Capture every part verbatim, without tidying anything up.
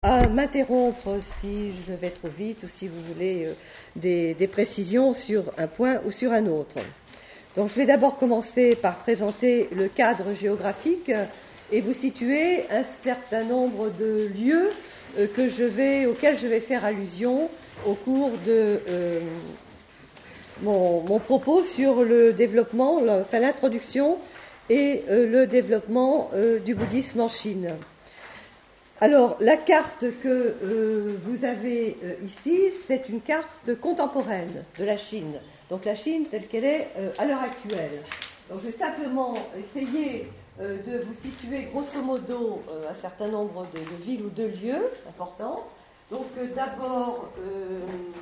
À m'interrompre si je vais trop vite ou si vous voulez euh, des, des précisions sur un point ou sur un autre. Donc je vais d'abord commencer par présenter le cadre géographique et vous situer un certain nombre de lieux euh, que je vais, auxquels je vais faire allusion au cours de euh, mon, mon propos sur le développement, le, enfin l'introduction et euh, le développement euh, du bouddhisme en Chine. Alors, la carte que euh, vous avez euh, ici, c'est une carte contemporaine de la Chine. Donc, la Chine telle qu'elle est euh, à l'heure actuelle. Donc, je vais simplement essayer euh, de vous situer grosso modo euh, un certain nombre de, de villes ou de lieux importants. Donc, euh, d'abord, euh,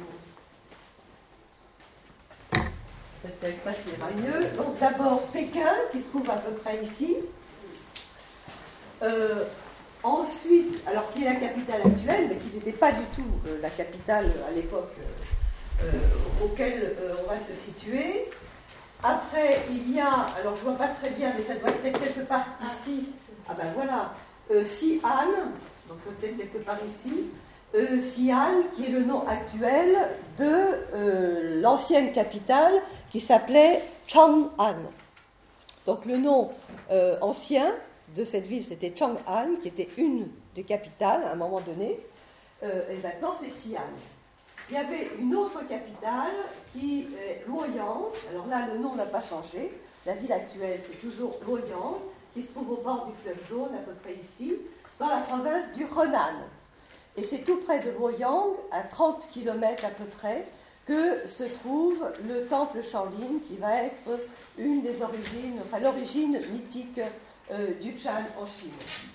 peut-être ça c'est mieux. Donc, d'abord, Pékin, qui se trouve à peu près ici. Euh, Ensuite, alors qui est la capitale actuelle, mais qui n'était pas du tout euh, la capitale à l'époque euh, euh, auquel euh, on va se situer. Après, il y a, alors je ne vois pas très bien, mais ça doit être quelque part ici. Ah ben voilà, euh, Xi'an, donc ça doit être quelque part ici. Euh, Xi'an, qui est le nom actuel de euh, l'ancienne capitale qui s'appelait Chang'an. Donc le nom euh, ancien de cette ville, c'était Chang'an, qui était une des capitales à un moment donné, euh, et maintenant c'est Xi'an. Il y avait une autre capitale qui est Luoyang. Alors là, le nom n'a pas changé. La ville actuelle, c'est toujours Luoyang, qui se trouve au bord du fleuve Jaune, à peu près ici, dans la province du Henan. Et c'est tout près de Luoyang, à trente kilomètres à peu près, que se trouve le temple Shaolin, qui va être une des origines, enfin l'origine mythique Euh, du Chan en Chine.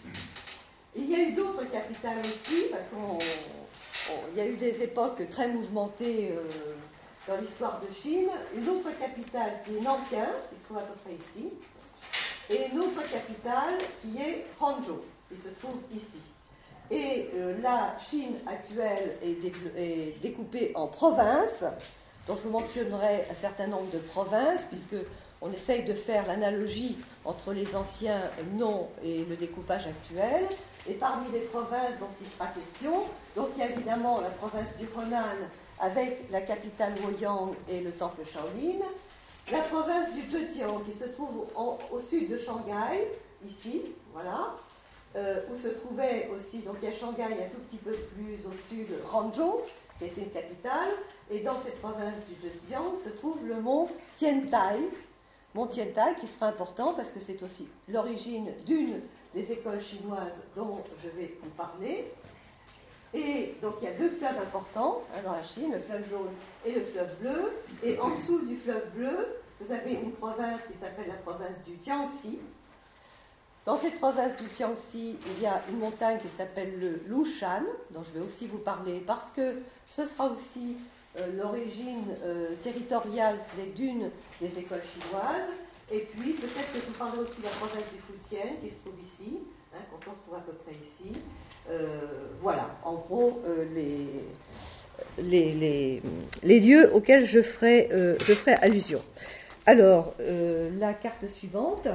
Il y a eu d'autres capitales aussi, parce qu'il y a eu des époques très mouvementées euh, dans l'histoire de Chine. Une autre capitale qui est Nankin, qui se trouve à peu près ici, et une autre capitale qui est Hangzhou, qui se trouve ici. Et euh, la Chine actuelle est, dé- est découpée en provinces, donc je mentionnerai un certain nombre de provinces, puisque on essaye de faire l'analogie entre les anciens noms et le découpage actuel. Et parmi les provinces dont il sera question, donc il y a évidemment la province du Henan avec la capitale Luoyang et le temple Shaolin, la province du Zhejiang qui se trouve en, au sud de Shanghai, ici, voilà, euh, où se trouvait aussi, donc il y a Shanghai un tout petit peu plus au sud, Hangzhou, qui est une capitale, et dans cette province du Zhejiang se trouve le mont Tiantai, Mont Tiantai, qui sera important parce que c'est aussi l'origine d'une des écoles chinoises dont je vais vous parler. Et donc il y a deux fleuves importants hein, dans la Chine, le fleuve jaune et le fleuve bleu. Et en dessous du fleuve bleu, vous avez une province qui s'appelle la province du Jiangxi. Dans cette province du Jiangxi, il y a une montagne qui s'appelle le Lushan, dont je vais aussi vous parler parce que ce sera aussi Euh, l'origine euh, territoriale d'une des écoles chinoises, et puis peut-être que je vous parlerai aussi de la province du Fujian qui se trouve ici, hein, Canton se trouve à peu près ici. Euh, voilà, en gros, euh, les, les, les, les lieux auxquels je ferai, euh, je ferai allusion. Alors, euh, la carte suivante.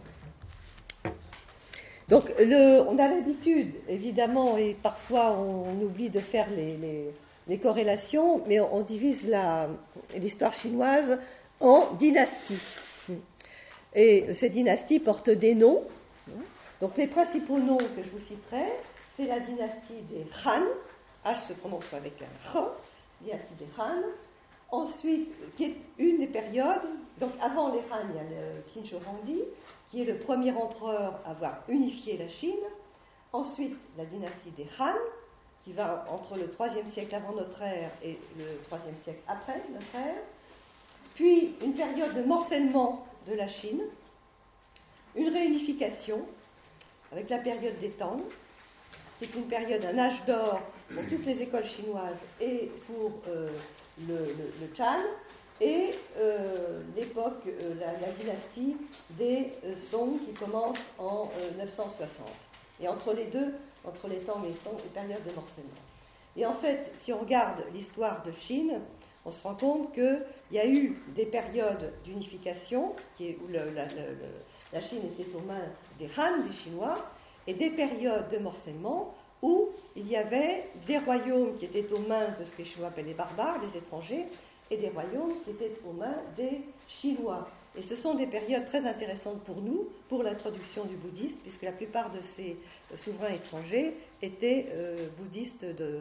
Donc, le, on a l'habitude, évidemment, et parfois on, on oublie de faire les, les les corrélations, mais on divise la, l'histoire chinoise en dynasties. Et ces dynasties portent des noms. Donc les principaux noms que je vous citerai, c'est la dynastie des Han, H se prononce avec un R, dynastie des Han. Ensuite, qui est une des périodes, donc avant les Han, il y a le Qin Shi Huangdi, qui est le premier empereur à avoir unifié la Chine. Ensuite, la dynastie des Han, qui va entre le troisième siècle avant notre ère et le troisième siècle après notre ère, puis une période de morcellement de la Chine, une réunification avec la période des Tang, qui est une période, un âge d'or pour toutes les écoles chinoises et pour euh, le, le, le Chan, et euh, l'époque, euh, la, la dynastie des euh, Song qui commence en euh, neuf cent soixante. Et entre les deux, entre les Tang et les Song, une période de morcellement. Et en fait, si on regarde l'histoire de Chine, on se rend compte qu'il y a eu des périodes d'unification, qui est, où le, la, le, la Chine était aux mains des Han, des Chinois, et des périodes de morcellement où il y avait des royaumes qui étaient aux mains de ce que les Chinois appellent les barbares, les étrangers, et des royaumes qui étaient aux mains des Chinois. Et ce sont des périodes très intéressantes pour nous, pour l'introduction du bouddhisme, puisque la plupart de ces souverains étrangers étaient euh, bouddhistes de,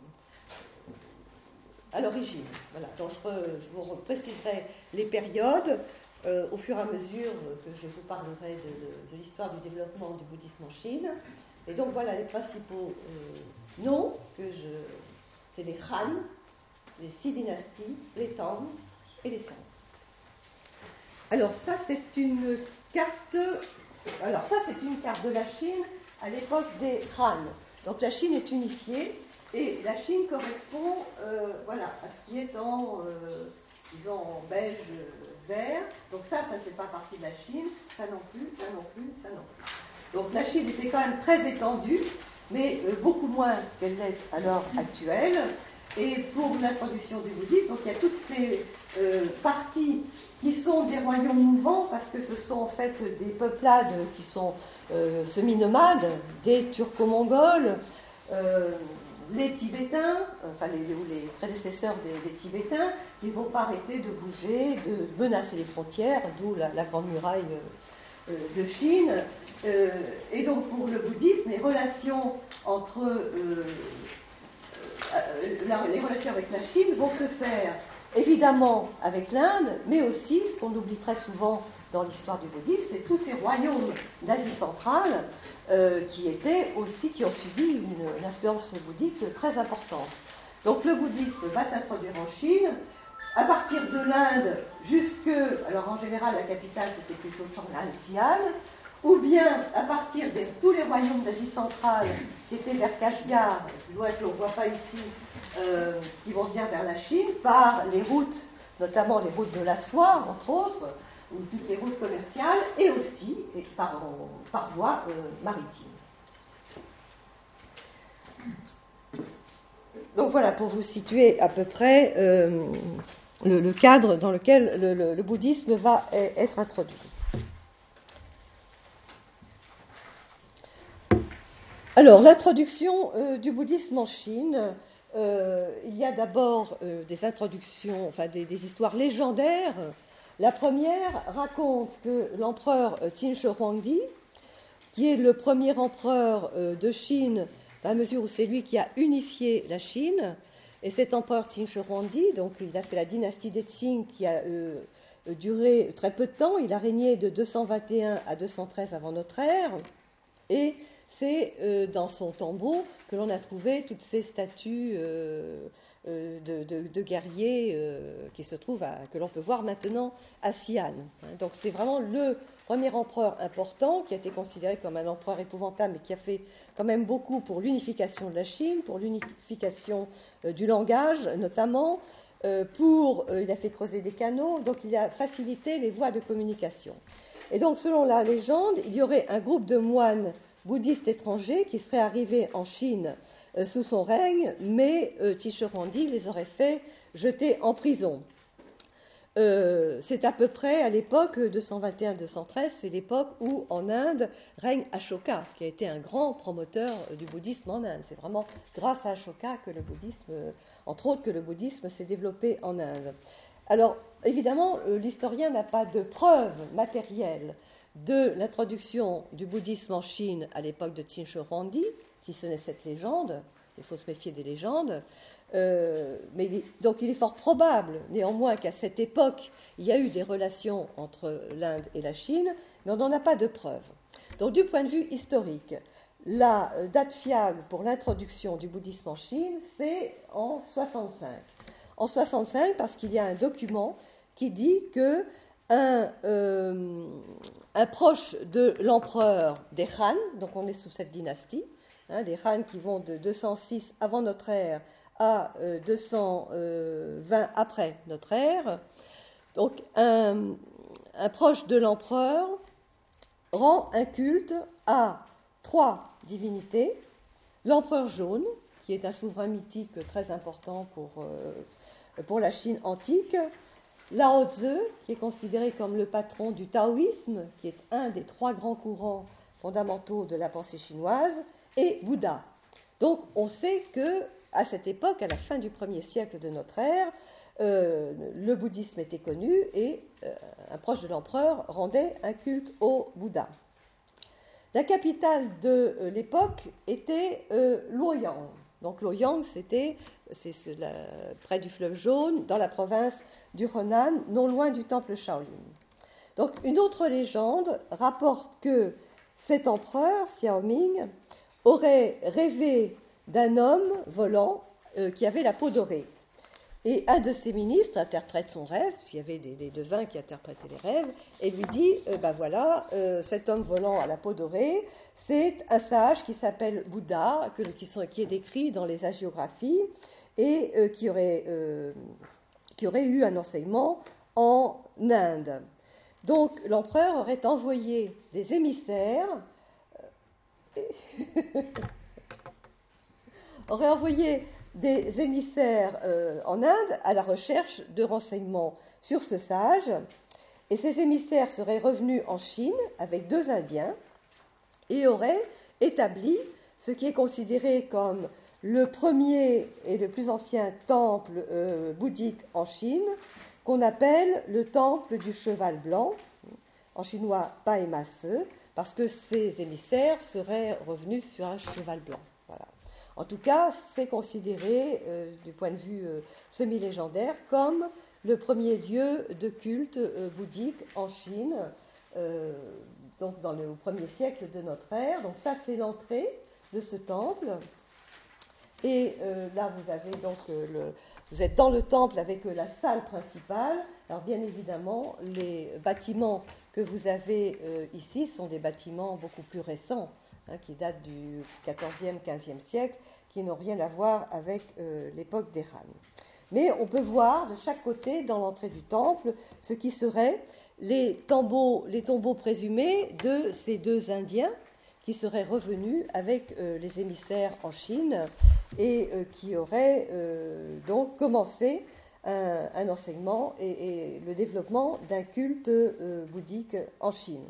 à l'origine. Voilà. Donc je, re, je vous préciserai les périodes euh, au fur et à mesure que je vous parlerai de, de, de l'histoire du développement du bouddhisme en Chine. Et donc voilà les principaux euh, noms que je... C'est les Han, les six dynasties, les Tang et les Song. Alors ça c'est une carte. Alors ça c'est une carte de la Chine à l'époque des Han. Donc la Chine est unifiée et la Chine correspond, euh, voilà, à ce qui est en, euh, disons, en beige euh, vert. Donc ça, ça ne fait pas partie de la Chine. Ça non plus, ça non plus, ça non plus. Donc la Chine était quand même très étendue, mais euh, beaucoup moins qu'elle l'est à l'heure actuelle. Et pour l'introduction du bouddhisme, donc il y a toutes ces euh, parties qui sont des royaumes mouvants, parce que ce sont en fait des peuplades qui sont euh, semi-nomades, des turco-mongols, euh, les Tibétains, enfin les, les prédécesseurs des, des Tibétains, qui ne vont pas arrêter de bouger, de menacer les frontières, d'où la, la Grande Muraille euh, de Chine. Euh, et donc pour le bouddhisme, les relations entre euh, euh, la, les relations avec la Chine vont se faire évidemment avec l'Inde, mais aussi, ce qu'on oublie très souvent dans l'histoire du bouddhisme, c'est tous ces royaumes d'Asie centrale euh, qui étaient aussi, qui ont subi une, une influence bouddhique très importante. Donc le bouddhisme va s'introduire en Chine, à partir de l'Inde jusque, alors en général la capitale c'était plutôt Chang'an, Xi'an, ou bien à partir de tous les royaumes d'Asie centrale qui étaient vers Kashgar, plus loin que l'on ne voit pas ici, euh, qui vont venir vers la Chine, par les routes, notamment les routes de la soie, entre autres, ou toutes les routes commerciales, et aussi et par, par voie euh, maritime. Donc voilà, pour vous situer à peu près euh, le, le cadre dans lequel le, le, le bouddhisme va être introduit. Alors, l'introduction euh, du bouddhisme en Chine, euh, il y a d'abord euh, des introductions, enfin des, des histoires légendaires. La première raconte que l'empereur Qin Shi Huangdi, qui est le premier empereur euh, de Chine, dans la mesure où c'est lui qui a unifié la Chine, et cet empereur Qin Shi Huangdi, donc il a fait la dynastie des Qing qui a euh, duré très peu de temps, il a régné de deux cent vingt et un à deux cent treize avant notre ère, et c'est euh, dans son tombeau que l'on a trouvé toutes ces statues euh, euh, de, de, de guerriers euh, qui se trouvent à, que l'on peut voir maintenant à Xi'an. Donc c'est vraiment le premier empereur important qui a été considéré comme un empereur épouvantable, mais qui a fait quand même beaucoup pour l'unification de la Chine, pour l'unification euh, du langage notamment, euh, pour euh, il a fait creuser des canaux, donc il a facilité les voies de communication. Et donc selon la légende, il y aurait un groupe de moines bouddhistes étrangers qui seraient arrivés en Chine euh, sous son règne, mais euh, Qin Shi Huangdi les aurait fait jeter en prison. Euh, c'est à peu près à l'époque deux cent vingt et un à deux cent treize, c'est l'époque où en Inde règne Ashoka, qui a été un grand promoteur du bouddhisme en Inde. C'est vraiment grâce à Ashoka que le bouddhisme, entre autres, que le bouddhisme s'est développé en Inde. Alors, évidemment, euh, l'historien n'a pas de preuves matérielles de l'introduction du bouddhisme en Chine à l'époque de Qin Shi Huangdi, si ce n'est cette légende, il faut se méfier des légendes, euh, mais il est, donc il est fort probable néanmoins qu'à cette époque il y a eu des relations entre l'Inde et la Chine, mais on n'en a pas de preuves. Donc du point de vue historique, la date fiable pour l'introduction du bouddhisme en Chine, c'est en soixante-cinq. En soixante-cinq, parce qu'il y a un document qui dit que Un, euh, un proche de l'empereur des Han, donc on est sous cette dynastie, hein, des Han qui vont de deux cent six avant notre ère à euh, deux cent vingt après notre ère. Donc un, un proche de l'empereur rend un culte à trois divinités, l'empereur jaune, qui est un souverain mythique très important pour, euh, pour la Chine antique, Lao Tzu, qui est considéré comme le patron du taoïsme, qui est un des trois grands courants fondamentaux de la pensée chinoise, et Bouddha. Donc on sait qu'à cette époque, à la fin du premier siècle de notre ère, euh, le bouddhisme était connu et euh, un proche de l'empereur rendait un culte au Bouddha. La capitale de euh, l'époque était euh, Luoyang. Donc Luoyang, c'était c'est, c'est la, près du fleuve Jaune, dans la province du Henan, non loin du temple Shaolin. Donc une autre légende rapporte que cet empereur, Xiaoming, aurait rêvé d'un homme volant euh, qui avait la peau dorée. Et un de ses ministres interprète son rêve, s'il y avait des, des devins qui interprétaient les rêves, et lui dit, euh, ben voilà, euh, cet homme volant à la peau dorée, c'est un sage qui s'appelle Bouddha, que, qui, sont, qui est décrit dans les hagiographies, et euh, qui, aurait, euh, qui aurait eu un enseignement en Inde. Donc l'empereur aurait envoyé des émissaires, aurait envoyé des émissaires euh, en Inde à la recherche de renseignements sur ce sage, et ces émissaires seraient revenus en Chine avec deux Indiens et auraient établi ce qui est considéré comme le premier et le plus ancien temple euh, bouddhique en Chine, qu'on appelle le temple du cheval blanc, en chinois Bai Ma Se, parce que ces émissaires seraient revenus sur un cheval blanc. Voilà. En tout cas, c'est considéré, euh, du point de vue euh, semi-légendaire, comme le premier lieu de culte euh, bouddhique en Chine, euh, donc dans le au premier siècle de notre ère. Donc ça, c'est l'entrée de ce temple. Et euh, là, vous avez donc euh, le, vous êtes dans le temple avec euh, la salle principale. Alors bien évidemment, les bâtiments que vous avez euh, ici sont des bâtiments beaucoup plus récents, hein, qui datent du quatorzième, quinzième siècle, qui n'ont rien à voir avec euh, l'époque des Han. Mais on peut voir de chaque côté, dans l'entrée du temple, ce qui seraient les tombeaux, les tombeaux présumés de ces deux Indiens qui seraient revenus avec euh, les émissaires en Chine et euh, qui auraient euh, donc commencé un, un enseignement et, et le développement d'un culte euh, bouddhique en Chine.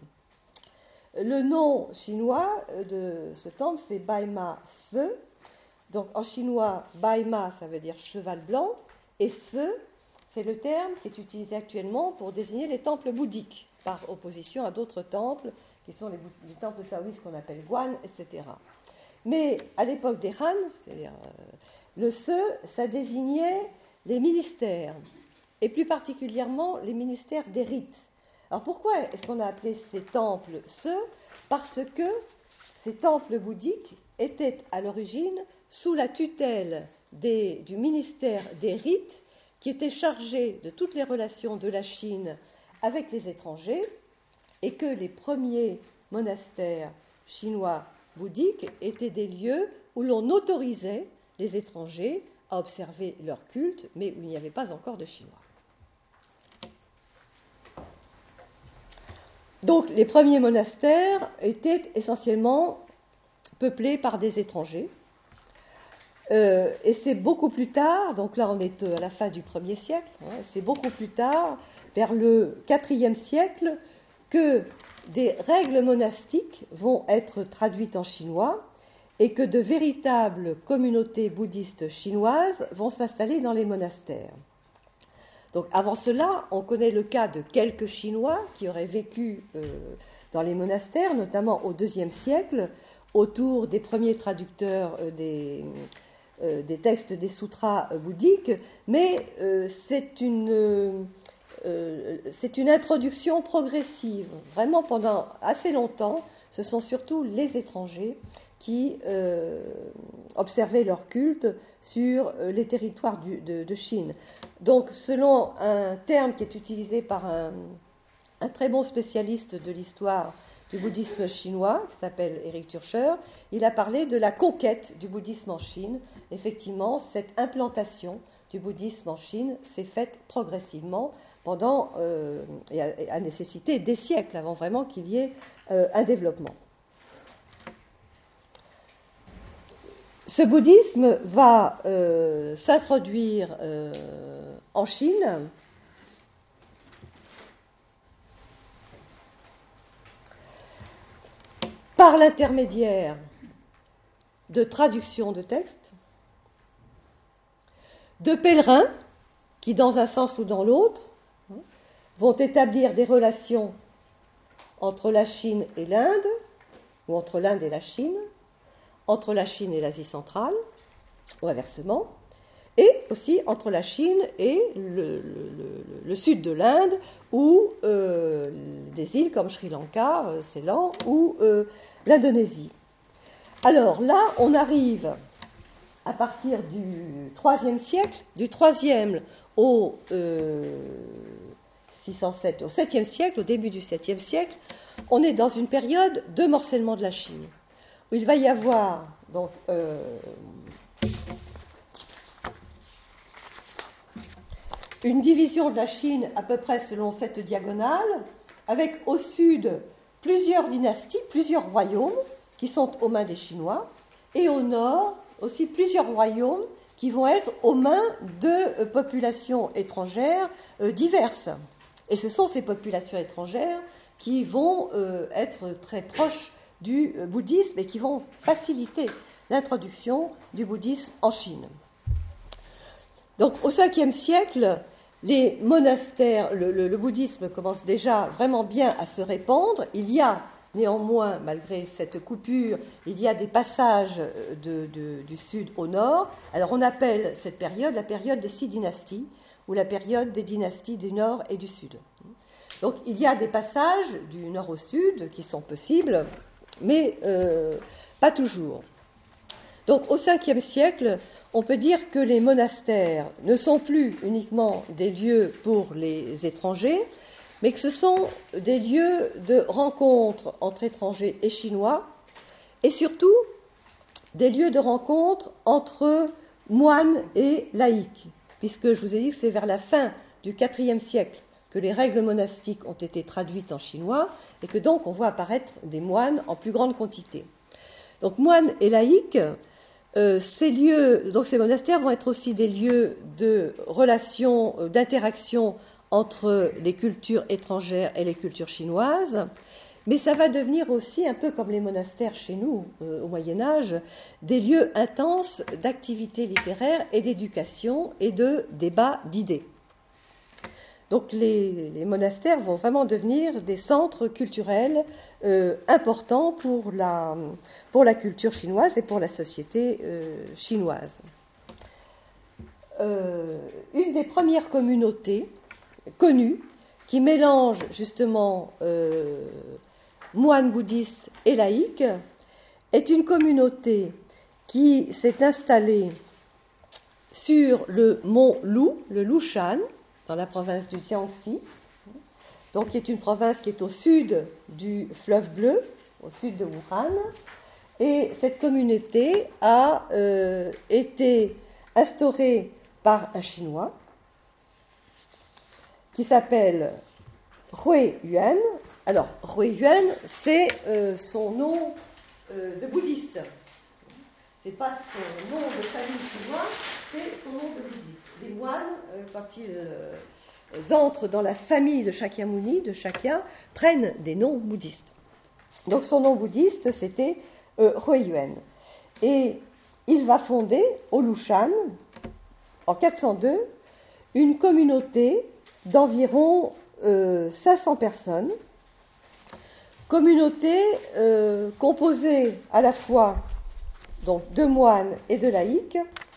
Le nom chinois de ce temple, c'est Bai Ma Se. Donc en chinois, Bai Ma, ça veut dire cheval blanc, et Se, c'est le terme qui est utilisé actuellement pour désigner les temples bouddhiques, par opposition à d'autres temples, qui sont les, les temples taoïstes qu'on appelle Guan, et cetera. Mais à l'époque des Han, c'est-à-dire euh, le Se, ça désignait les ministères, et plus particulièrement les ministères des rites. Alors pourquoi est-ce qu'on a appelé ces temples Se ? Parce que ces temples bouddhiques étaient à l'origine sous la tutelle des, du ministère des rites, qui était chargé de toutes les relations de la Chine avec les étrangers, et que les premiers monastères chinois bouddhiques étaient des lieux où l'on autorisait les étrangers à observer leur culte, mais où il n'y avait pas encore de Chinois. Donc les premiers monastères étaient essentiellement peuplés par des étrangers. Euh, et c'est beaucoup plus tard, donc là on est à la fin du premier siècle, hein, c'est beaucoup plus tard, vers le quatrième siècle, que des règles monastiques vont être traduites en chinois et que de véritables communautés bouddhistes chinoises vont s'installer dans les monastères. Donc avant cela, on connaît le cas de quelques Chinois qui auraient vécu euh, dans les monastères, notamment au deuxième siècle, autour des premiers traducteurs euh, des, euh, des textes des sutras euh, bouddhiques, mais euh, c'est une, euh, c'est une introduction progressive. Vraiment, pendant assez longtemps, ce sont surtout les étrangers qui euh, observaient leur culte sur euh, les territoires du, de, de Chine. Donc, selon un terme qui est utilisé par un, un très bon spécialiste de l'histoire du bouddhisme chinois, qui s'appelle Eric Türcher, il a parlé de la conquête du bouddhisme en Chine. Effectivement, cette implantation du bouddhisme en Chine s'est faite progressivement pendant, euh, et a, a nécessité des siècles avant vraiment qu'il y ait euh, un développement. Ce bouddhisme va euh, s'introduire euh, en Chine par l'intermédiaire de traduction de textes, de pèlerins qui, dans un sens ou dans l'autre, vont établir des relations entre la Chine et l'Inde, ou entre l'Inde et la Chine, entre la Chine et l'Asie centrale, ou inversement, et aussi entre la Chine et le, le, le, le sud de l'Inde, ou euh, des îles comme Sri Lanka, euh, Ceylan, ou euh, l'Indonésie. Alors là, on arrive à partir du troisième siècle, du troisième au euh, six cent sept, au septième siècle, au début du septième siècle, on est dans une période de morcellement de la Chine, où il va y avoir donc euh, une division de la Chine à peu près selon cette diagonale, avec au sud plusieurs dynasties, plusieurs royaumes qui sont aux mains des Chinois, et au nord aussi plusieurs royaumes qui vont être aux mains de populations étrangères euh, diverses. Et ce sont ces populations étrangères qui vont euh, être très proches du euh, bouddhisme et qui vont faciliter l'introduction du bouddhisme en Chine. Donc au cinquième siècle, les monastères, le, le, le bouddhisme commence déjà vraiment bien à se répandre. Il y a néanmoins, malgré cette coupure, il y a des passages de, de, du sud au nord. Alors on appelle cette période la période des six dynasties, ou la période des dynasties du nord et du sud. Donc il y a des passages du nord au sud qui sont possibles, mais euh, pas toujours. Donc au cinquième siècle, on peut dire que les monastères ne sont plus uniquement des lieux pour les étrangers, mais que ce sont des lieux de rencontre entre étrangers et Chinois, et surtout des lieux de rencontre entre moines et laïcs, puisque je vous ai dit que c'est vers la fin du quatrième siècle que les règles monastiques ont été traduites en chinois, et que donc on voit apparaître des moines en plus grande quantité. Donc moines et laïcs, euh, ces lieux, donc ces monastères vont être aussi des lieux de relations, euh, d'interaction entre les cultures étrangères et les cultures chinoises, mais ça va devenir aussi, un peu comme les monastères chez nous euh, au Moyen-Âge, des lieux intenses d'activités littéraires et d'éducation et de débats d'idées. Donc les, les monastères vont vraiment devenir des centres culturels euh, importants pour la, pour la culture chinoise et pour la société euh, chinoise. Euh, une des premières communautés connues qui mélange justement euh, moines bouddhistes et laïcs est une communauté qui s'est installée sur le mont Lu, le Lushan, dans la province du Jiangxi, donc qui est une province qui est au sud du fleuve Bleu, au sud de Wuhan, et cette communauté a euh, été instaurée par un Chinois qui s'appelle Hui Yuan. Alors, Hui Yuan, c'est euh, son nom euh, de bouddhiste. Ce n'est pas son nom de famille chinois, c'est son nom de bouddhiste. Les moines, euh, quand ils euh, entrent dans la famille de Shakyamuni, de Shakya, prennent des noms bouddhistes. Donc son nom bouddhiste, c'était euh, Hui Yuan. Et il va fonder, au Lushan, en quatre cent deux, une communauté d'environ euh, cinq cents personnes, communauté euh, composée à la fois donc, de moines et de laïcs.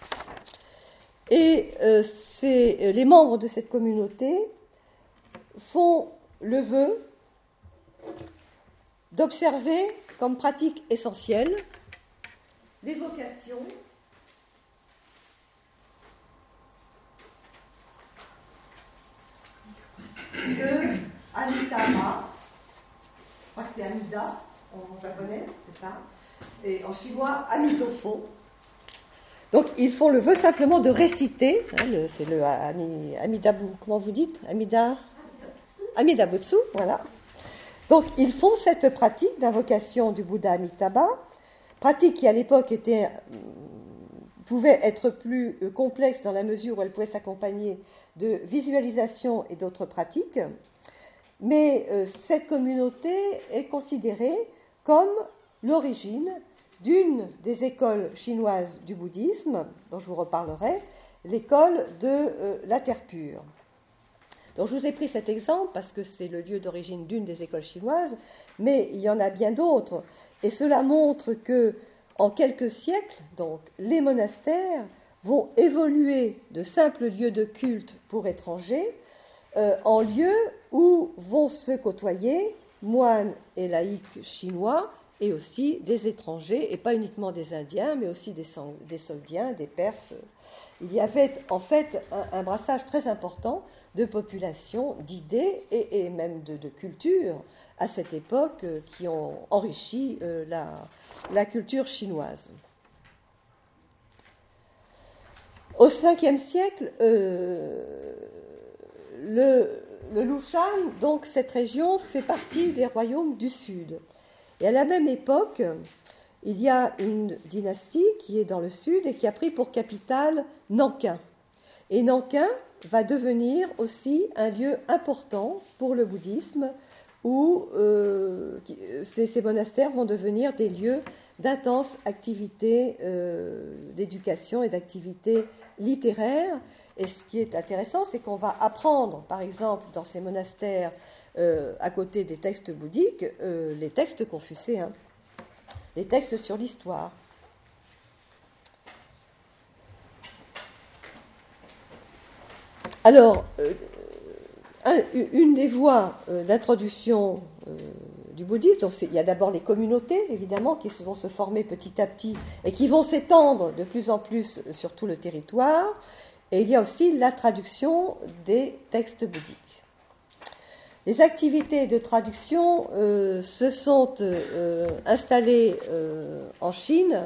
Et euh, c'est, les membres de cette communauté font le vœu d'observer comme pratique essentielle l'évocation de Amitabha. Je crois que c'est Amida en japonais, c'est ça. Et en chinois, Amitofo. Donc, ils font le vœu simplement de réciter, hein, le, c'est le Amidabu, comment vous dites Amida Amidabutsu, voilà. Donc, ils font cette pratique d'invocation du Bouddha Amitabha, pratique qui à l'époque était, pouvait être plus complexe dans la mesure où elle pouvait s'accompagner de visualisation et d'autres pratiques. Mais euh, cette communauté est considérée comme l'origine d'une des écoles chinoises du bouddhisme, dont je vous reparlerai, l'école de euh, la Terre pure. Donc je vous ai pris cet exemple parce que c'est le lieu d'origine d'une des écoles chinoises, mais il y en a bien d'autres. Et cela montre que, en quelques siècles, donc, les monastères vont évoluer de simples lieux de culte pour étrangers euh, en lieux où vont se côtoyer moines et laïcs chinois et aussi des étrangers, et pas uniquement des Indiens, mais aussi des, des Sogdiens, des Perses. Il y avait en fait un, un brassage très important de populations, d'idées et, et même de, de cultures à cette époque euh, qui ont enrichi euh, la, la culture chinoise. Au cinquième siècle, euh, le, le Lushan, donc cette région, fait partie des royaumes du Sud. Et à la même époque, il y a une dynastie qui est dans le Sud et qui a pris pour capitale Nankin. Et Nankin va devenir aussi un lieu important pour le bouddhisme où euh, ces, ces monastères vont devenir des lieux d'intenses activités euh, d'éducation et d'activités littéraires. Et ce qui est intéressant, c'est qu'on va apprendre, par exemple, dans ces monastères, euh, à côté des textes bouddhiques, euh, les textes confucéens, les textes sur l'histoire. Alors, euh, un, une des voies euh, d'introduction euh, du bouddhisme, donc il y a d'abord les communautés, évidemment, qui vont se former petit à petit et qui vont s'étendre de plus en plus sur tout le territoire. Et il y a aussi la traduction des textes bouddhiques. Les activités de traduction euh, se sont euh, installées euh, en Chine.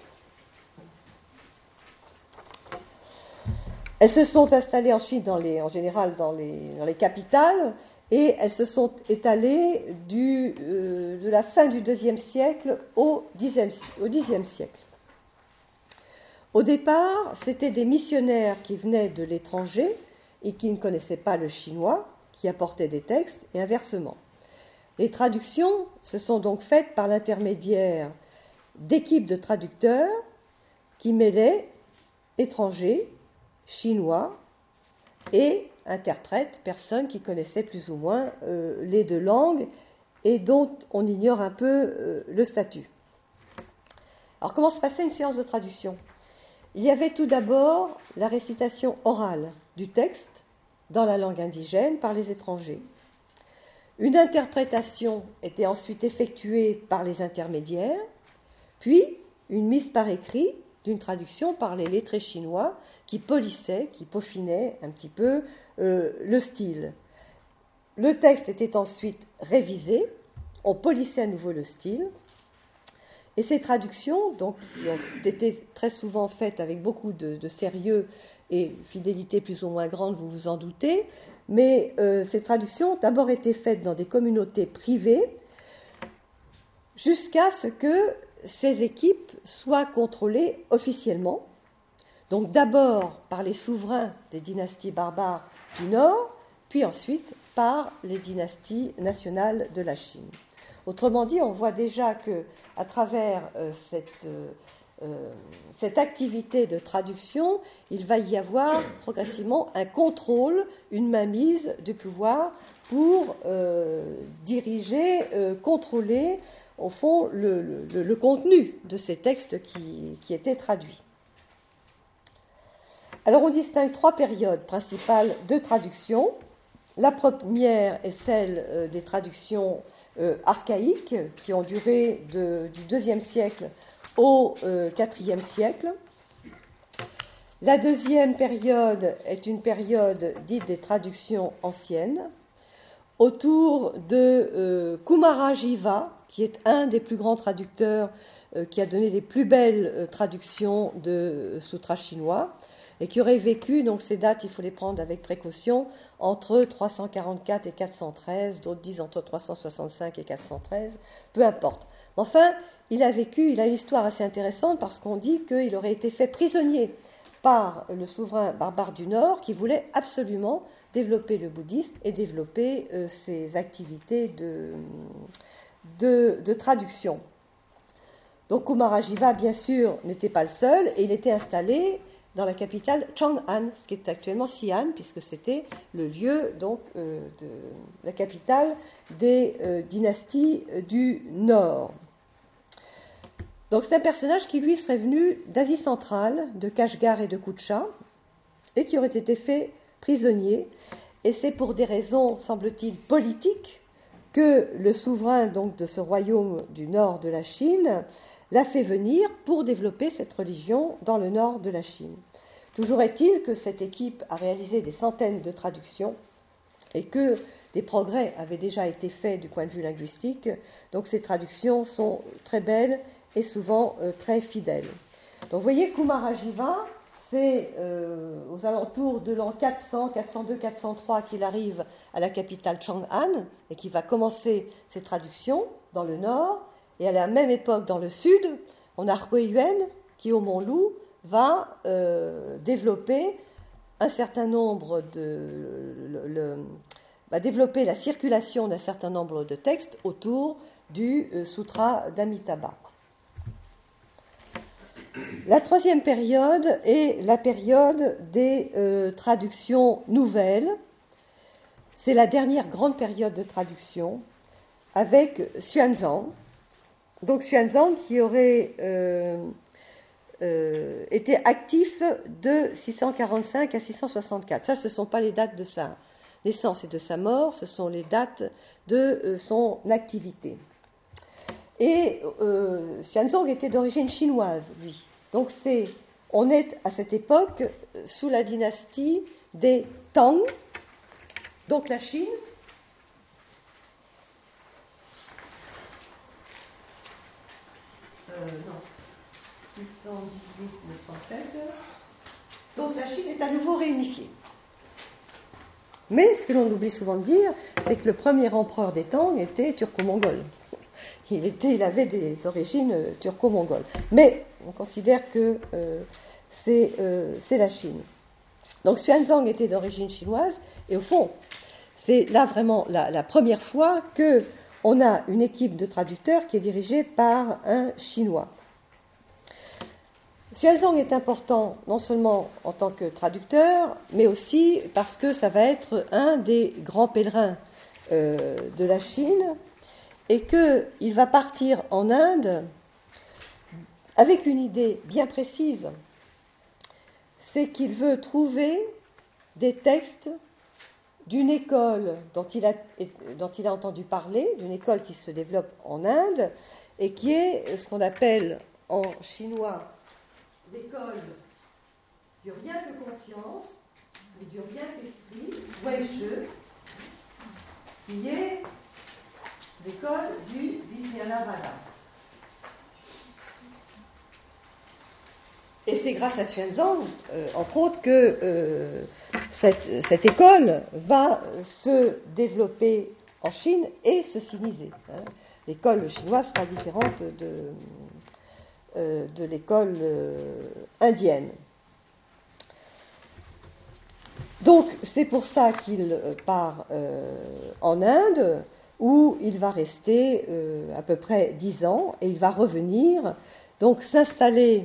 Elles se sont installées en Chine, dans les, en général dans les, dans les capitales, et elles se sont étalées du, euh, de la fin du deuxième siècle au dixième, au dixième siècle. Au départ, c'étaient des missionnaires qui venaient de l'étranger et qui ne connaissaient pas le chinois, qui apportaient des textes, et inversement. Les traductions se sont donc faites par l'intermédiaire d'équipes de traducteurs qui mêlaient étrangers, chinois et interprètes, personnes qui connaissaient plus ou moins euh, les deux langues et dont on ignore un peu euh, le statut. Alors comment se passait une séance de traduction ? Il y avait tout d'abord la récitation orale du texte dans la langue indigène par les étrangers. Une interprétation était ensuite effectuée par les intermédiaires, puis une mise par écrit d'une traduction par les lettrés chinois qui polissaient, qui peaufinaient un petit peu euh, le style. Le texte était ensuite révisé, on polissait à nouveau le style, et ces traductions, donc, qui ont été très souvent faites avec beaucoup de, de sérieux et fidélité plus ou moins grande, vous vous en doutez, mais euh, ces traductions ont d'abord été faites dans des communautés privées jusqu'à ce que ces équipes soient contrôlées officiellement, donc d'abord par les souverains des dynasties barbares du Nord, puis ensuite par les dynasties nationales de la Chine. Autrement dit, on voit déjà que, à travers euh, cette, euh, cette activité de traduction, il va y avoir progressivement un contrôle, une mainmise du pouvoir pour euh, diriger, euh, contrôler, au fond, le, le, le contenu de ces textes qui, qui étaient traduits. Alors, on distingue trois périodes principales de traduction. La première est celle euh, des traductions Euh, archaïques qui ont duré de, du deuxième siècle au euh, quatrième siècle. La deuxième période est une période dite des traductions anciennes, autour de euh, Kumarajiva, qui est un des plus grands traducteurs, euh, qui a donné les plus belles euh, traductions de euh, sutras chinois, et qui aurait vécu, donc ces dates, il faut les prendre avec précaution, entre trois cent quarante-quatre et quatre cent treize, d'autres disent entre trois cent soixante-cinq et quatre cent treize, peu importe. Enfin, il a vécu, il a une histoire assez intéressante parce qu'on dit qu'il aurait été fait prisonnier par le souverain barbare du Nord qui voulait absolument développer le bouddhisme et développer euh, ses activités de, de, de traduction. Donc Kumarajiva, bien sûr, n'était pas le seul, et il était installé dans la capitale Chang'an, ce qui est actuellement Xi'an, puisque c'était le lieu, donc, euh, de la capitale des euh, dynasties du Nord. Donc c'est un personnage qui, lui, serait venu d'Asie centrale, de Kashgar et de Kutcha, et qui aurait été fait prisonnier. Et c'est pour des raisons, semble-t-il, politiques, que le souverain donc, de ce royaume du nord de la Chine l'a fait venir pour développer cette religion dans le nord de la Chine. Toujours est-il que cette équipe a réalisé des centaines de traductions et que des progrès avaient déjà été faits du point de vue linguistique. Donc ces traductions sont très belles et souvent euh, très fidèles. Donc vous voyez, Kumarajiva, c'est euh, aux alentours de l'an quatre cents, quatre cent deux, quatre cent trois qu'il arrive à la capitale Chang'an et qui va commencer ses traductions dans le nord. Et à la même époque, dans le sud, on a Hui Yuan qui, au Mont Loup, va euh, développer un certain nombre de... Le, le, va développer la circulation d'un certain nombre de textes autour du euh, Sutra d'Amitabha. La troisième période est la période des euh, traductions nouvelles. C'est la dernière grande période de traduction avec Xuanzang. Donc Xuanzang qui aurait euh, euh, été actif de six cent quarante-cinq à six cent soixante-quatre. Ça, ce ne sont pas les dates de sa naissance et de sa mort, ce sont les dates de euh, son activité. Et euh, Xuanzang était d'origine chinoise, lui. Donc c'est, on est à cette époque sous la dynastie des Tang, donc la Chine. Euh, non, six cent dix-huit à neuf cent sept. Donc la Chine est à nouveau réunifiée. Mais ce que l'on oublie souvent de dire, c'est que le premier empereur des Tang était turco-mongol. Il, était, il avait des origines turco-mongoles. Mais on considère que euh, c'est, euh, c'est la Chine. Donc Xuanzang était d'origine chinoise, et au fond, c'est là vraiment la, la première fois qu'on a une équipe de traducteurs qui est dirigée par un Chinois. Xuanzang est important non seulement en tant que traducteur, mais aussi parce que ça va être un des grands pèlerins euh, de la Chine, et qu'il va partir en Inde avec une idée bien précise, c'est qu'il veut trouver des textes d'une école dont il a, dont il a entendu parler, d'une école qui se développe en Inde, et qui est ce qu'on appelle en chinois l'école du rien que conscience, ou du rien qu'esprit, Wei Shi, qui est l'école du Vijnanavada. Et c'est grâce à Xuanzang, euh, entre autres, que euh, cette, cette école va se développer en Chine et se siniser. Hein. L'école chinoise sera différente de, euh, de l'école euh, indienne. Donc, c'est pour ça qu'il part euh, en Inde, où il va rester euh, à peu près dix ans, et il va revenir, donc s'installer,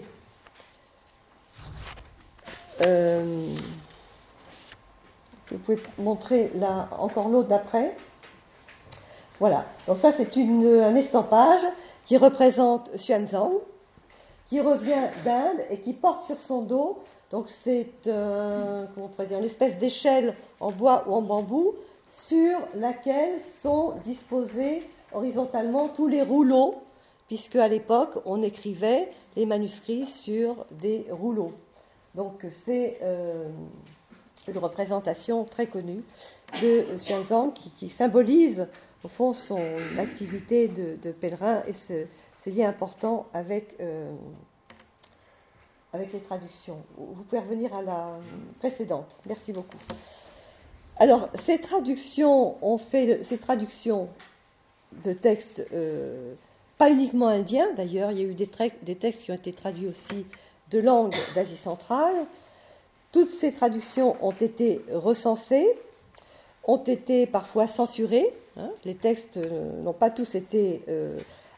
euh, si vous pouvez montrer là, encore l'autre d'après, voilà, donc ça c'est une, un estampage qui représente Xuanzang, qui revient d'Inde et qui porte sur son dos, donc c'est euh, comment on pourrait dire, une espèce d'échelle en bois ou en bambou, sur laquelle sont disposés horizontalement tous les rouleaux, puisque à l'époque, on écrivait les manuscrits sur des rouleaux. Donc c'est euh, une représentation très connue de Xuanzang qui, qui symbolise, au fond, son activité de, de pèlerin et ce, ses liens importants avec, euh, avec les traductions. Vous pouvez revenir à la précédente. Merci beaucoup. Alors, ces traductions ont fait, ces traductions de textes, euh, pas uniquement indiens, d'ailleurs, il y a eu des, tra- des textes qui ont été traduits aussi de langues d'Asie centrale. Toutes ces traductions ont été recensées, ont été parfois censurées. Hein, les textes euh, n'ont pas tous été euh,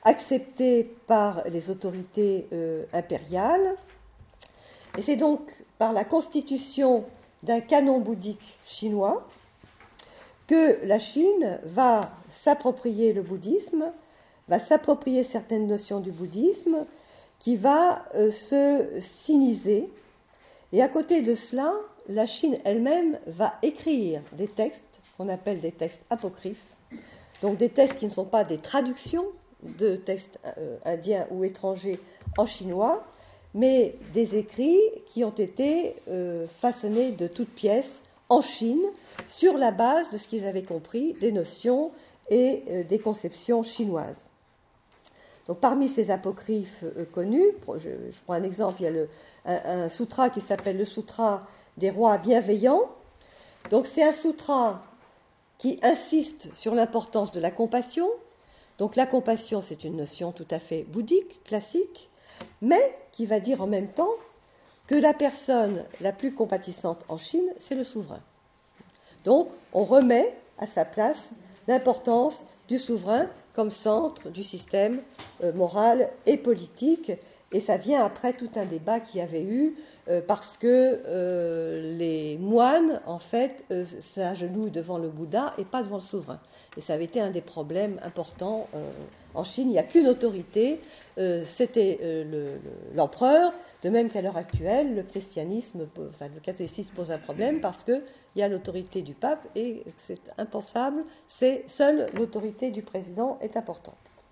accepté par les autorités euh, impériales. Et c'est donc par la constitution d'un canon bouddhique chinois que la Chine va s'approprier le bouddhisme, va s'approprier certaines notions du bouddhisme, qui va euh, se siniser. Et à côté de cela, la Chine elle-même va écrire des textes qu'on appelle des textes apocryphes, donc des textes qui ne sont pas des traductions de textes euh, indiens ou étrangers en chinois, mais des écrits qui ont été euh, façonnés de toutes pièces en Chine, sur la base de ce qu'ils avaient compris des notions et euh, des conceptions chinoises. Donc, parmi ces apocryphes euh, connus, je, je prends un exemple, il y a le, un, un sutra qui s'appelle le Sutra des rois bienveillants. Donc, c'est un sutra qui insiste sur l'importance de la compassion. Donc, la compassion, c'est une notion tout à fait bouddhique, classique, mais qui va dire en même temps que la personne la plus compatissante en Chine, c'est le souverain. Donc, on remet à sa place l'importance du souverain comme centre du système euh, moral et politique. Et ça vient après tout un débat qu'il y avait eu euh, parce que euh, les moines, en fait, euh, s'agenouillent devant le Bouddha et pas devant le souverain. Et ça avait été un des problèmes importants euh, en Chine. Il n'y a qu'une autorité, euh, c'était euh, le, le, l'empereur, de même qu'à l'heure actuelle, le christianisme, enfin le catholicisme pose un problème parce qu'il y a l'autorité du pape et c'est impensable, c'est seule l'autorité du président est importante.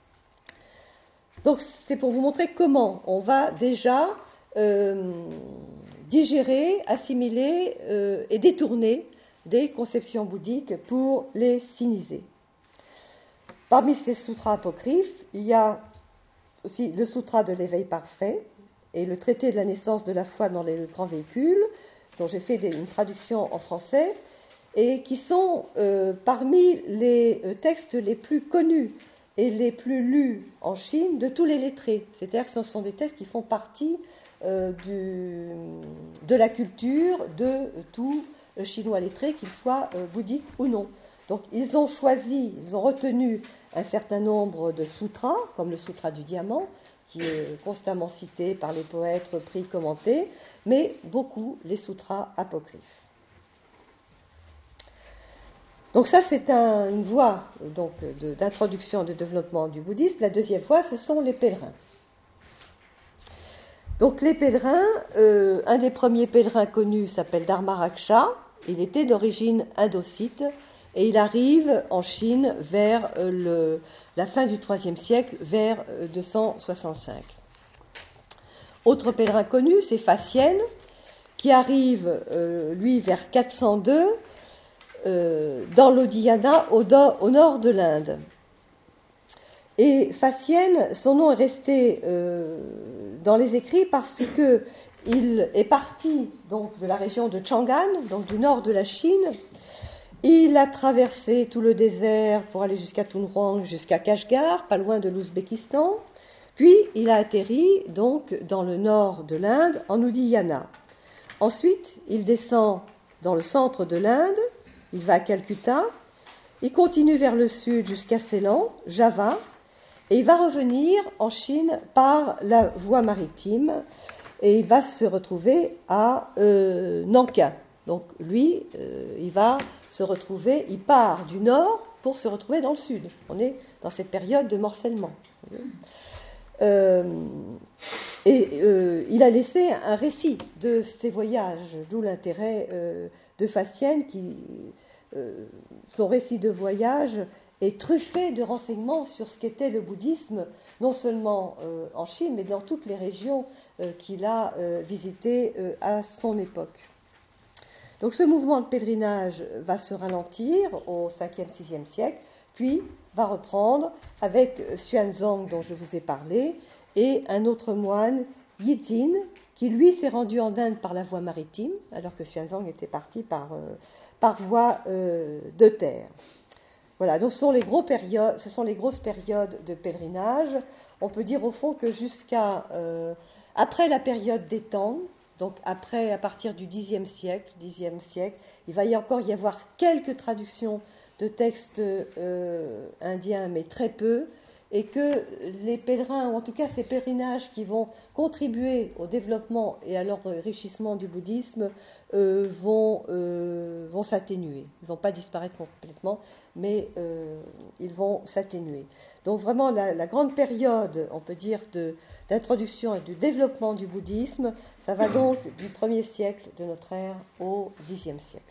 Donc c'est pour vous montrer comment on va déjà euh, digérer, assimiler euh, et détourner des conceptions bouddhiques pour les siniser. Parmi ces sutras apocryphes, il y a aussi le sutra de l'éveil parfait et le traité de la naissance de la foi dans les grands véhicules, dont j'ai fait des, une traduction en français, et qui sont euh, parmi les textes les plus connus et les plus lus en Chine de tous les lettrés. C'est-à-dire que ce sont des textes qui font partie euh, du, de la culture de tout chinois lettré, qu'il soit euh, bouddhique ou non. Donc ils ont choisi, ils ont retenu un certain nombre de sutras, comme le sutra du diamant, qui est constamment cité par les poètes, repris, commenté, mais beaucoup les sutras apocryphes. Donc ça, c'est un, une voie donc, de, d'introduction et de développement du bouddhisme. La deuxième voie, ce sont les pèlerins. Donc les pèlerins, euh, un des premiers pèlerins connus s'appelle Dharmaraksha. Il était d'origine indocite et il arrive en Chine vers euh, le, la fin du troisième siècle, vers euh, deux cent soixante-cinq. Autre pèlerin connu, c'est Faxian, qui arrive, euh, lui, vers quatre cent deux, euh, dans l'Audhyana, au, do, au nord de l'Inde. Et Faxian, son nom est resté euh, dans les écrits parce que il est parti donc de la région de Chang'an, donc du nord de la Chine. Il a traversé tout le désert pour aller jusqu'à Tunhuang, jusqu'à Kashgar, pas loin de l'Ouzbékistan. Puis il a atterri donc dans le nord de l'Inde, en Udiyana. Ensuite, il descend dans le centre de l'Inde, il va à Calcutta, il continue vers le sud jusqu'à Ceylan, Java, et il va revenir en Chine par la voie maritime, et il va se retrouver à euh, Nankin. Donc lui, euh, il va se retrouver, il part du nord pour se retrouver dans le sud. On est dans cette période de morcellement. Euh, et euh, il a laissé un récit de ses voyages, d'où l'intérêt euh, de Faxian, qui euh, son récit de voyage est truffé de renseignements sur ce qu'était le bouddhisme, non seulement euh, en Chine, mais dans toutes les régions euh, qu'il a euh, visitées euh, à son époque. Donc ce mouvement de pèlerinage va se ralentir au cinquième sixième siècle, puis va reprendre avec Xuanzang dont je vous ai parlé et un autre moine, Yizin, qui lui s'est rendu en Inde par la voie maritime, alors que Xuanzang était parti par, euh, par voie euh, de terre. Voilà, donc ce sont, les gros périodes, ce sont les grosses périodes de pèlerinage. On peut dire au fond que jusqu'à euh, après la période des Tang, donc après, à partir du dixième siècle, dixième siècle, il va y encore y avoir quelques traductions de textes euh, indiens, mais très peu. et que les pèlerins, ou en tout cas ces pèlerinages qui vont contribuer au développement et à l'enrichissement du bouddhisme, euh, vont, euh, vont s'atténuer. Ils ne vont pas disparaître complètement, mais euh, ils vont s'atténuer. Donc vraiment, la, la grande période, on peut dire, de, d'introduction et de développement du bouddhisme, ça va donc du premier siècle de notre ère au dixième siècle.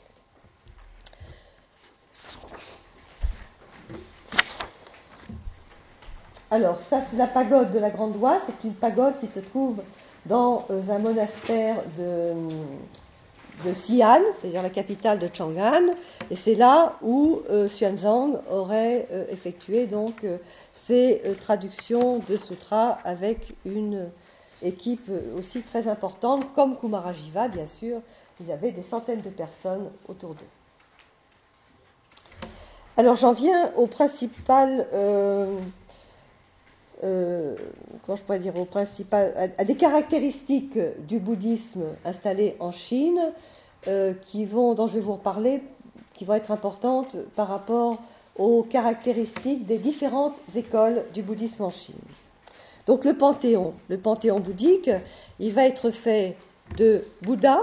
Alors, ça, c'est la pagode de la Grande Oise. C'est une pagode qui se trouve dans euh, un monastère de, de Xi'an, c'est-à-dire la capitale de Chang'an. Et c'est là où euh, Xuanzang aurait euh, effectué donc euh, ses euh, traductions de sutras avec une équipe aussi très importante, comme Kumarajiva, bien sûr. Il y avait des centaines de personnes autour d'eux. Alors, j'en viens au principal... Euh, Euh, comment je pourrais dire, au principal, à, à des caractéristiques du bouddhisme installé en Chine euh, qui vont, dont je vais vous reparler, qui vont être importantes par rapport aux caractéristiques des différentes écoles du bouddhisme en Chine. Donc le panthéon, le panthéon bouddhique, il va être fait de Bouddha,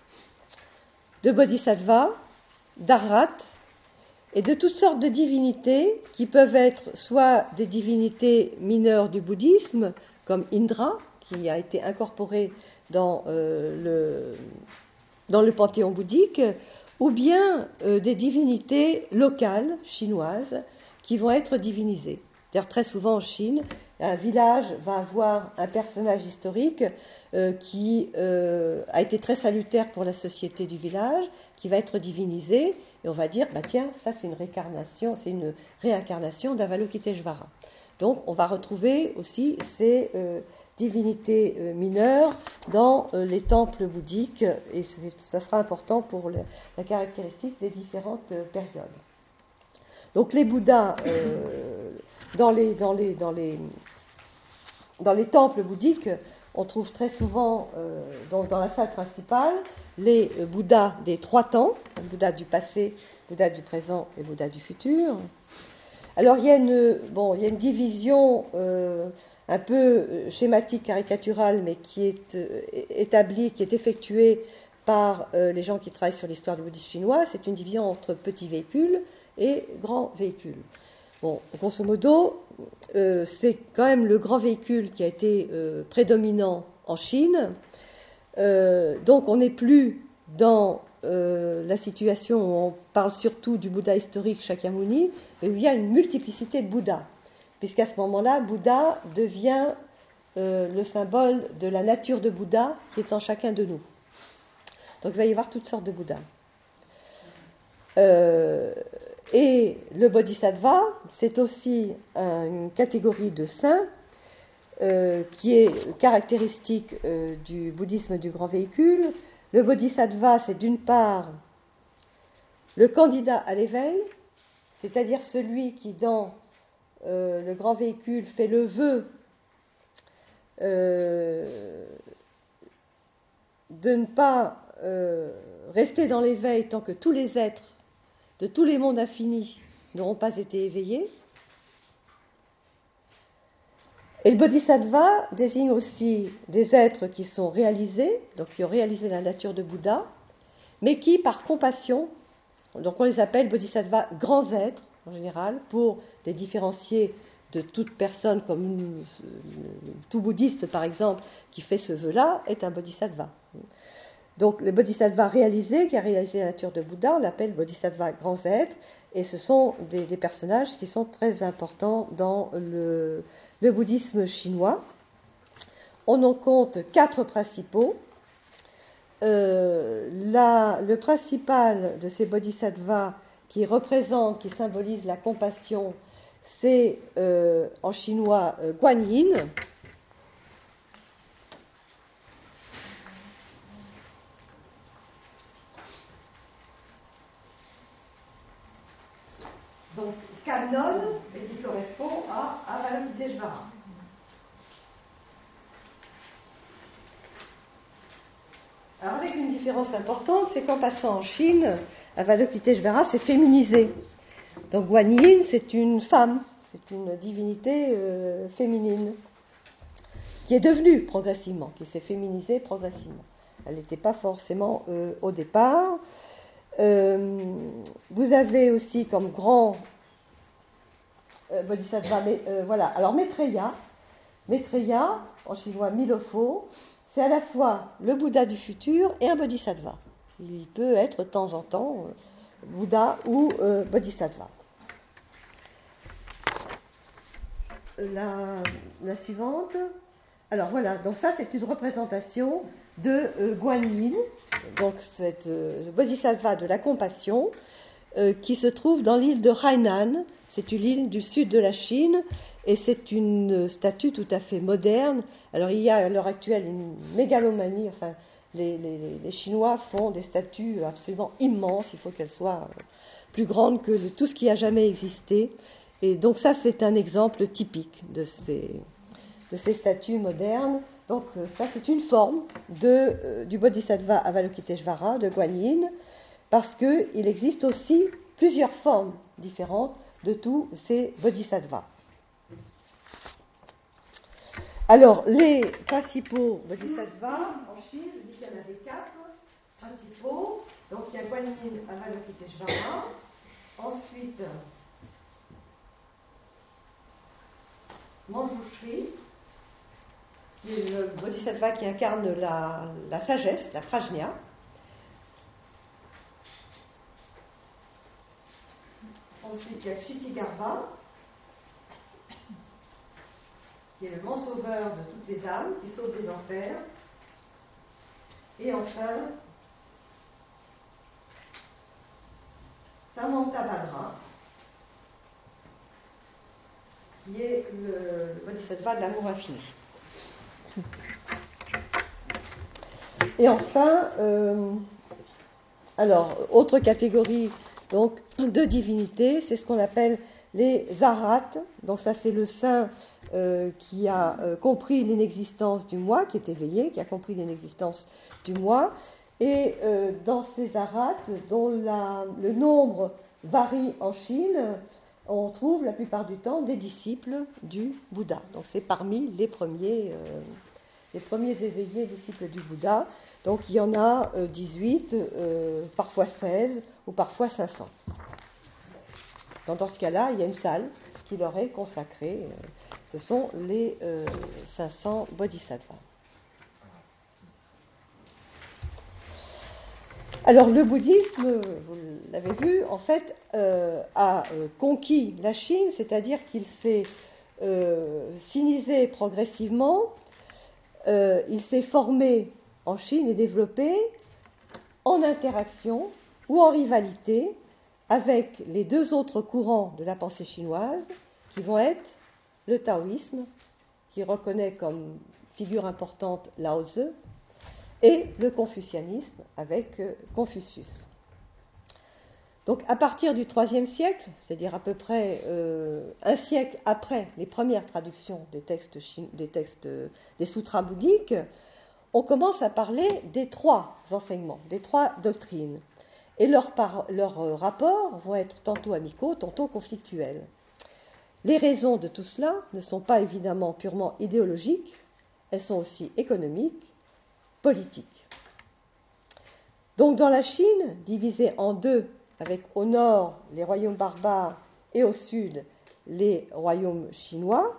de Bodhisattva, d'Arhat, et de toutes sortes de divinités qui peuvent être soit des divinités mineures du bouddhisme, comme Indra, qui a été incorporé dans, euh, le, dans le panthéon bouddhique, ou bien euh, des divinités locales, chinoises, qui vont être divinisées. D'ailleurs, très souvent en Chine, un village va avoir un personnage historique euh, qui euh, a été très salutaire pour la société du village, qui va être divinisé, et on va dire, bah tiens, ça c'est une réincarnation, c'est une réincarnation d'Avalokiteshvara. Donc on va retrouver aussi ces euh, divinités euh, mineures dans euh, les temples bouddhiques, et ça sera important pour le, la caractéristique des différentes euh, périodes. Donc les Bouddhas, euh, dans, les, dans, les, dans, les, dans les temples bouddhiques, on trouve très souvent, euh, donc dans la salle principale, les Bouddhas des trois temps, le Bouddha du passé, Bouddha du présent et Bouddha du futur. Alors il y a une, bon, il y a une division euh, un peu schématique, caricaturale, mais qui est euh, établie, qui est effectuée par euh, les gens qui travaillent sur l'histoire du bouddhisme chinois. C'est une division entre petits véhicules et grands véhicules. Bon, grosso modo, euh, c'est quand même le grand véhicule qui a été euh, prédominant en Chine. Euh, donc on n'est plus dans euh, la situation où on parle surtout du Bouddha historique Shakyamuni, mais où il y a une multiplicité de Bouddhas, puisqu'à ce moment-là, Bouddha devient euh, le symbole de la nature de Bouddha qui est en chacun de nous. Donc il va y avoir toutes sortes de Bouddhas. Euh, et le Bodhisattva, c'est aussi un, une catégorie de saints Euh, qui est caractéristique euh, du bouddhisme du grand véhicule. Le bodhisattva, c'est d'une part le candidat à l'éveil, c'est-à-dire celui qui, dans euh, le grand véhicule, fait le vœu euh, de ne pas euh, rester dans l'éveil tant que tous les êtres de tous les mondes infinis n'auront pas été éveillés. Et le bodhisattva désigne aussi des êtres qui sont réalisés, donc qui ont réalisé la nature de Bouddha, mais qui, par compassion, donc on les appelle bodhisattvas grands êtres, en général, pour les différencier de toute personne, comme tout bouddhiste, par exemple, qui fait ce vœu-là, est un bodhisattva. Donc le bodhisattva réalisé, qui a réalisé la nature de Bouddha, on l'appelle bodhisattva grands êtres, et ce sont des, des personnages qui sont très importants dans le... le bouddhisme chinois. On en compte quatre principaux. Euh, la, le principal de ces bodhisattvas qui représente, qui symbolise la compassion, c'est euh, en chinois euh, Guanyin. Donc Kannon, et qui correspond à Avalokiteshvara. Alors avec une différence importante, c'est qu'en passant en Chine, Avalokiteshvara s'est féminisé. Donc Guanyin, c'est une femme, c'est une divinité euh, féminine qui est devenue progressivement, qui s'est féminisée progressivement. Elle n'était pas forcément euh, au départ. Euh, vous avez aussi comme grand euh, bodhisattva, mais, euh, voilà. Alors Maitreya, Maitreya, en chinois Milofo, c'est à la fois le Bouddha du futur et un bodhisattva. Il peut être de temps en temps euh, Bouddha ou euh, bodhisattva. La, la suivante. Alors voilà, donc ça c'est une représentation de euh, Guanyin, donc cette euh, bodhisattva de la compassion, euh, qui se trouve dans l'île de Hainan. C'est une île du sud de la Chine et c'est une statue tout à fait moderne. Alors il y a à l'heure actuelle une mégalomanie, enfin les, les, les Chinois font des statues absolument immenses, il faut qu'elles soient plus grandes que tout ce qui a jamais existé. Et donc ça c'est un exemple typique de ces, de ces statues modernes. Donc ça c'est une forme de, euh, du Bodhisattva Avalokiteshvara de Guanyin, parce qu'il existe aussi plusieurs formes différentes de tous ces bodhisattvas. Alors, les principaux bodhisattvas en Chine, je dis qu'il y en avait quatre principaux. Donc, il y a Guanyin Avalokiteshvara. Ensuite, Manjushri, qui est le bodhisattva qui incarne la, la sagesse, la prajna. Ensuite, il y a Kshitigarbha, qui est le grand sauveur de toutes les âmes, qui sauve des enfers. Et enfin, Samantabhadra, qui est le, le bodhisattva de l'amour infini. Et enfin, euh, alors, autre catégorie donc, de divinités, c'est ce qu'on appelle les arhats. Donc ça, c'est le saint euh, qui a euh, compris l'inexistence du moi, qui est éveillé, qui a compris l'inexistence du moi. Et euh, dans ces arhats, dont la, le nombre varie en Chine, on trouve la plupart du temps des disciples du Bouddha. Donc c'est parmi les premiers, euh, les premiers éveillés disciples du Bouddha. Donc il y en a euh, dix-huit, euh, parfois seize ou parfois cinq cents. Donc, dans ce cas-là, il y a une salle qui leur est consacrée. Ce sont les euh, cinq cents bodhisattvas. Alors le bouddhisme, vous l'avez vu, en fait, euh, a euh, conquis la Chine, c'est-à-dire qu'il s'est euh, sinisé progressivement, euh, il s'est formé en Chine et développé en interaction ou en rivalité avec les deux autres courants de la pensée chinoise, qui vont être le taoïsme, qui reconnaît comme figure importante Lao Tzu, et le confucianisme avec Confucius. Donc à partir du troisième siècle, c'est-à-dire à peu près euh, un siècle après les premières traductions des textes, des, textes des sutras bouddhiques, on commence à parler des trois enseignements, des trois doctrines. Et leurs leur rapports vont être tantôt amicaux, tantôt conflictuels. Les raisons de tout cela ne sont pas évidemment purement idéologiques, elles sont aussi économiques, politiques. Donc dans la Chine, divisée en deux, avec au nord les royaumes barbares et au sud les royaumes chinois,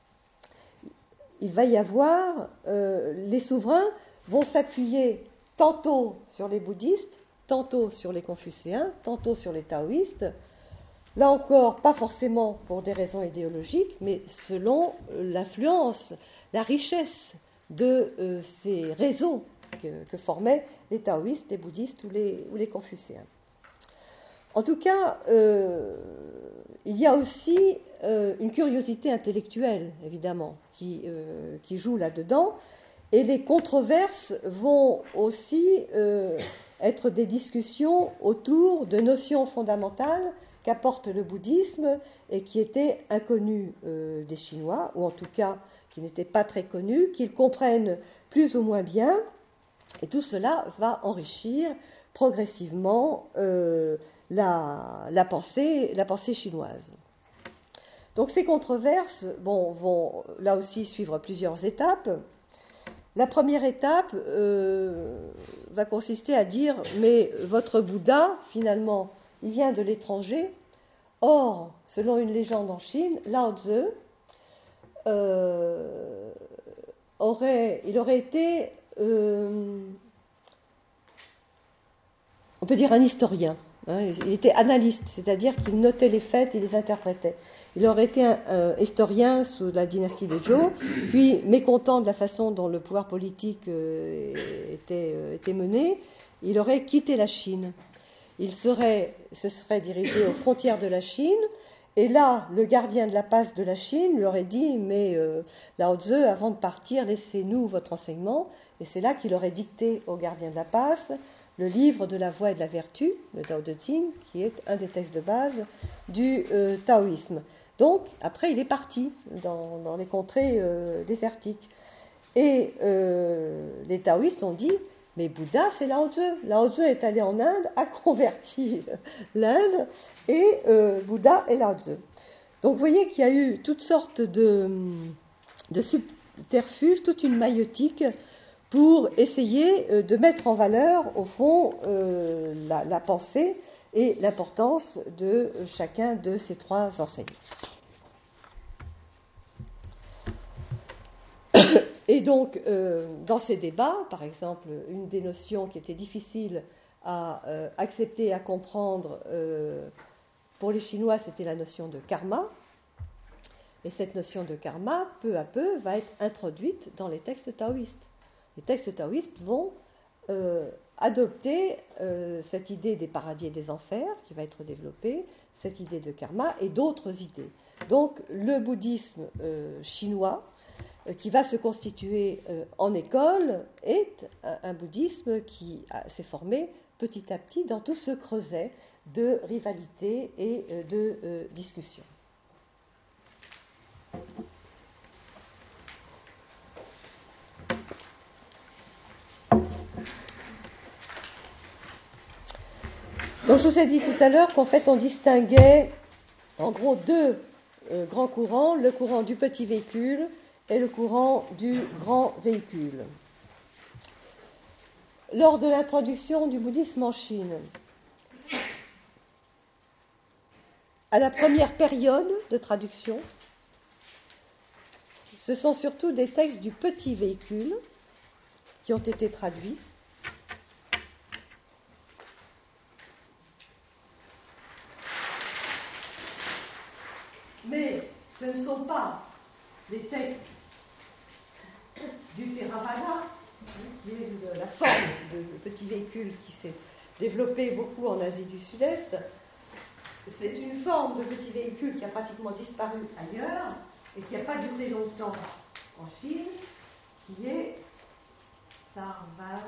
il va y avoir, euh, les souverains vont s'appuyer tantôt sur les bouddhistes, tantôt sur les confucéens, tantôt sur les taoïstes, là encore pas forcément pour des raisons idéologiques, mais selon l'influence, la richesse de euh, ces réseaux que, que formaient les taoïstes, les bouddhistes ou les, ou les confucéens. En tout cas, euh, il y a aussi euh, une curiosité intellectuelle, évidemment, qui, euh, qui joue là-dedans, et les controverses vont aussi euh, être des discussions autour de notions fondamentales qu'apporte le bouddhisme et qui étaient inconnues euh, des Chinois, ou en tout cas qui n'étaient pas très connues, qu'ils comprennent plus ou moins bien, et tout cela va enrichir progressivement euh, la, la, pensée, la pensée chinoise. Donc ces controverses bon, vont là aussi suivre plusieurs étapes. La première étape euh, va consister à dire « mais votre Bouddha, finalement, il vient de l'étranger. Or, selon une légende en Chine, Lao Tzu euh, aurait, il aurait été, euh, on peut dire un historien. Hein, il était analyste, c'est-à-dire qu'il notait les faits, il les interprétait. Il aurait été un, un historien sous la dynastie des Zhou, puis mécontent de la façon dont le pouvoir politique euh, était, euh, était mené, il aurait quitté la Chine. Il serait, se serait dirigé aux frontières de la Chine, et là, le gardien de la passe de la Chine lui aurait dit « mais euh, Lao Tzu, avant de partir, laissez-nous votre enseignement », et c'est là qu'il aurait dicté au gardien de la passe le livre de la voie et de la vertu, le Tao Te Ching, qui est un des textes de base du euh, taoïsme. Donc, après, il est parti dans, dans les contrées euh, désertiques. Et euh, les taoïstes ont dit, mais Bouddha, c'est Lao Tzu. Lao Tzu est allé en Inde, a converti l'Inde, et euh, Bouddha est Lao Tzu. Donc, vous voyez qu'il y a eu toutes sortes de, de subterfuges, toute une maïeutique pour essayer de mettre en valeur, au fond, euh, la, la pensée et l'importance de chacun de ces trois enseignements. Et donc, euh, dans ces débats, par exemple, une des notions qui était difficile à euh, accepter, à comprendre euh, pour les Chinois, c'était la notion de karma. Et cette notion de karma, peu à peu, va être introduite dans les textes taoïstes. Les textes taoïstes vont euh, adopter euh, cette idée des paradis et des enfers qui va être développée, cette idée de karma et d'autres idées. Donc le bouddhisme euh, chinois, euh, qui va se constituer euh, en école, est un, un bouddhisme qui a, s'est formé petit à petit dans tout ce creuset de rivalité et euh, de euh, discussion. Donc, je vous ai dit tout à l'heure qu'en fait, on distinguait en gros deux euh, grands courants, le courant du petit véhicule et le courant du grand véhicule. Lors de l'introduction du bouddhisme en Chine, à la première période de traduction, ce sont surtout des textes du petit véhicule qui ont été traduits. Mais ce ne sont pas les textes du Theravada, qui est la forme de petit véhicule qui s'est développée beaucoup en Asie du Sud-Est. C'est une forme de petit véhicule qui a pratiquement disparu ailleurs et qui n'a pas duré longtemps en Chine, qui est Sarvastivada,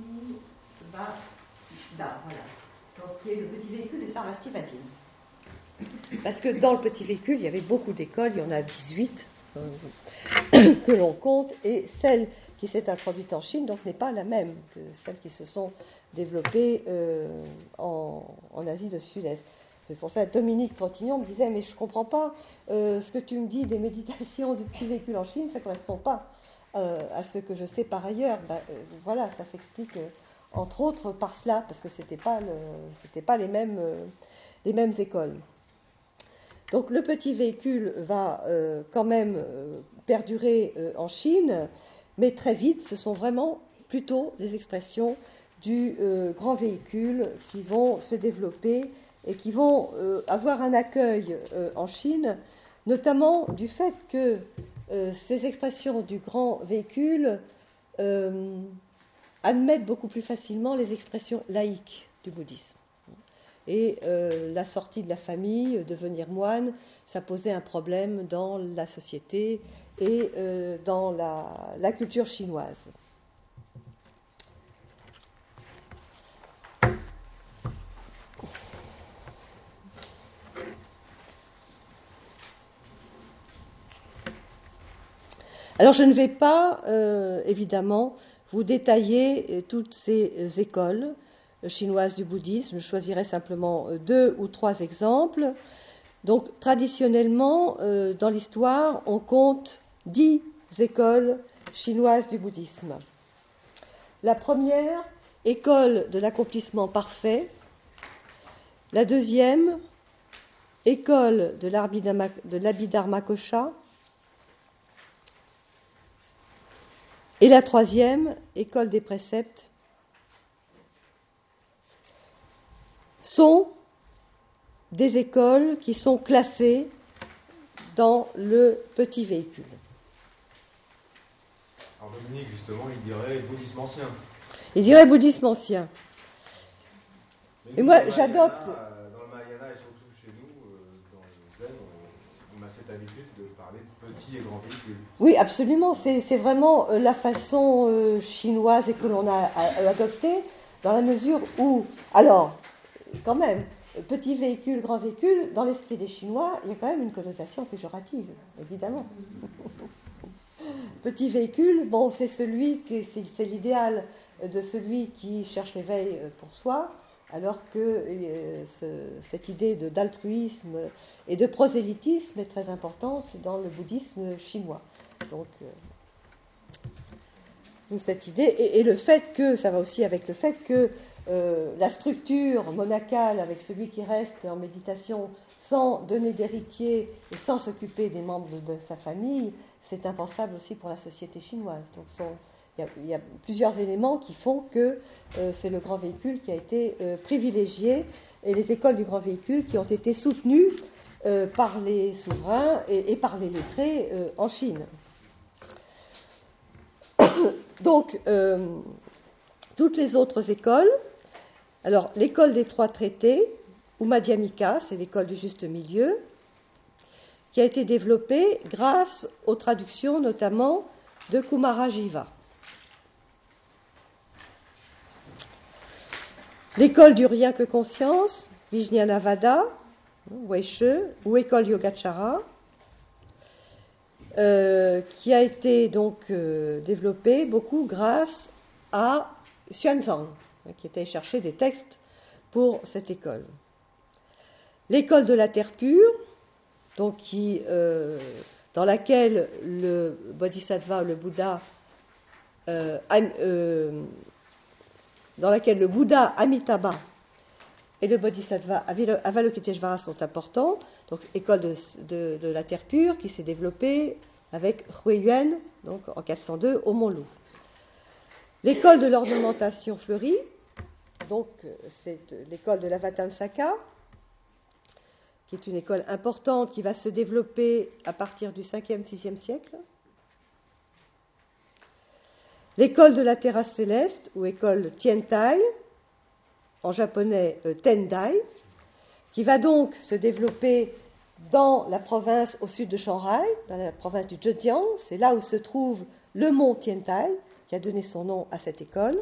voilà. Donc, qui est le petit véhicule des Sarvastivadines. Parce que dans le petit véhicule, il y avait beaucoup d'écoles, il y en a dix-huit euh, que l'on compte, et celle qui s'est introduite en Chine donc n'est pas la même que celles qui se sont développées euh, en, en Asie du Sud-Est. C'est pour ça que Dominique Pontignon me disait, mais je ne comprends pas euh, ce que tu me dis des méditations du petit véhicule en Chine, ça ne correspond pas euh, à ce que je sais par ailleurs. Ben, euh, voilà, ça s'explique euh, entre autres par cela, parce que ce n'étaient pas, le, c'était pas les, mêmes, euh, les mêmes écoles. Donc le petit véhicule va euh, quand même euh, perdurer euh, en Chine, mais très vite, ce sont vraiment plutôt les expressions du euh, grand véhicule qui vont se développer et qui vont euh, avoir un accueil euh, en Chine, notamment du fait que euh, ces expressions du grand véhicule euh, admettent beaucoup plus facilement les expressions laïques du bouddhisme. Et euh, la sortie de la famille, devenir moine, ça posait un problème dans la société et euh, dans la, la culture chinoise. Alors je ne vais pas, euh, évidemment, vous détailler euh, toutes ces euh, écoles chinoises du bouddhisme. Je choisirai simplement deux ou trois exemples. Donc, traditionnellement, euh, dans l'histoire, on compte dix écoles chinoises du bouddhisme. La première, école de l'accomplissement parfait. La deuxième, école de l'Abhidharmakosha. Et la troisième, école des préceptes, sont des écoles qui sont classées dans le petit véhicule. Alors Dominique, justement, il dirait bouddhisme ancien. Il dirait bouddhisme ancien. Mais et moi, dans j'adopte... Mahayana, dans le Mahayana et surtout chez nous, dans le Zen, on, on a cette habitude de parler de petits et grands véhicules. Oui, absolument. C'est, c'est vraiment la façon euh, chinoise et que l'on a adoptée, dans la mesure où... Alors, quand même, petit véhicule, grand véhicule, dans l'esprit des Chinois, il y a quand même une connotation péjorative, évidemment. Petit véhicule, bon, c'est celui qui, c'est, c'est l'idéal de celui qui cherche l'éveil pour soi, alors que euh, ce, cette idée de, d'altruisme et de prosélytisme est très importante dans le bouddhisme chinois. Donc, euh, d'où cette idée, et, et le fait que, ça va aussi avec le fait que euh, la structure monacale avec celui qui reste en méditation sans donner d'héritier et sans s'occuper des membres de, de sa famille, c'est impensable aussi pour la société chinoise. Donc, son, il, y a, il y a plusieurs éléments qui font que euh, c'est le grand véhicule qui a été euh, privilégié, et les écoles du grand véhicule qui ont été soutenues euh, par les souverains et, et par les lettrés euh, en Chine. Donc, euh, toutes les autres écoles, alors l'école des trois traités, ou Madhyamika, c'est l'école du juste milieu, qui a été développée grâce aux traductions notamment de Kumarajiva. L'école du rien que conscience, Vijñanavada, Weishe, ou école Yogacara, euh, qui a été donc euh, développée beaucoup grâce à Xuanzang, qui était chercher des textes pour cette école. L'école de la terre pure, donc qui, euh, dans laquelle le Bodhisattva, le Bouddha, euh, euh, dans laquelle le Bouddha Amitabha et le Bodhisattva Avalokiteshvara sont importants. Donc, école de, de, de la terre pure qui s'est développée avec Huiyuan, donc en quatre cent deux au Mont Loup. L'école de l'ornementation fleurie, donc c'est l'école de l'Avatamsaka, qui est une école importante qui va se développer à partir du cinquième sixième siècle. L'école de la terrasse céleste, ou école Tiantai, en japonais euh, Tendai, qui va donc se développer dans la province au sud de Shanghai, dans la province du Zhejiang. C'est là où se trouve le mont Tiantai, qui a donné son nom à cette école.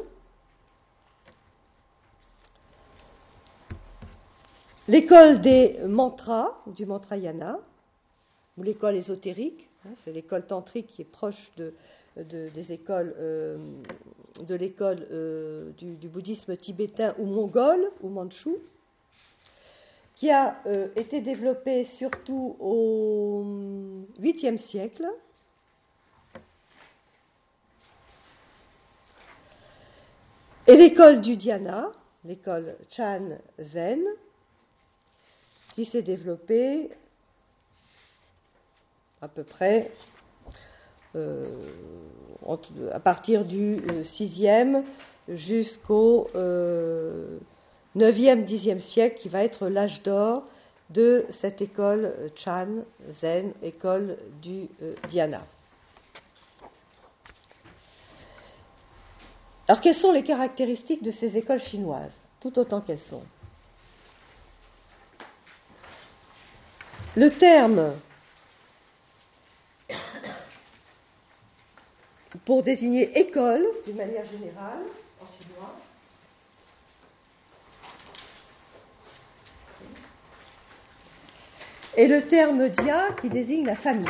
L'école des mantras, du mantrayana, ou l'école ésotérique, hein, c'est l'école tantrique qui est proche de, de, des écoles, euh, de l'école euh, du, du bouddhisme tibétain ou mongol, ou mandchou, qui a euh, été développée surtout au huitième siècle. Et l'école du dhyana, l'école Chan Zen, qui s'est développée à peu près euh, à partir du sixième jusqu'au euh, neuvième, dixième siècle, qui va être l'âge d'or de cette école Chan Zen, école du euh, dhyana. Alors, quelles sont les caractéristiques de ces écoles chinoises, tout autant qu'elles sont? Le terme pour désigner école, d'une manière générale, en chinois, est le terme dia qui désigne la famille.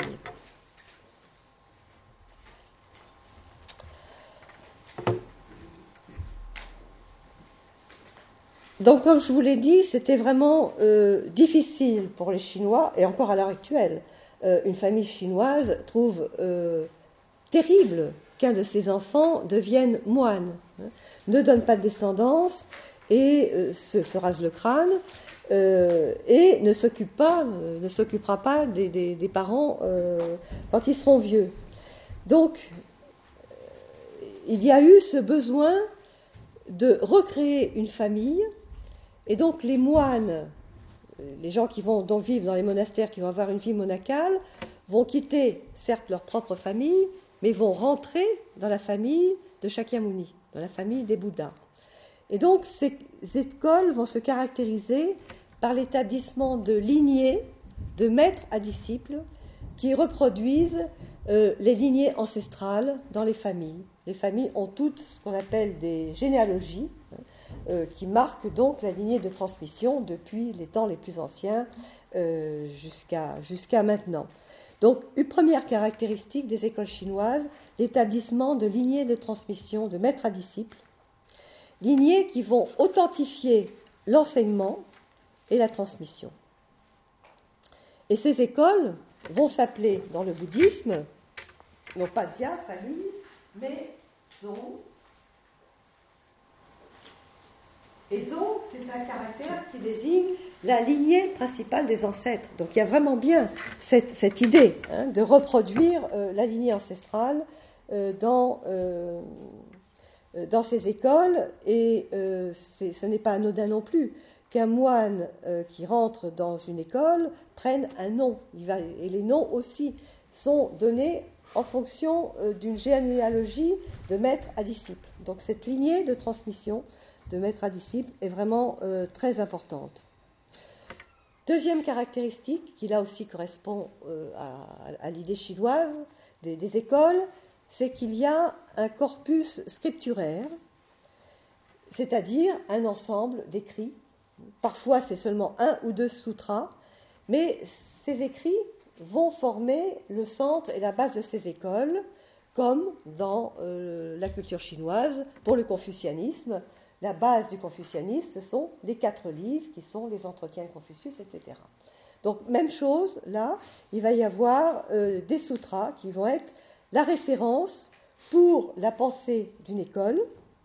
donc, comme je vous l'ai dit, c'était vraiment euh, difficile pour les Chinois, et encore à l'heure actuelle. Euh, une famille chinoise trouve euh, terrible qu'un de ses enfants devienne moine, hein, ne donne pas de descendance et euh, se, se rase le crâne euh, et ne s'occupe pas, euh, ne s'occupera pas des, des, des parents euh, quand ils seront vieux. Donc, il y a eu ce besoin de recréer une famille, et donc les moines, les gens qui vont donc vivre dans les monastères, qui vont avoir une vie monacale, vont quitter certes leur propre famille, mais vont rentrer dans la famille de Shakyamuni, dans la famille des Bouddhas. Et donc ces écoles vont se caractériser par l'établissement de lignées de maîtres à disciples qui reproduisent euh, les lignées ancestrales dans les familles. Les familles ont toutes ce qu'on appelle des généalogies, euh, qui marquent donc la lignée de transmission depuis les temps les plus anciens euh, jusqu'à, jusqu'à maintenant. Donc, une première caractéristique des écoles chinoises, l'établissement de lignées de transmission de maîtres à disciples, lignées qui vont authentifier l'enseignement et la transmission. Et ces écoles vont s'appeler dans le bouddhisme, non pas Zia, famille, mais Zong. Et Zong, c'est un caractère qui désigne la lignée principale des ancêtres. Donc il y a vraiment bien cette, cette idée hein, de reproduire euh, la lignée ancestrale euh, dans, euh, dans ces écoles. Et euh, c'est, ce n'est pas anodin non plus qu'un moine euh, qui rentre dans une école prenne un nom. Il va, et les noms aussi sont donnés en fonction euh, d'une généalogie de maître à disciple. Donc cette lignée de transmission de maître à disciple est vraiment euh, très importante. Deuxième caractéristique, qui là aussi correspond euh, à, à l'idée chinoise des, des écoles, c'est qu'il y a un corpus scripturaire, c'est-à-dire un ensemble d'écrits. Parfois c'est seulement un ou deux sutras, mais ces écrits vont former le centre et la base de ces écoles, comme dans euh, la culture chinoise, pour le confucianisme. La base du confucianisme, ce sont les quatre livres qui sont les entretiens de Confucius, et cetera. Donc, même chose, là, il va y avoir euh, des sutras qui vont être la référence pour la pensée d'une école.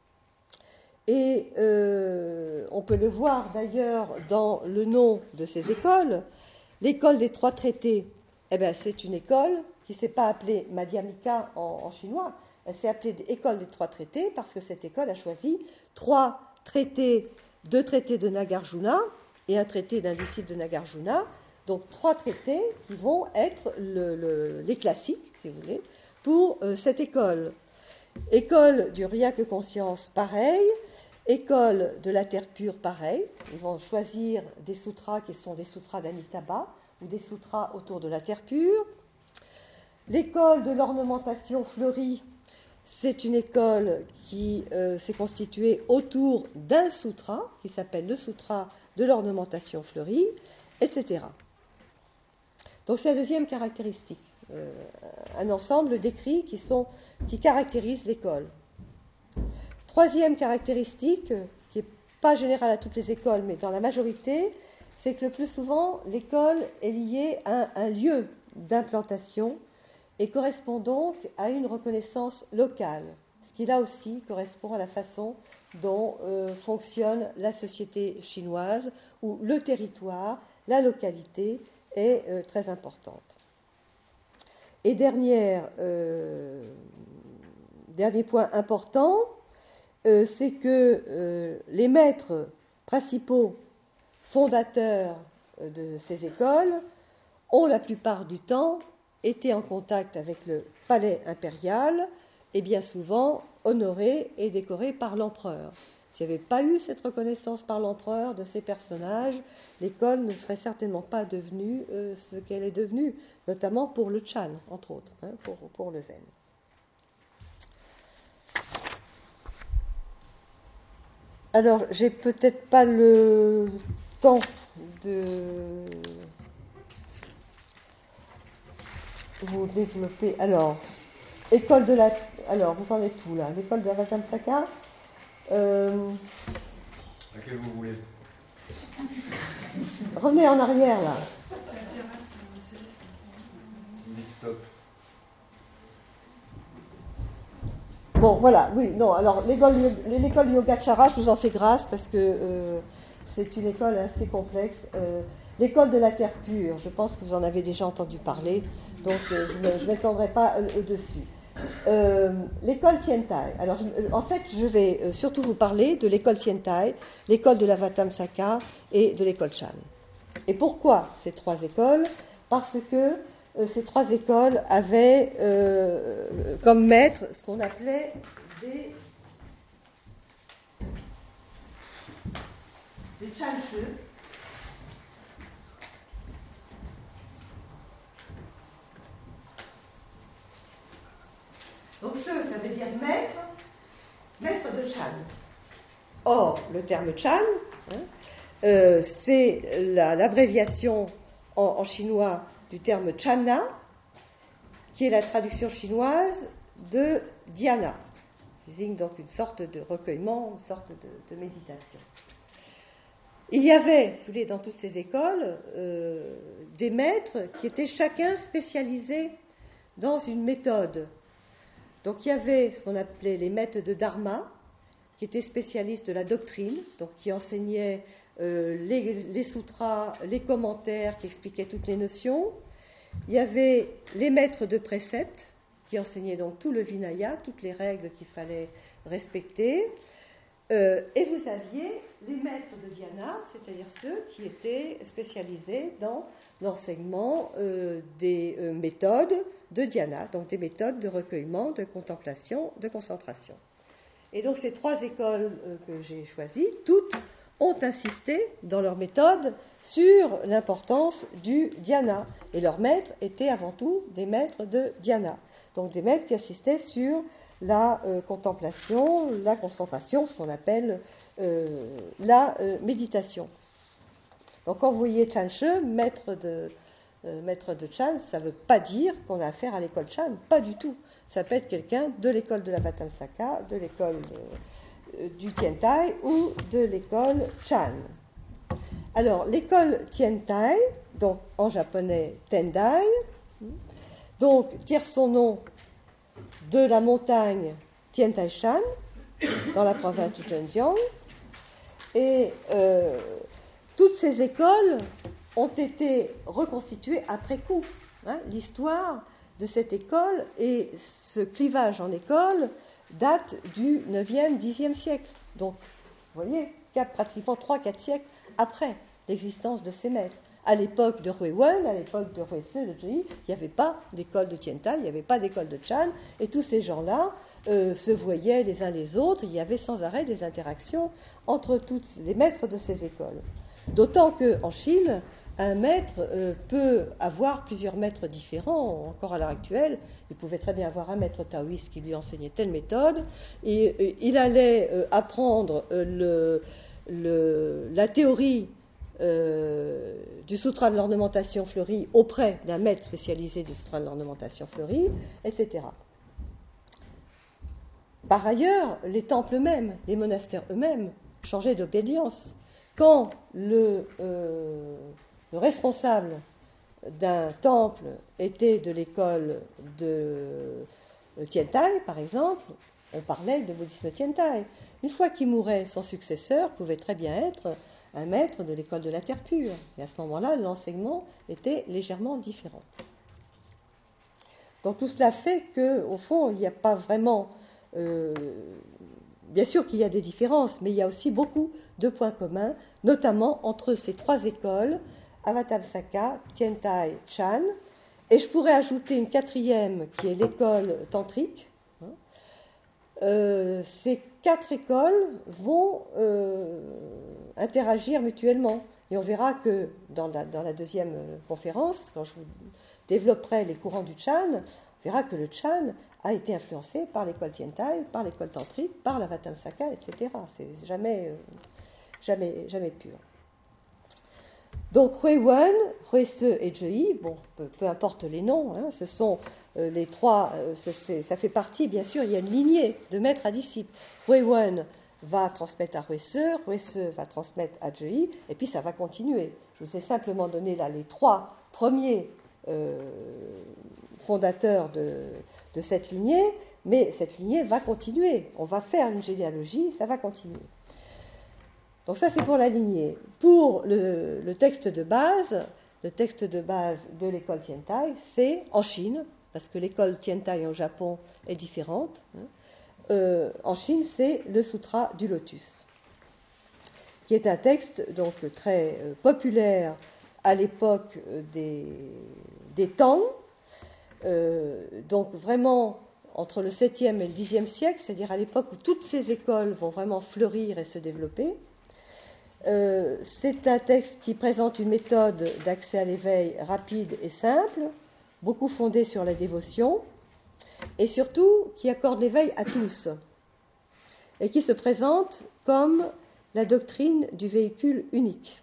Et euh, on peut le voir d'ailleurs dans le nom de ces écoles. L'école des trois traités, eh ben, c'est une école qui ne s'est pas appelée Madhyamika en, en chinois. Elle s'est appelée École des trois traités parce que cette école a choisi trois traités, deux traités de Nagarjuna et un traité d'un disciple de Nagarjuna. Donc trois traités qui vont être le, le, les classiques, si vous voulez, pour euh, cette école. École du rien que conscience, pareil. École de la terre pure, pareil. Ils vont choisir des sutras qui sont des sutras d'Amitabha ou des sutras autour de la terre pure. L'école de l'ornementation fleurie, c'est une école qui euh, s'est constituée autour d'un sutra, qui s'appelle le sutra de l'ornementation fleurie, et cetera. Donc c'est la deuxième caractéristique, euh, un ensemble d'écrits qui, sont, qui caractérisent l'école. Troisième caractéristique, qui n'est pas générale à toutes les écoles, mais dans la majorité, c'est que le plus souvent, l'école est liée à un lieu d'implantation et correspond donc à une reconnaissance locale, ce qui là aussi correspond à la façon dont euh, fonctionne la société chinoise, où le territoire, la localité est euh, très importante. Et dernière, euh, dernier point important, euh, c'est que euh, les maîtres principaux fondateurs de ces écoles ont la plupart du temps été en contact avec le palais impérial et bien souvent honorés et décorés par l'empereur. S'il n'y avait pas eu cette reconnaissance par l'empereur de ces personnages, l'école ne serait certainement pas devenue euh, ce qu'elle est devenue, notamment pour le Chan, entre autres, hein, pour, pour le Zen. Alors, j'ai peut-être pas le temps de vous développer. Alors, école de la. Alors, vous en êtes où là? L'école de la Vajrasattva. Euh, Laquelle vous voulez? Revenez en arrière, là. Vous dites stop. Bon, voilà, oui, non, alors l'école, l'école Yogacara, je vous en fais grâce parce que euh, c'est une école assez complexe. Euh, l'école de la terre pure, je pense que vous en avez déjà entendu parler, donc euh, je ne m'étendrai pas euh, dessus. Euh, l'école Tiantai. Alors, je, en fait, je vais euh, surtout vous parler de l'école Tiantai, l'école de la Vatamsaka et de l'école Chan. Et pourquoi ces trois écoles? Parce que euh, ces trois écoles avaient euh, comme maître ce qu'on appelait des, des Chanshu. Donc, che, ça veut dire maître, maître de Chan. Or, le terme Chan, hein, euh, c'est la, l'abréviation en, en chinois du terme Channa, qui est la traduction chinoise de dhyana, qui désigne donc une sorte de recueillement, une sorte de, de méditation. Il y avait, si vous voulez, dans toutes ces écoles, euh, des maîtres qui étaient chacun spécialisés dans une méthode. Donc il y avait ce qu'on appelait les maîtres de Dharma, qui étaient spécialistes de la doctrine, donc qui enseignaient euh, les, les sutras, les commentaires, qui expliquaient toutes les notions. Il y avait les maîtres de préceptes, qui enseignaient donc tout le Vinaya, toutes les règles qu'il fallait respecter. Euh, et vous aviez les maîtres de dhyana, c'est-à-dire ceux qui étaient spécialisés dans l'enseignement euh, des euh, méthodes de dhyana, donc des méthodes de recueillement, de contemplation, de concentration. Et donc ces trois écoles euh, que j'ai choisies, toutes ont insisté dans leur méthode sur l'importance du dhyana. Et leurs maîtres étaient avant tout des maîtres de dhyana, donc des maîtres qui insistaient sur la euh, contemplation, la concentration, ce qu'on appelle euh, la euh, méditation. Donc quand vous voyez Chanshe, maître de, euh, maître de Chan, ça ne veut pas dire qu'on a affaire à l'école Chan, pas du tout. Ça peut être quelqu'un de l'école de la Vatamsaka, de l'école euh, du Tiantai ou de l'école Chan. Alors l'école Tiantai, donc en japonais Tendai, donc tire son nom de la montagne Tiantai-shan, dans la province du Zhejiang. Et euh, toutes ces écoles ont été reconstituées après coup. Hein. L'histoire de cette école et ce clivage en école date du neuvième, dixième siècle. Donc, vous voyez, il y a pratiquement trois quatre siècles après l'existence de ces maîtres. À l'époque de Huiwen, à l'époque de Huizi, de Zhi, il n'y avait pas d'école de Tiantai, il n'y avait pas d'école de Chan, et tous ces gens-là euh, se voyaient les uns les autres, il y avait sans arrêt des interactions entre tous les maîtres de ces écoles. D'autant qu'en Chine, un maître euh, peut avoir plusieurs maîtres différents, encore à l'heure actuelle. Il pouvait très bien avoir un maître taoïste qui lui enseignait telle méthode, et, et il allait euh, apprendre euh, le, le, la théorie Euh, du sutra de l'ornementation fleurie auprès d'un maître spécialisé du sutra de l'ornementation fleurie, et cetera. Par ailleurs, les temples eux-mêmes, les monastères eux-mêmes, changeaient d'obédience. Quand le, euh, le responsable d'un temple était de l'école de Tiantai, par exemple, on parlait de bouddhisme Tiantai. Une fois qu'il mourait, son successeur pouvait très bien être un maître de l'école de la terre pure. Et à ce moment-là, l'enseignement était légèrement différent. Donc tout cela fait qu'au fond, il n'y a pas vraiment... Euh, bien sûr qu'il y a des différences, mais il y a aussi beaucoup de points communs, notamment entre ces trois écoles, Avatamsaka, Tiantai, Chan, et je pourrais ajouter une quatrième qui est l'école tantrique. Euh, ces quatre écoles vont euh, interagir mutuellement. Et on verra que dans la, dans la deuxième conférence, quand je vous développerai les courants du Chan, on verra que le Chan a été influencé par l'école Tiantai, par l'école tantrique, par la Vatamsaka, et cetera. C'est jamais, euh, jamais, jamais pur. Donc Huiwen, Huizi et Zhi, bon, peu, peu importe les noms, hein, ce sont euh, les trois, euh, ce, ça fait partie, bien sûr, il y a une lignée de maître à disciple. Huiwen va transmettre à Ruesse, Ruesse va transmettre à Zheyi, et puis ça va continuer. Je vous ai simplement donné là les trois premiers euh, fondateurs de, de cette lignée, mais cette lignée va continuer. On va faire une généalogie, ça va continuer. Donc ça, c'est pour la lignée. Pour le, le texte de base, le texte de base de l'école Tiantai, c'est en Chine, parce que l'école Tiantai au Japon est différente. Euh, en Chine, c'est le Sutra du Lotus, qui est un texte donc très euh, populaire à l'époque des, des Tang, euh, donc vraiment entre le septième et le dixième siècle, c'est-à-dire à l'époque où toutes ces écoles vont vraiment fleurir et se développer. Euh, c'est un texte qui présente une méthode d'accès à l'éveil rapide et simple, beaucoup fondée sur la dévotion, et surtout qui accorde l'éveil à tous, et qui se présente comme la doctrine du véhicule unique.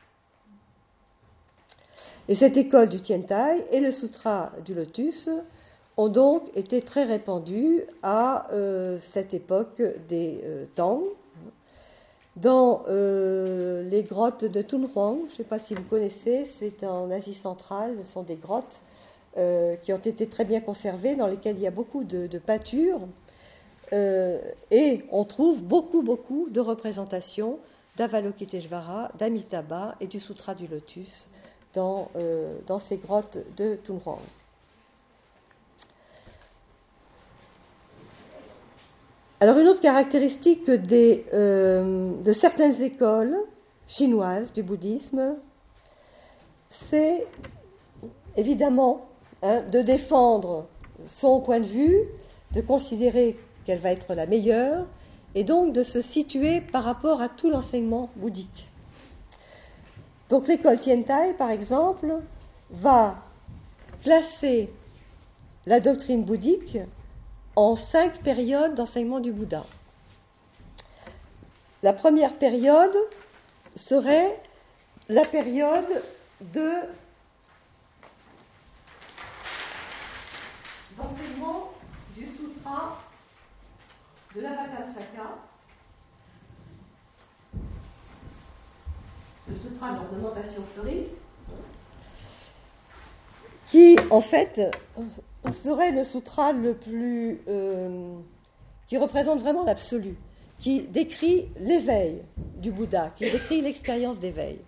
Et cette école du Tiantai et le Sutra du Lotus ont donc été très répandus à euh, cette époque des euh, Tang, dans euh, les grottes de Tunhuang. Je ne sais pas si vous connaissez, c'est en Asie centrale, ce sont des grottes euh, qui ont été très bien conservées, dans lesquelles il y a beaucoup de, de peintures, euh, et on trouve beaucoup, beaucoup de représentations d'Avalokiteshvara, d'Amitabha et du Sutra du Lotus dans, euh, dans ces grottes de Tunhuang. Alors une autre caractéristique des, euh, de certaines écoles chinoises du bouddhisme, c'est évidemment hein, de défendre son point de vue, de considérer qu'elle va être la meilleure, et donc de se situer par rapport à tout l'enseignement bouddhique. Donc l'école Tiantai, par exemple, va classer la doctrine bouddhique en cinq périodes d'enseignement du Bouddha. La première période serait la période de d'enseignement du sutra de l'Avatamsaka, le sutra d'ornementation fleurie, qui en fait serait le sutra le plus euh, qui représente vraiment l'absolu, qui décrit l'éveil du Bouddha, qui décrit l'expérience d'éveil,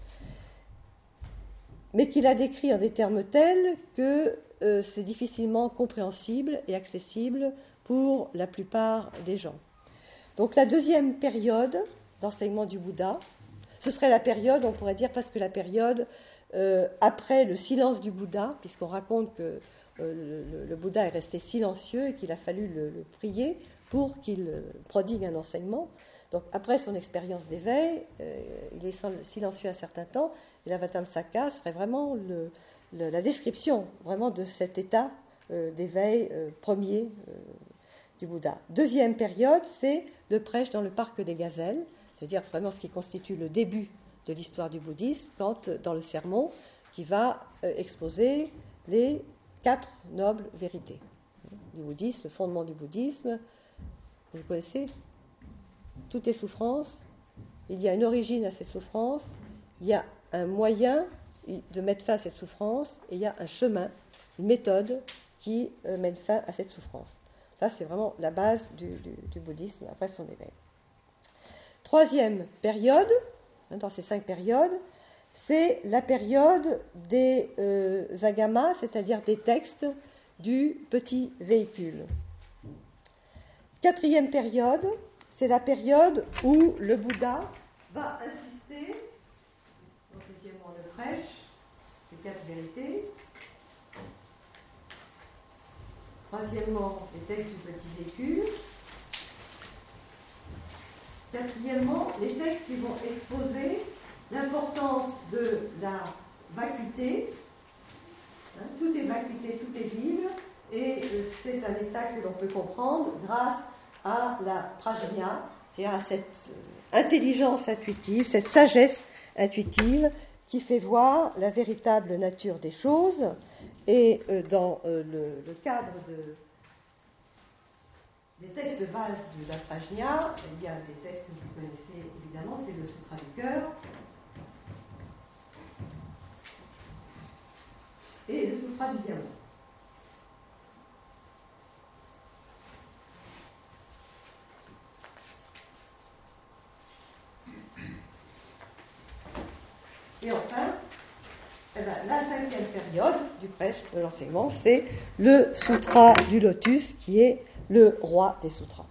mais qui l'a décrit en des termes tels que euh, c'est difficilement compréhensible et accessible pour la plupart des gens. Donc la deuxième période d'enseignement du Bouddha, ce serait la période, on pourrait dire presque la période euh, après le silence du Bouddha, puisqu'on raconte que euh, le, le Bouddha est resté silencieux et qu'il a fallu le, le prier pour qu'il prodigue un enseignement. Donc après son expérience d'éveil, euh, il est silencieux un certain temps, et l'Avatamsaka serait vraiment le, le, la description vraiment de cet état euh, d'éveil euh, premier euh, du Bouddha. Deuxième période, c'est le prêche dans le parc des gazelles, c'est-à-dire vraiment ce qui constitue le début de l'histoire du bouddhisme, quand dans le sermon, qui va euh, exposer les quatre nobles vérités du bouddhisme, le fondement du bouddhisme. Vous connaissez ? Tout est souffrance, il y a une origine à cette souffrance, il y a un moyen de mettre fin à cette souffrance, et il y a un chemin, une méthode qui euh, mène fin à cette souffrance. Ça, c'est vraiment la base du, du, du bouddhisme après son éveil. Troisième période, dans ces cinq périodes, c'est la période des euh, agamas, c'est-à-dire des textes du petit véhicule. Quatrième période, c'est la période où le Bouddha va insister, donc deuxièmement le prêche, les quatre vérités. Troisièmement, les textes du petit véhicule. Quatrièmement, les textes qui vont exposer l'importance de la vacuité. Hein, tout est vacuité, tout est vide, et euh, c'est un état que l'on peut comprendre grâce à la prajna, c'est-à-dire à cette euh, intelligence intuitive, cette sagesse intuitive qui fait voir la véritable nature des choses. Et euh, dans euh, le, le cadre de des textes de base de la Prajna, il y a des textes que vous connaissez évidemment, c'est le Sutra du cœur et le Sutra du diamant. Et enfin, eh ben, la cinquième période du prêche de l'enseignement, c'est le Sutra du Lotus, qui est le roi des sutras.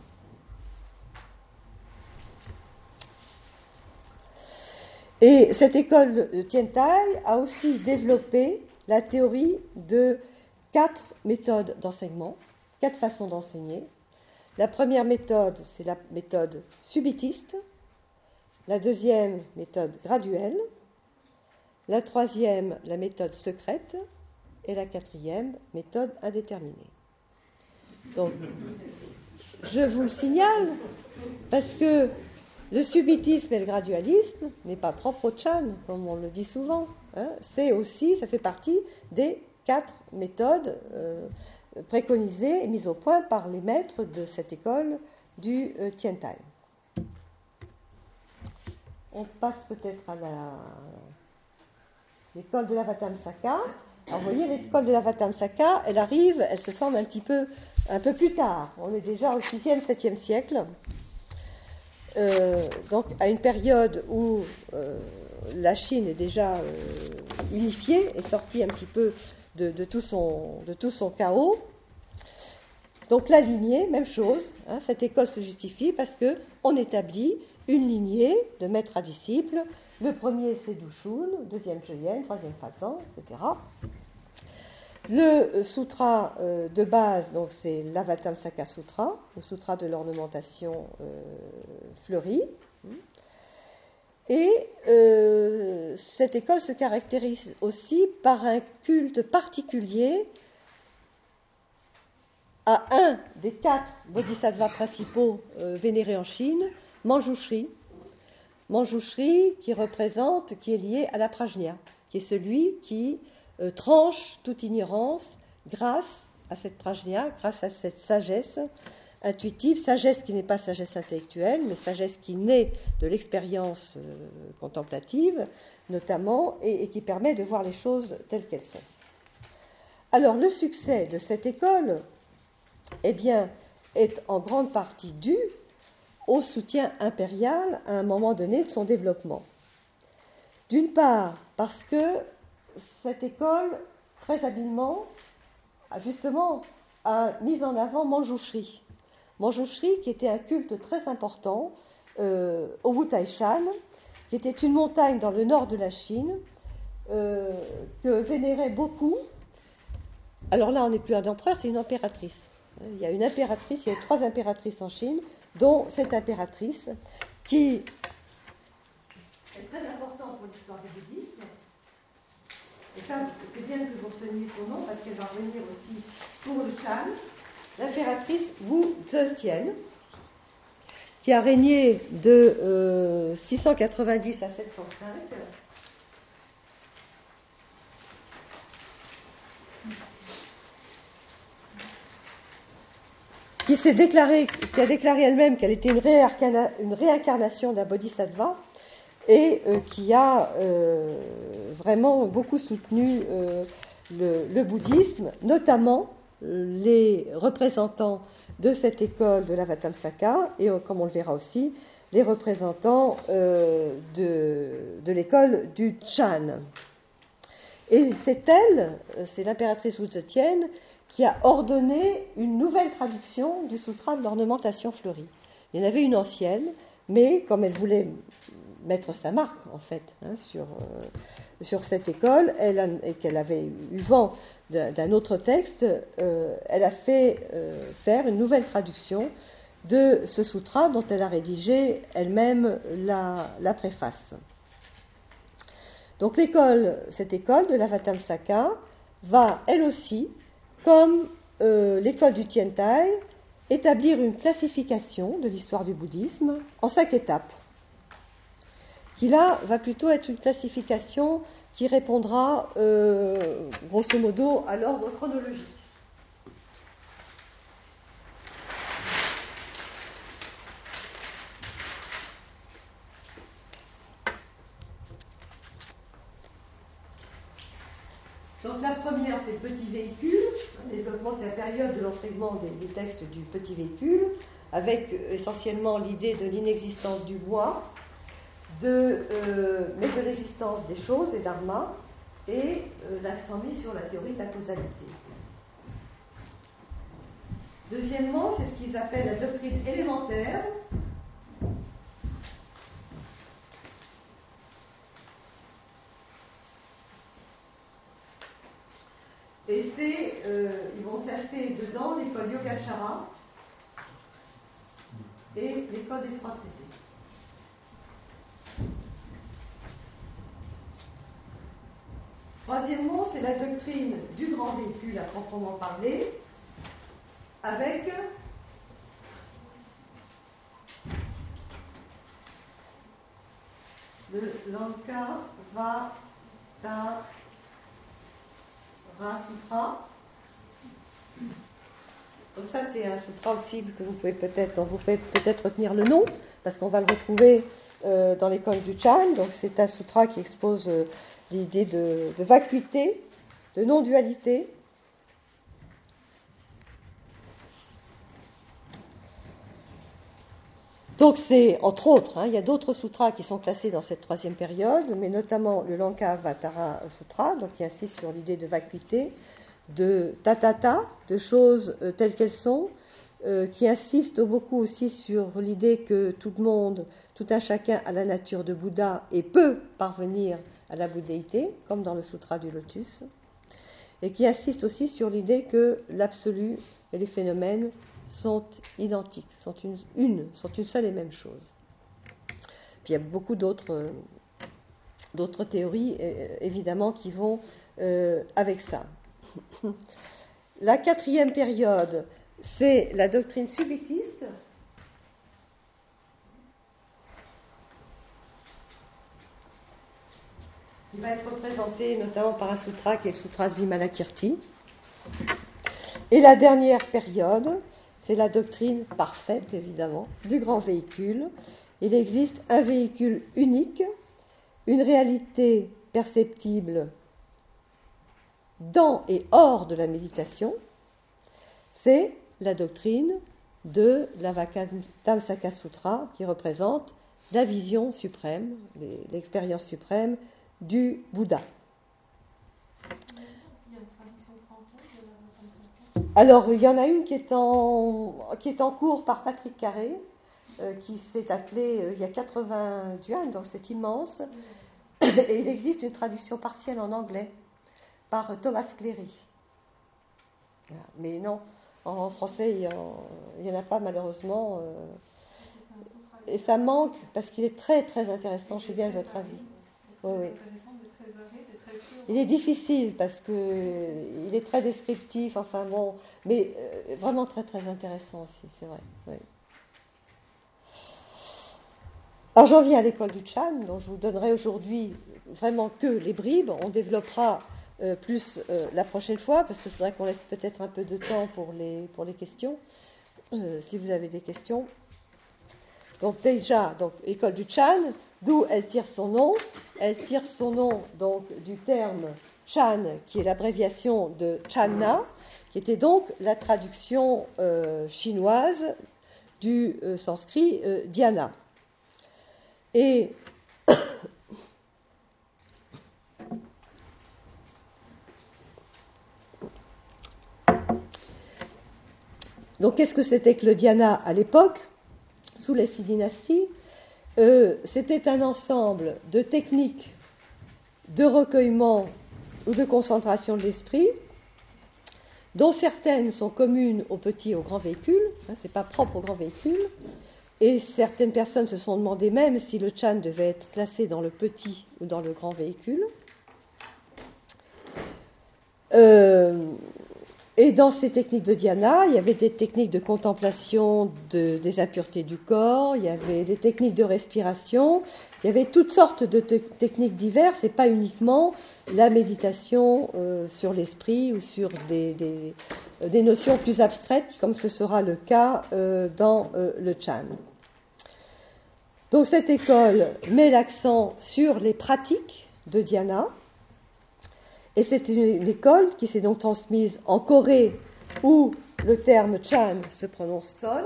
Et cette école de Tiantai a aussi développé la théorie de quatre méthodes d'enseignement, quatre façons d'enseigner. La première méthode, c'est la méthode subitiste. La deuxième, méthode graduelle. La troisième, la méthode secrète. Et la quatrième, méthode indéterminée. Donc, je vous le signale, parce que le subitisme et le gradualisme n'est pas propre au Chan, comme on le dit souvent. Hein. C'est aussi, ça fait partie des quatre méthodes euh, préconisées et mises au point par les maîtres de cette école du euh, Tiantai. On passe peut-être à la, l'école de l'Avatamsaka. Alors, vous voyez, l'école de l'Avatamsaka, elle arrive, elle se forme un petit peu, un peu plus tard. On est déjà au sixième, septième siècle. Euh, donc, à une période où euh, la Chine est déjà euh, unifiée, est sortie un petit peu de, de, tout son, de tout son chaos. Donc, la lignée, même chose. Hein, cette école se justifie parce qu'on établit une lignée de maîtres à disciples. Le premier, c'est Dushun, deuxième Zheyen, troisième Fazan, et cetera. Le sutra euh, de base, donc, c'est l'Avatamsaka Sutra, le sutra de l'ornementation euh, fleurie. Et euh, cette école se caractérise aussi par un culte particulier à un des quatre bodhisattvas principaux euh, vénérés en Chine, Manjushri. Manjushri qui représente, qui est lié à la Prajna, qui est celui qui euh, tranche toute ignorance grâce à cette Prajna, grâce à cette sagesse intuitive, sagesse qui n'est pas sagesse intellectuelle, mais sagesse qui naît de l'expérience euh, contemplative, notamment, et, et qui permet de voir les choses telles qu'elles sont. Alors, le succès de cette école, eh bien, est en grande partie dû au soutien impérial à un moment donné de son développement. D'une part, parce que cette école, très habilement, a justement a mis en avant Manjushri. Manjushri, qui était un culte très important euh, au Wutaishan, qui était une montagne dans le nord de la Chine, euh, que vénérait beaucoup. Alors là, on n'est plus un empereur, c'est une impératrice. Il y a une impératrice, il y a trois impératrices en Chine, dont cette impératrice qui est très importante pour l'histoire du bouddhisme. Et ça, c'est bien que vous reteniez son nom, parce qu'elle va revenir aussi pour le Chan, l'impératrice Wu Zetian, qui a régné de euh, six cent quatre-vingt-dix à sept cent cinq. Qui s'est déclaré, qui a déclaré elle-même qu'elle était une, réincarna, une réincarnation d'un bodhisattva et euh, qui a euh, vraiment beaucoup soutenu euh, le, le bouddhisme, notamment euh, les représentants de cette école de l'Avatamsaka et, euh, comme on le verra aussi, les représentants euh, de, de l'école du Chan. Et c'est elle, c'est l'impératrice Wu Zetian, qui a ordonné une nouvelle traduction du sutra de l'ornementation fleurie. Il y en avait une ancienne, mais comme elle voulait mettre sa marque, en fait, hein, sur, euh, sur cette école, elle a, et qu'elle avait eu vent d'un, d'un autre texte, euh, elle a fait euh, faire une nouvelle traduction de ce sutra dont elle a rédigé elle-même la, la préface. Donc l'école, cette école de l'Avatamsaka va, elle aussi, comme euh, l'école du Tiantai, établir une classification de l'histoire du bouddhisme en cinq étapes, qui là va plutôt être une classification qui répondra euh, grosso modo à l'ordre chronologique. Donc la première, c'est le petit véhicule. Le développement, c'est la période de l'enseignement des, des textes du petit véhicule, avec euh, essentiellement l'idée de l'inexistence du moi, de, euh, mais de l'existence des choses, des dharmas, et euh, l'accent mis sur la théorie de la causalité. Deuxièmement, c'est ce qu'ils appellent la doctrine élémentaire. Et c'est, euh, ils vont classer dedans l'école Yogacara et l'école des trois traités. Troisièmement, c'est la doctrine du grand véhicule à proprement parler, avec le Lankavatara Sutra. Donc ça, c'est un sutra aussi que vous pouvez peut-être, dont vous pouvez peut-être retenir le nom, parce qu'on va le retrouver euh, dans l'école du Chan. Donc c'est un sutra qui expose euh, l'idée de, de vacuité, de non-dualité. Donc c'est, entre autres, hein, il y a d'autres sutras qui sont classés dans cette troisième période, mais notamment le Lankavatara Sutra, donc qui insiste sur l'idée de vacuité, de tatata, de choses euh, telles qu'elles sont, euh, qui insiste beaucoup aussi sur l'idée que tout le monde, tout un chacun a la nature de Bouddha et peut parvenir à la bouddhéité, comme dans le Sutra du Lotus, et qui insiste aussi sur l'idée que l'absolu et les phénomènes sont identiques, sont une, une, sont une seule et même chose. Puis il y a beaucoup d'autres, euh, d'autres théories, euh, évidemment, qui vont euh, avec ça. La quatrième période, c'est la doctrine subitiste. Qui va être représentée notamment par un sutra qui est le sutra de Vimalakirti. Et la dernière période, c'est la doctrine parfaite, évidemment, du grand véhicule. Il existe un véhicule unique, une réalité perceptible dans et hors de la méditation. C'est la doctrine de l'Avatamsaka Sutra qui représente la vision suprême, l'expérience suprême du Bouddha. Alors, il y en a une qui est en, qui est en cours par Patrick Carré, euh, qui s'est attelé euh, il y a quatre-vingts yuan, donc c'est immense. Et il existe une traduction partielle en anglais par Thomas Cleary. Voilà. Mais non, en français, il n'y en, en a pas malheureusement. Euh, et ça manque parce qu'il est très très intéressant. Je suis bien de votre avis. Oui, oui. Il est difficile parce que il est très descriptif, enfin bon, mais euh, vraiment très très intéressant aussi, c'est vrai. Oui. Alors j'en viens à l'école du Chan, dont je vous donnerai aujourd'hui vraiment que les bribes. On développera euh, plus euh, la prochaine fois parce que je voudrais qu'on laisse peut-être un peu de temps pour les pour les questions, euh, si vous avez des questions. Donc déjà, donc l'école du Chan, d'où elle tire son nom. Elle tire son nom donc du terme Chan, qui est l'abréviation de Channa, qui était donc la traduction euh, chinoise du euh, sanskrit euh, dhyana. Et donc qu'est-ce que c'était que le dhyana à l'époque, sous les six dynasties? Euh, c'était un ensemble de techniques de recueillement ou de concentration de l'esprit, dont certaines sont communes au petit et au grand véhicule, hein, c'est pas propre au grand véhicule, et certaines personnes se sont demandé même si le Chan devait être classé dans le petit ou dans le grand véhicule. Euh, Et dans ces techniques de dhyana, il y avait des techniques de contemplation de, des impuretés du corps, il y avait des techniques de respiration, il y avait toutes sortes de te- techniques diverses et pas uniquement la méditation euh, sur l'esprit ou sur des, des, des notions plus abstraites comme ce sera le cas euh, dans euh, le Chan. Donc cette école met l'accent sur les pratiques de dhyana Et c'est une, une école qui s'est donc transmise en Corée, où le terme Chan se prononce Son,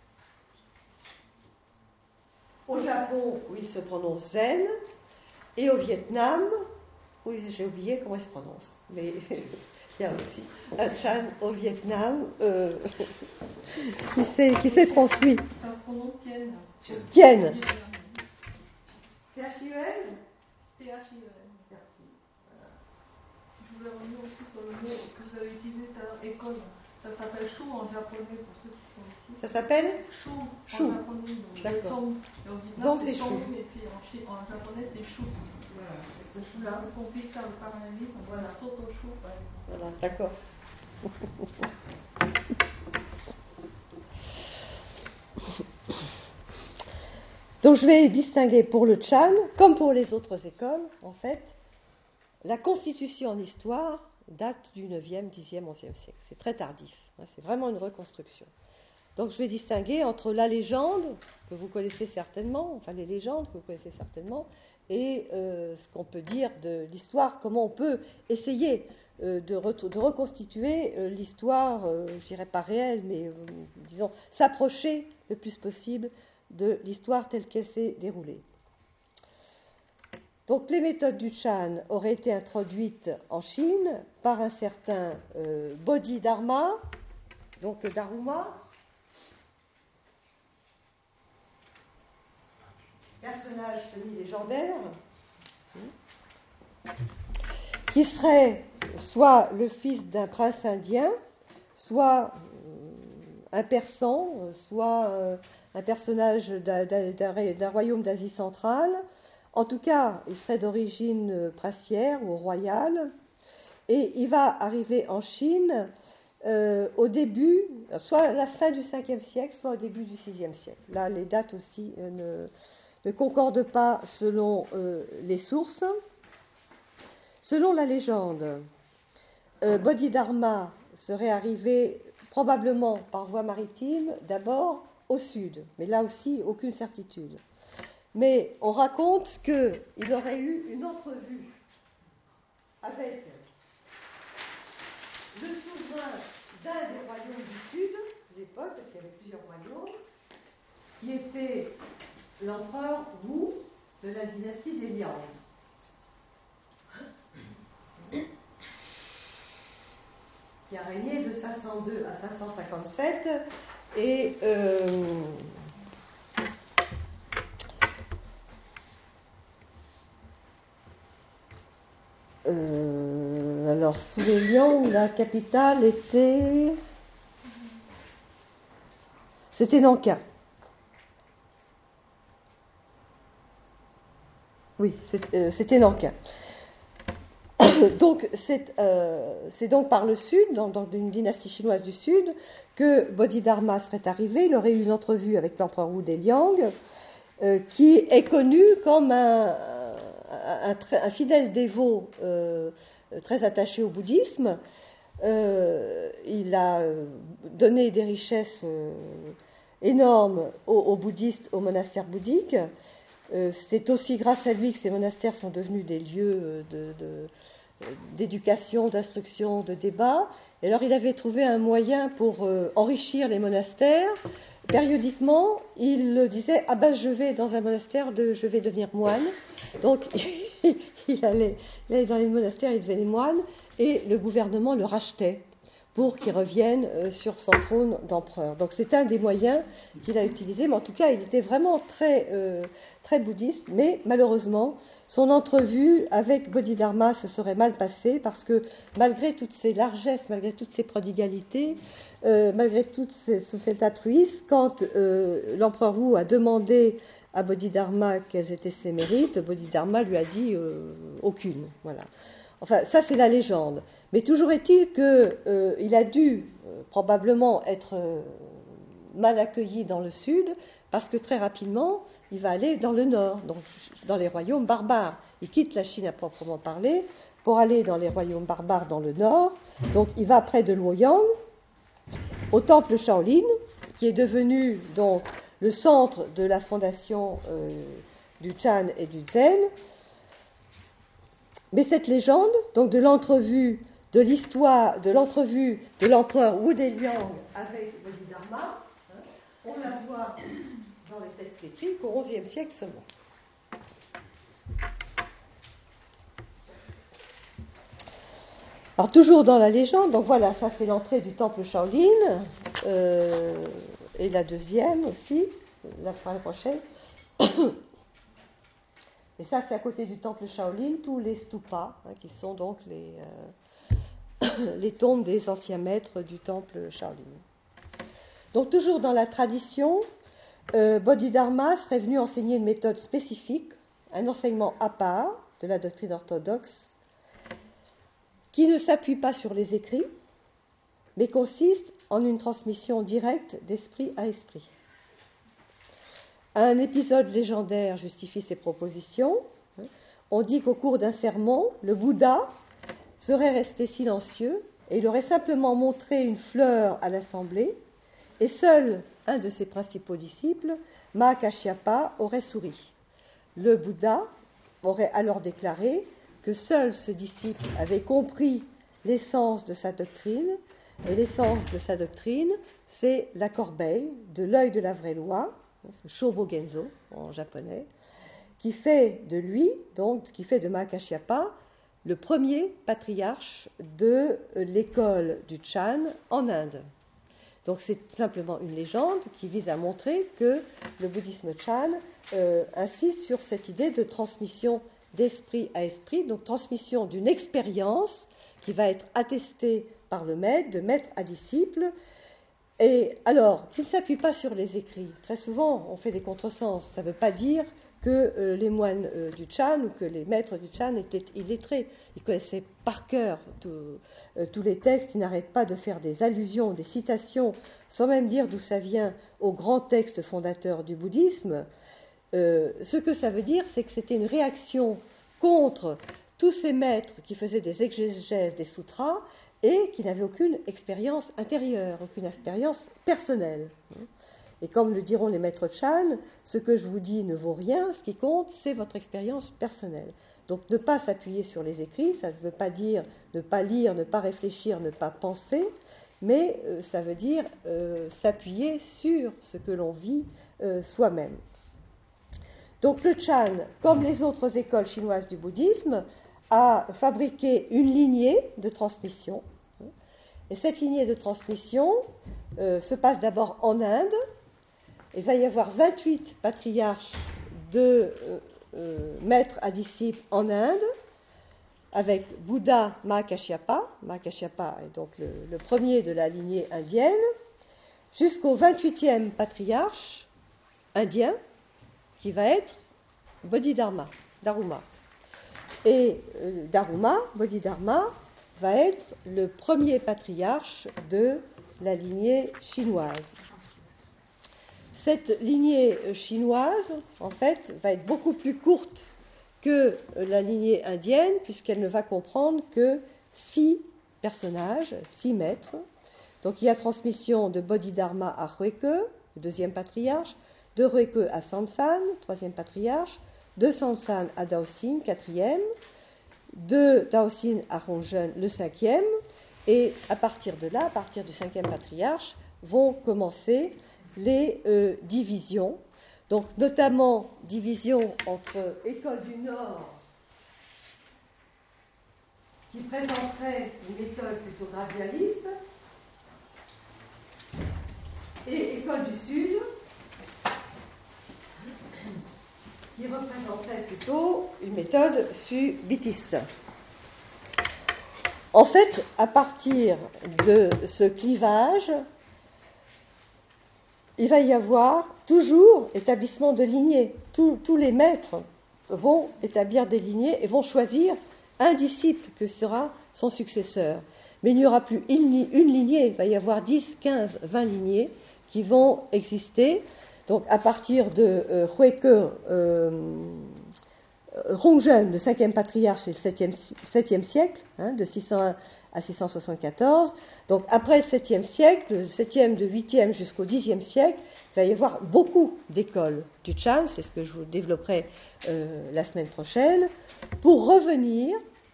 au Japon, où il se prononce Zen, et au Vietnam, où j'ai oublié comment il se prononce, mais il y a aussi un Chan au Vietnam euh, qui, s'est, qui s'est transmis. Ça se prononce Tien. Tien. T H I E N T H I E N. Merci. Je voulais revenir aussi sur le mot que vous avez utilisé tout à l'heure, école. Ça s'appelle chou en japonais pour ceux qui sont ici. Ça s'appelle chou chou. En japonais. Donc d'accord. Zong. Et au Vietnam, Zong, c'est c'est chou. chou. Et puis en, chi- en japonais, c'est chou. Voilà, c'est ce chou-là. Pour qu'on puisse faire le parallélisme, voilà, saute au chou, par exemple. Voilà, d'accord. Donc je vais distinguer pour le Chan, comme pour les autres écoles, en fait, la constitution en histoire date du neuvième, dixième, onzième siècle. C'est très tardif, hein, c'est vraiment une reconstruction. Donc je vais distinguer entre la légende, que vous connaissez certainement, enfin les légendes que vous connaissez certainement, et euh, ce qu'on peut dire de l'histoire, comment on peut essayer euh, de, re- de reconstituer euh, l'histoire, euh, je dirais pas réelle, mais euh, disons s'approcher le plus possible de l'histoire telle qu'elle s'est déroulée. Donc les méthodes du Chan auraient été introduites en Chine par un certain euh, Bodhidharma, donc le Daruma, personnage semi-légendaire, qui serait soit le fils d'un prince indien, soit un persan, soit un personnage d'un, d'un, d'un royaume d'Asie centrale. En tout cas, il serait d'origine princière ou royale, et il va arriver en Chine euh, au début, soit à la fin du cinquième siècle, soit au début du sixième siècle. Là, les dates aussi euh, ne, ne concordent pas selon euh, les sources. Selon la légende, euh, Bodhidharma serait arrivé probablement par voie maritime, d'abord au sud, mais là aussi, aucune certitude. Mais on raconte qu'il aurait eu une entrevue avec le souverain d'un des royaumes du sud, de l'époque, parce qu'il y avait plusieurs royaumes, qui était l'empereur Wu de la dynastie des Liang. Qui a régné de cinq cent deux à cinq cent cinquante-sept, et euh, Euh, alors, sous les Lions, la capitale était... C'était Nankin. Oui, c'est, euh, c'était Nankin. Donc, c'est, euh, c'est donc par le sud, dans, dans une dynastie chinoise du sud, que Bodhidharma serait arrivé. Il aurait eu une entrevue avec l'empereur Wu Deliang, euh, qui est connu comme un... Un, un fidèle dévot euh, très attaché au bouddhisme. Euh, il a donné des richesses euh, énormes aux, aux bouddhistes, aux monastères bouddhiques. Euh, c'est aussi grâce à lui que ces monastères sont devenus des lieux de, de, d'éducation, d'instruction, de débat. Et alors il avait trouvé un moyen pour euh, enrichir les monastères. Périodiquement, il disait « Ah ben, je vais dans un monastère, de, je vais devenir moine. » Donc, il allait, il allait dans les monastères, il devenait moine, et le gouvernement le rachetait pour qu'il revienne sur son trône d'empereur. Donc, c'est un des moyens qu'il a utilisé, mais en tout cas, il était vraiment très, euh, très bouddhiste, mais malheureusement, son entrevue avec Bodhidharma se serait mal passée, parce que malgré toutes ses largesses, malgré toutes ses prodigalités, Euh, malgré tout ce, cet altruisme, quand euh, l'empereur Wu a demandé à Bodhidharma quels étaient ses mérites, Bodhidharma lui a dit euh, aucune. Voilà. Enfin, ça c'est la légende. Mais toujours est-il qu'il euh, a dû euh, probablement être euh, mal accueilli dans le sud, parce que très rapidement, il va aller dans le nord, donc dans les royaumes barbares. Il quitte la Chine à proprement parler pour aller dans les royaumes barbares dans le nord. Donc il va près de Luoyang, au temple Shaolin, qui est devenu donc le centre de la fondation euh, du Chan et du Zen. Mais cette légende, donc de l'entrevue de l'histoire, de l'entrevue de l'empereur Wu Deliang avec Bodhidharma, hein, on la voit dans les textes écrits qu'au onzième siècle seulement. Alors toujours dans la légende, donc voilà, ça c'est l'entrée du temple Shaolin, euh, et la deuxième aussi, la prochaine. Et ça c'est à côté du temple Shaolin, tous les stupas, hein, qui sont donc les, euh, les tombes des anciens maîtres du temple Shaolin. Donc toujours dans la tradition, euh, Bodhidharma serait venu enseigner une méthode spécifique, un enseignement à part de la doctrine orthodoxe, qui ne s'appuie pas sur les écrits, mais consiste en une transmission directe d'esprit à esprit. Un épisode légendaire justifie ces propositions. On dit qu'au cours d'un sermon, le Bouddha serait resté silencieux et il aurait simplement montré une fleur à l'assemblée, et seul un de ses principaux disciples, Mahakashyapa, aurait souri. Le Bouddha aurait alors déclaré que seul ce disciple avait compris l'essence de sa doctrine, et l'essence de sa doctrine, c'est la corbeille de l'œil de la vraie loi, Shobogenzo en japonais, qui fait de lui, donc qui fait de Mahakashyapa, le premier patriarche de l'école du Chan en Inde. Donc c'est simplement une légende qui vise à montrer que le bouddhisme Chan euh, insiste sur cette idée de transmission d'esprit à esprit, donc transmission d'une expérience qui va être attestée par le maître, de maître à disciple, et alors, qu'il ne s'appuie pas sur les écrits. Très souvent, on fait des contresens. Ça ne veut pas dire que euh, les moines euh, du Chan ou que les maîtres du Chan étaient illettrés. Ils connaissaient par cœur tout, euh, tous les textes, ils n'arrêtent pas de faire des allusions, des citations, sans même dire d'où ça vient, aux grands textes fondateurs du bouddhisme. Euh, ce que ça veut dire, c'est que c'était une réaction contre tous ces maîtres qui faisaient des exégèses des sutras et qui n'avaient aucune expérience intérieure, aucune expérience personnelle. Et comme le diront les maîtres Chan, ce que je vous dis ne vaut rien, ce qui compte, c'est votre expérience personnelle. Donc ne pas s'appuyer sur les écrits, ça ne veut pas dire ne pas lire, ne pas réfléchir, ne pas penser, mais euh, ça veut dire euh, s'appuyer sur ce que l'on vit euh, soi-même. Donc le Chan, comme les autres écoles chinoises du bouddhisme, a fabriqué une lignée de transmission. Et cette lignée de transmission euh, se passe d'abord en Inde. Il va y avoir vingt-huit patriarches de euh, euh, maîtres à disciples en Inde, avec Bouddha Mahakashyapa. Mahakashyapa est donc le, le premier de la lignée indienne, jusqu'au vingt-huitième patriarche indien, qui va être Bodhidharma, Daruma. Et euh, Daruma, Bodhidharma, va être le premier patriarche de la lignée chinoise. Cette lignée chinoise, en fait, va être beaucoup plus courte que la lignée indienne, puisqu'elle ne va comprendre que six personnages, six maîtres. Donc il y a transmission de Bodhidharma à Huike, le deuxième patriarche, de Huike à Sansan, troisième patriarche, de Sansan à Daoxin, quatrième, de Daoxin à Hongzhen, le cinquième, et à partir de là, à partir du cinquième patriarche, vont commencer les euh, divisions, donc notamment division entre école du Nord, qui présenterait une école plutôt gradualiste, et école du Sud, qui représenterait plutôt une méthode subbitiste. En fait, à partir de ce clivage, il va y avoir toujours établissement de lignées. Tous, tous les maîtres vont établir des lignées et vont choisir un disciple que sera son successeur. Mais il n'y aura plus une, une lignée, il va y avoir dix, quinze, vingt lignées qui vont exister. Donc à partir de euh, Huike, euh, Hongzhen, le cinquième patriarche, c'est le septième, septième siècle, hein, de six cent un à six cent soixante-quatorze. Donc après le septième siècle, le septième de huitième jusqu'au dixième siècle, il va y avoir beaucoup d'écoles du Chan, c'est ce que je vous développerai euh, la semaine prochaine, pour revenir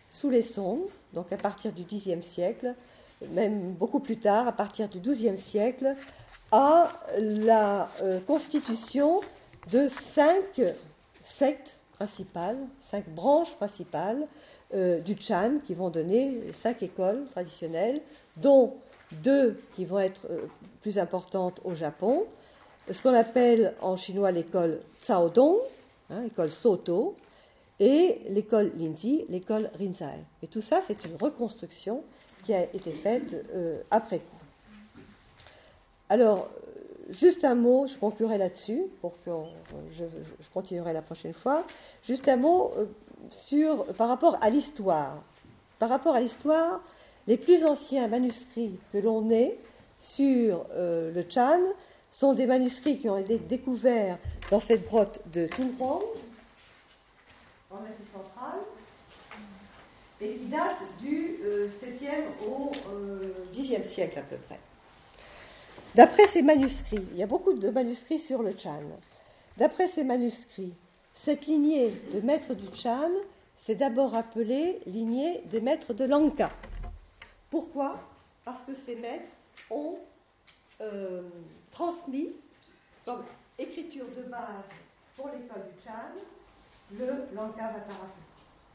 sous les Song, donc à partir du Xe siècle, même beaucoup plus tard, à partir du douzième siècle, à la euh, constitution de cinq sectes principales, cinq branches principales euh, du Chan, qui vont donner cinq écoles traditionnelles, dont deux qui vont être euh, plus importantes au Japon, ce qu'on appelle en chinois l'école Caodong, hein, l'école Soto, et l'école Linji, l'école Rinzai. Et tout ça, c'est une reconstruction qui a été faite euh, après coup. Alors, juste un mot, je conclurai là-dessus, pour que je, je continuerai la prochaine fois. Juste un mot euh, sur, par rapport à l'histoire. Par rapport à l'histoire, les plus anciens manuscrits que l'on ait sur euh, le Chan sont des manuscrits qui ont été découverts dans cette grotte de Tunhuang, en Asie centrale, et qui datent du euh, septième au euh, dixième siècle à peu près. D'après ces manuscrits, il y a beaucoup de manuscrits sur le Chan. D'après ces manuscrits, cette lignée de maîtres du Chan, c'est d'abord appelée lignée des maîtres de Lanka. Pourquoi ? Parce que ces maîtres ont euh, transmis, comme écriture de base pour l'école du Chan, le Lankavatara Sutra.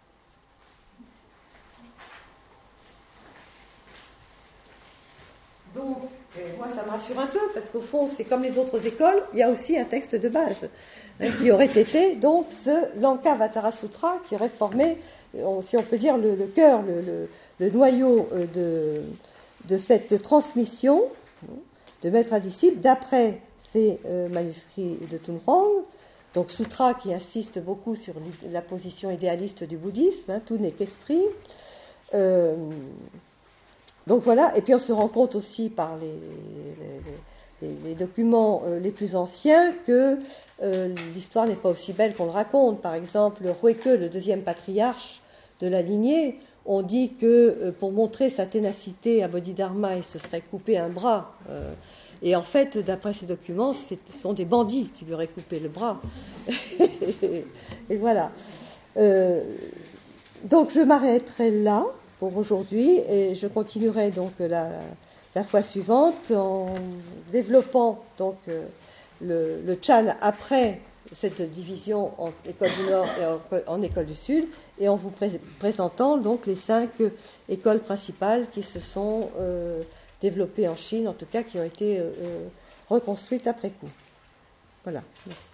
Donc, moi, ça me rassure un peu, parce qu'au fond, c'est comme les autres écoles, il y a aussi un texte de base, hein, qui aurait été donc ce Lankavatara Sutra, qui aurait formé, si on peut dire, le, le cœur, le, le, le noyau de, de cette transmission de maître à disciple, d'après ces euh, manuscrits de Tunhuang. Donc, Sutra qui insiste beaucoup sur la position idéaliste du bouddhisme, hein, tout n'est qu'esprit. Euh, Donc voilà, et puis on se rend compte aussi par les, les, les, les documents euh, les plus anciens que euh, l'histoire n'est pas aussi belle qu'on le raconte. Par exemple, Huike, le deuxième patriarche de la lignée, on dit que euh, pour montrer sa ténacité à Bodhidharma, il se serait coupé un bras. Euh, et en fait, d'après ces documents, ce sont des bandits qui lui auraient coupé le bras. et, et voilà. Euh, donc je m'arrêterai là pour aujourd'hui, et je continuerai donc la, la fois suivante en développant donc le, le Chan après cette division en école du Nord et en, en école du Sud, et en vous pré- présentant donc les cinq écoles principales qui se sont euh, développées en Chine, en tout cas qui ont été euh, reconstruites après coup. Voilà. Merci.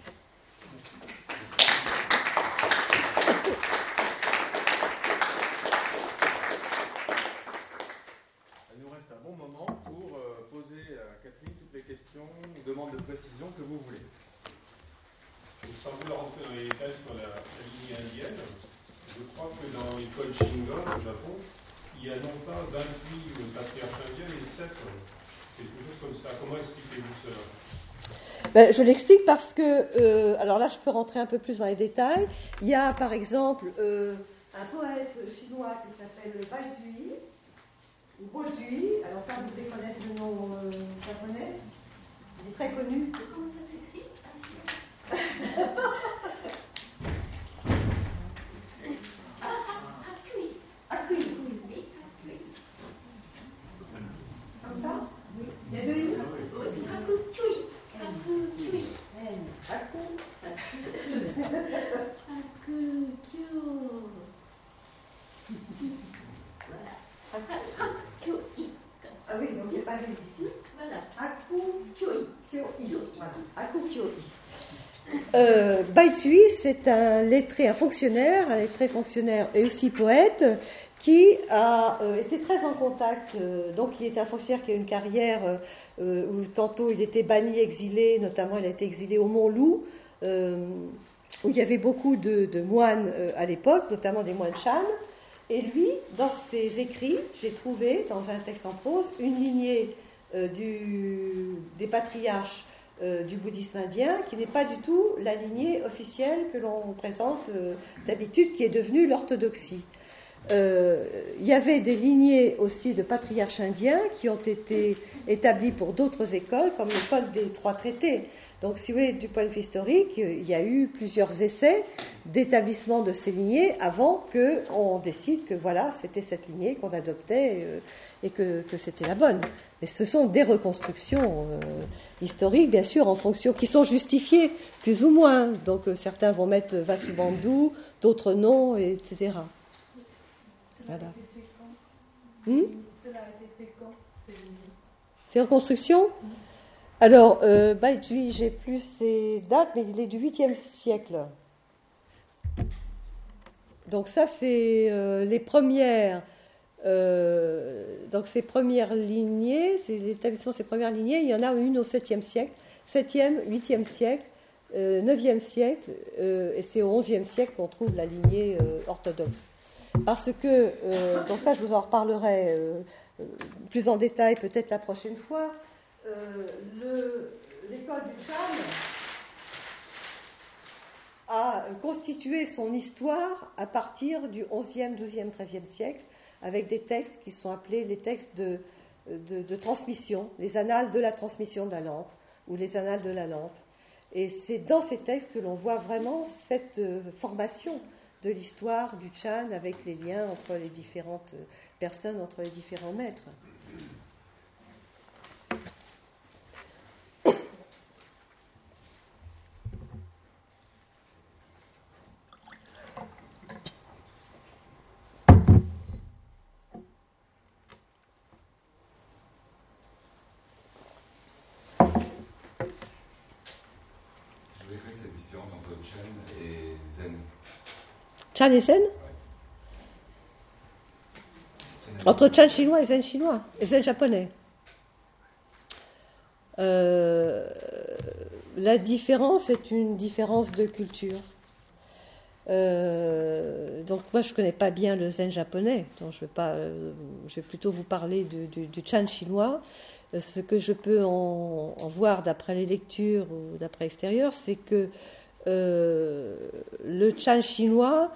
Demande de précision que vous voulez. Sans vouloir rentrer dans les détails sur la, la lignée indienne, je crois que dans l'école Shingon au Japon, il y a non pas vingt-huit patriarches indiens, mais sept, quelque chose comme ça. Comment expliquez-vous cela ? Ben, je l'explique parce que, euh, alors là je peux rentrer un peu plus dans les détails. Il y a par exemple euh, un poète chinois qui s'appelle Bai Zhui, ou Bo Zhui, alors ça vous devez connaître le nom euh, japonais. Il est très connu. Comment ça s'écrit ? Akui. Akui. Oui, Akui. Comme ça ? Oui. Il y a deux i. Oui, Akui. Akui. Aku. Akukyo. Voilà. Akukyo-i. Ah oui, donc il n'y a pas de ici. Voilà. Akukyo-i. Voilà. Akukyo-i. Euh, Bai Zhui, c'est un lettré, un fonctionnaire, un lettré fonctionnaire et aussi poète, qui a euh, été très en contact. Euh, donc, il était un fonctionnaire qui a eu une carrière euh, où tantôt il était banni, exilé, notamment il a été exilé au Mont-Loup, euh, où il y avait beaucoup de, de moines euh, à l'époque, notamment des moines Shan. Et lui, dans ses écrits, j'ai trouvé, dans un texte en prose, une lignée euh, du, des patriarches Euh, du bouddhisme indien, qui n'est pas du tout la lignée officielle que l'on présente euh, d'habitude, qui est devenue l'orthodoxie. euh, il y avait des lignées aussi de patriarches indiens qui ont été établis pour d'autres écoles, comme l'école des Trois Traités. Donc, si vous voulez, du point de vue historique, il y a eu plusieurs essais d'établissement de ces lignées avant qu'on décide que voilà, c'était cette lignée qu'on adoptait euh, et que, que c'était la bonne. Mais ce sont des reconstructions euh, historiques, bien sûr, en fonction, qui sont justifiées, plus ou moins. Donc, euh, certains vont mettre Vasubandhu, d'autres non, et cetera. Voilà. Hmm? Cela a été fait quand, ces lignées? Ces reconstructions? Alors, euh, Baïdji, j'ai plus ces dates, mais il est du huitième siècle. Donc ça, c'est euh, les premières, euh, donc ces premières lignées, c'est l'établissement de ces premières lignées. Il y en a une au septième siècle, septième, huitième siècle, euh, neuvième siècle, euh, et c'est au onzième siècle qu'on trouve la lignée euh, orthodoxe. Parce que, euh, donc ça, je vous en reparlerai euh, plus en détail peut-être la prochaine fois. Euh, le, l'école du Chan a constitué son histoire à partir du onzième, douzième, treizième siècle, avec des textes qui sont appelés les textes de, de, de transmission, les annales de la transmission de la lampe, ou les annales de la lampe. Et c'est dans ces textes que l'on voit vraiment cette euh, formation de l'histoire du Chan avec les liens entre les différentes personnes, entre les différents maîtres. Chan et Zen? Entre Chan chinois et Zen chinois, et Zen japonais. Euh, la différence est une différence de culture. Euh, donc moi je ne connais pas bien le Zen japonais, donc je vais pas, euh, je vais plutôt vous parler du, du, du Chan chinois. Euh, ce que je peux en, en voir d'après les lectures ou d'après l'extérieur, c'est que euh, le Chan chinois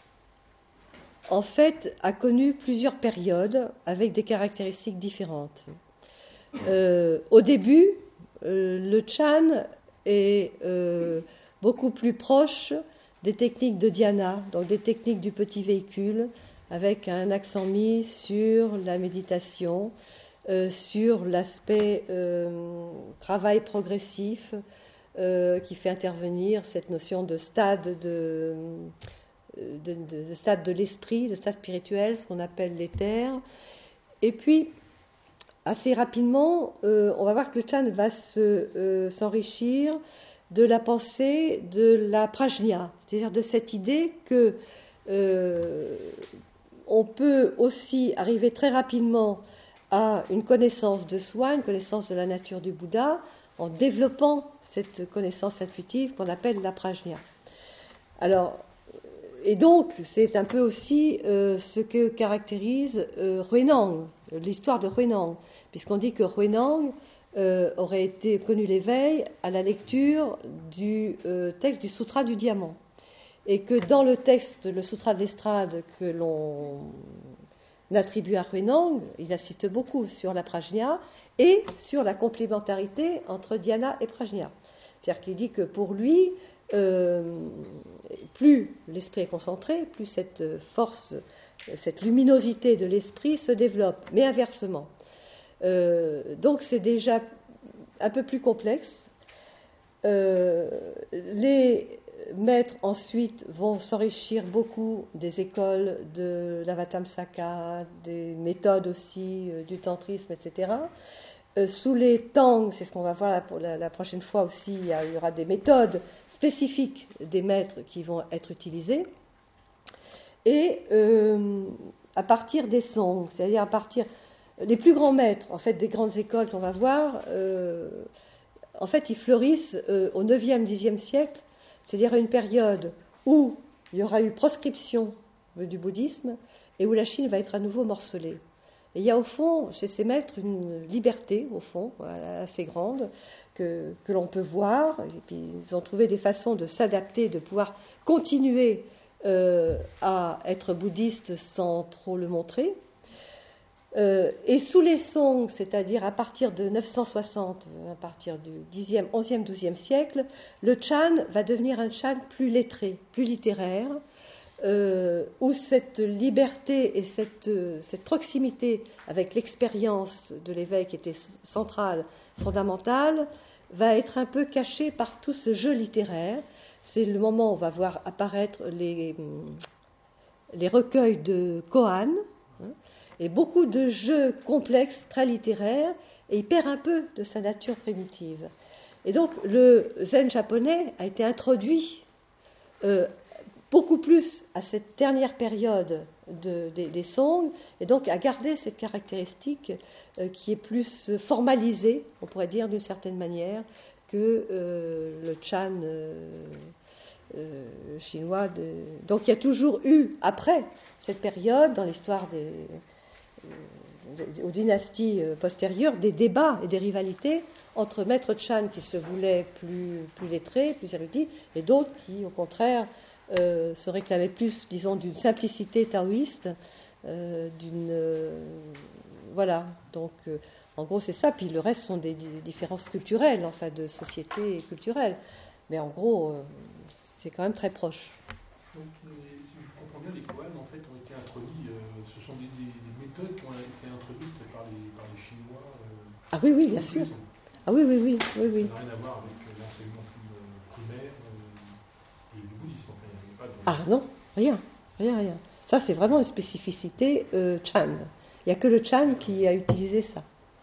en fait, a connu plusieurs périodes avec des caractéristiques différentes. Euh, au début, euh, le Chan est euh, beaucoup plus proche des techniques de dhyana, donc des techniques du petit véhicule, avec un accent mis sur la méditation, euh, sur l'aspect euh, travail progressif, euh, qui fait intervenir cette notion de stade de... De, de, de stade de l'esprit, de stade spirituel, ce qu'on appelle l'éther. Et puis, assez rapidement, euh, on va voir que le Chan va se, euh, s'enrichir de la pensée de la prajna, c'est-à-dire de cette idée que euh, on peut aussi arriver très rapidement à une connaissance de soi, une connaissance de la nature du Bouddha, en développant cette connaissance intuitive qu'on appelle la prajna. Alors, et donc, c'est un peu aussi euh, ce que caractérise euh, Huineng, l'histoire de Huineng, puisqu'on dit que Huineng euh, aurait été connu l'éveil à la lecture du euh, texte du Sutra du Diamant, et que dans le texte, le Sutra de l'Estrade que l'on attribue à Huineng, il insiste beaucoup sur la prajna et sur la complémentarité entre dhyana et prajna. C'est-à-dire qu'il dit que pour lui, Euh, plus l'esprit est concentré, plus cette force, cette luminosité de l'esprit se développe, mais inversement. Euh, donc c'est déjà un peu plus complexe. Euh, les maîtres ensuite vont s'enrichir beaucoup des écoles de l'Avatamsaka, des méthodes aussi euh, du tantrisme, et cetera. Euh, sous les Tang, c'est ce qu'on va voir la, pour la, la prochaine fois aussi, il y, a, il y aura des méthodes spécifiques des maîtres qui vont être utilisées. Et euh, à partir des Song, c'est-à-dire à partir les plus grands maîtres, en fait, des grandes écoles qu'on va voir, euh, en fait, ils fleurissent euh, au neuvième, dixième siècle, c'est-à-dire à une période où il y aura eu proscription du bouddhisme et où la Chine va être à nouveau morcelée. Et il y a au fond, chez ces maîtres, une liberté, au fond, assez grande, que, que l'on peut voir. Et puis, ils ont trouvé des façons de s'adapter, de pouvoir continuer euh, à être bouddhiste sans trop le montrer. Euh, et sous les Song, c'est-à-dire à partir de neuf cent soixante, à partir du dixième, onzième, douzième siècle, le Chan va devenir un Chan plus lettré, plus littéraire, euh, où cette liberté et cette, cette proximité avec l'expérience de l'éveil qui était centrale, fondamentale, va être un peu cachée par tout ce jeu littéraire. C'est le moment où on va voir apparaître les, les recueils de Koan, hein, et beaucoup de jeux complexes, très littéraires, et il perd un peu de sa nature primitive. Et donc le zen japonais a été introduit euh, beaucoup plus à cette dernière période de, des, des Song, et donc a gardé cette caractéristique euh, qui est plus formalisée, on pourrait dire d'une certaine manière, que euh, le Chan euh, euh, chinois. De... Donc il y a toujours eu, après cette période, dans l'histoire des... aux dynasties postérieures, des débats et des rivalités entre maîtres Chan qui se voulaient plus, plus lettrés, plus érudits, et d'autres qui, au contraire, euh, se réclamaient plus, disons, d'une simplicité taoïste, euh, d'une... Euh, voilà, donc, euh, en gros, c'est ça. Puis le reste sont des, des différences culturelles, enfin, de société culturelle. Mais en gros, euh, c'est quand même très proche. Donc, si je comprends bien, les Koans, en fait, ont été introduits, euh, ce sont des, des, des méthodes qui ont été introduites par les, par les Chinois. Euh, ah oui, oui, bien sûr. Ah oui, oui, oui, oui, oui. Ça n'a rien à voir avec euh, l'enseignement primaire euh, et du bouddhisme. Enfin, il n'y avait pas de... Ah non, rien, rien, rien. Ça, c'est vraiment une spécificité euh, Chan. Il n'y a que le Chan qui a utilisé ça.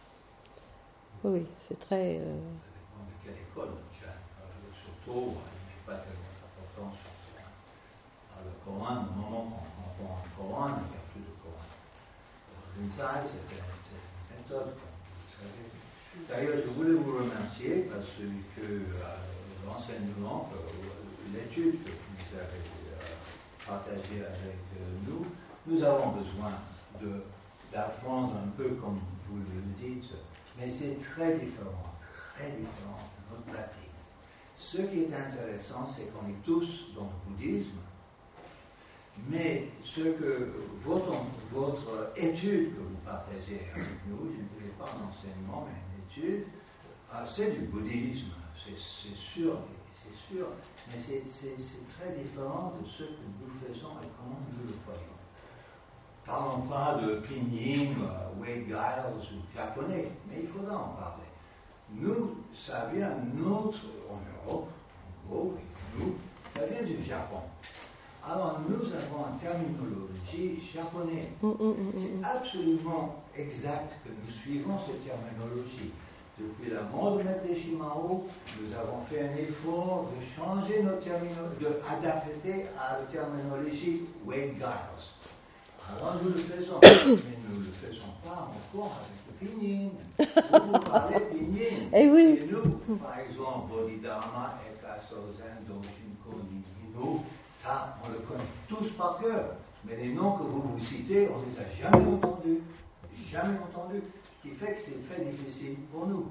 Oui, oui, c'est très... Euh... Ça dépend de quelle école, le Chan. Euh, surtout, il n'est pas tellement important sur le Coran. Au moment où on prend un Coran, il n'y a plus de Coran. L'insight, c'est une méthode, comme vous le savez. D'ailleurs, je voulais vous remercier parce que euh, l'enseignement, euh, l'étude que vous avez euh, partagée avec euh, nous, nous avons besoin de, d'apprendre un peu comme vous le dites, mais c'est très différent, très différent de notre pratique. Ce qui est intéressant, c'est qu'on est tous dans le bouddhisme, mais ce que votre, votre étude que vous partagez avec nous, je ne dirais pas un enseignement, mais une étude, ah, c'est du bouddhisme, c'est, c'est sûr, c'est sûr, mais c'est, c'est, c'est très différent de ce que nous faisons et comment nous le voyons. Parlons pas de pinyin, uh, Wade Giles ou japonais, mais il faudra en parler. Nous, ça vient notre, en Europe, en gros, nous, ça vient du Japon. Alors nous avons une terminologie japonaise. Mm, mm, mm, c'est mm. absolument exact que nous suivons cette terminologie. Depuis la mort de Maître Shimao, nous avons fait un effort de changer notre terminologie, d'adapter à la terminologie Wade Giles. Alors nous le faisons, mais nous ne le faisons pas encore avec le pinyin. Vous, vous parlez pinyin. Eh oui. Et nous, par exemple, Bodhidharma, Eka Sozen, Doshinko, Nino, ça, on le connaît tous par cœur. Mais les noms que vous vous citez, on ne les a jamais entendus. Jamais entendus. Ce qui fait que c'est très difficile pour nous.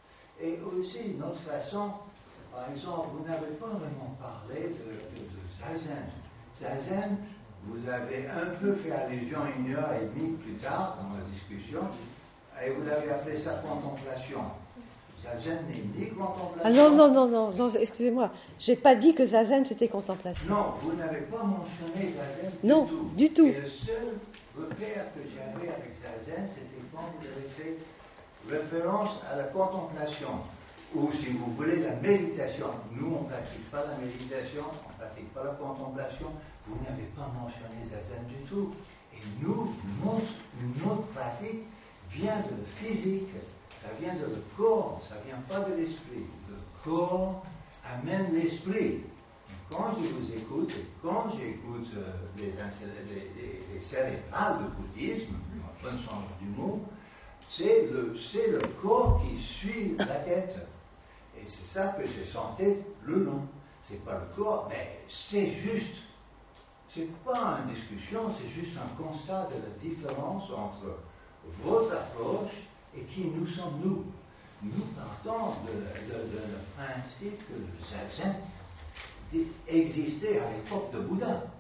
Et aussi, notre façon, par exemple, vous n'avez pas vraiment parlé de, de, de Zazen. Zazen, vous avez un peu fait allusion une heure et demie plus tard dans la discussion, et vous avez appelé ça contemplation. Zazen n'est ni contemplation. Ah non, non, non, non, non, excusez-moi. J'ai pas dit que Zazen c'était contemplation. Non, vous n'avez pas mentionné Zazen du non, tout. du tout. Et le seul repère que j'avais avec Zazen, c'était quand vous avez fait référence à la contemplation. Ou si vous voulez, la méditation. Nous, on ne pratique pas la méditation, on ne pratique pas la contemplation. Vous n'avez pas mentionné Zazen du tout. Et nous, notre, notre pratique vient de le physique, ça vient de le corps, ça ne vient pas de l'esprit. Le corps amène l'esprit. Quand je vous écoute, et quand j'écoute euh, les, les, les, les cérébrales du bouddhisme, en bon sens du mot, c'est le, c'est le corps qui suit la tête. Et c'est ça que je sentais le long. C'est pas le corps, mais c'est juste. C'est pas une discussion, c'est juste un constat de la différence entre votre approche et qui nous sommes nous. Nous partons de, de, de, de le principe que le Zazen existait à l'époque de Bouddha.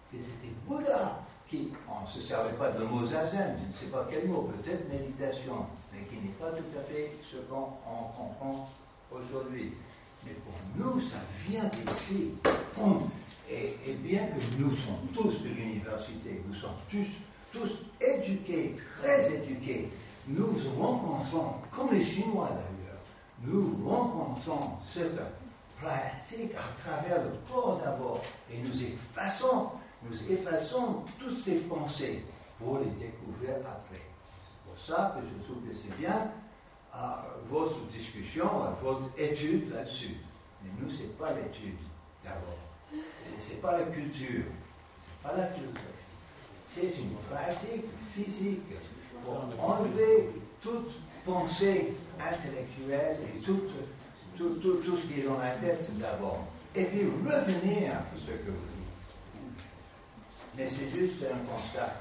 que c'était Bouddha qui, on ne se servait pas de mot zazen, je ne sais pas quel mot, peut-être méditation, mais qui n'est pas tout à fait ce qu'on comprend aujourd'hui. Mais pour nous, ça vient d'ici. Et, et bien que nous sommes tous de l'université, nous sommes tous, tous éduqués, très éduqués, nous rencontrons, comme les Chinois d'ailleurs, nous rencontrons cette pratique à travers le corps d'abord, et nous effaçons, nous effaçons toutes ces pensées pour les découvrir après. C'est pour ça que je trouve que c'est bien à votre discussion, à votre étude là-dessus. Mais nous, ce n'est pas l'étude d'abord. Ce n'est pas la culture, ce n'est pas la philosophie. C'est une pratique physique pour enlever toute pensée intellectuelle et tout, tout, tout, tout ce qui est dans la tête d'abord. Et puis revenir à ce que vous dites. Mais c'est juste un constat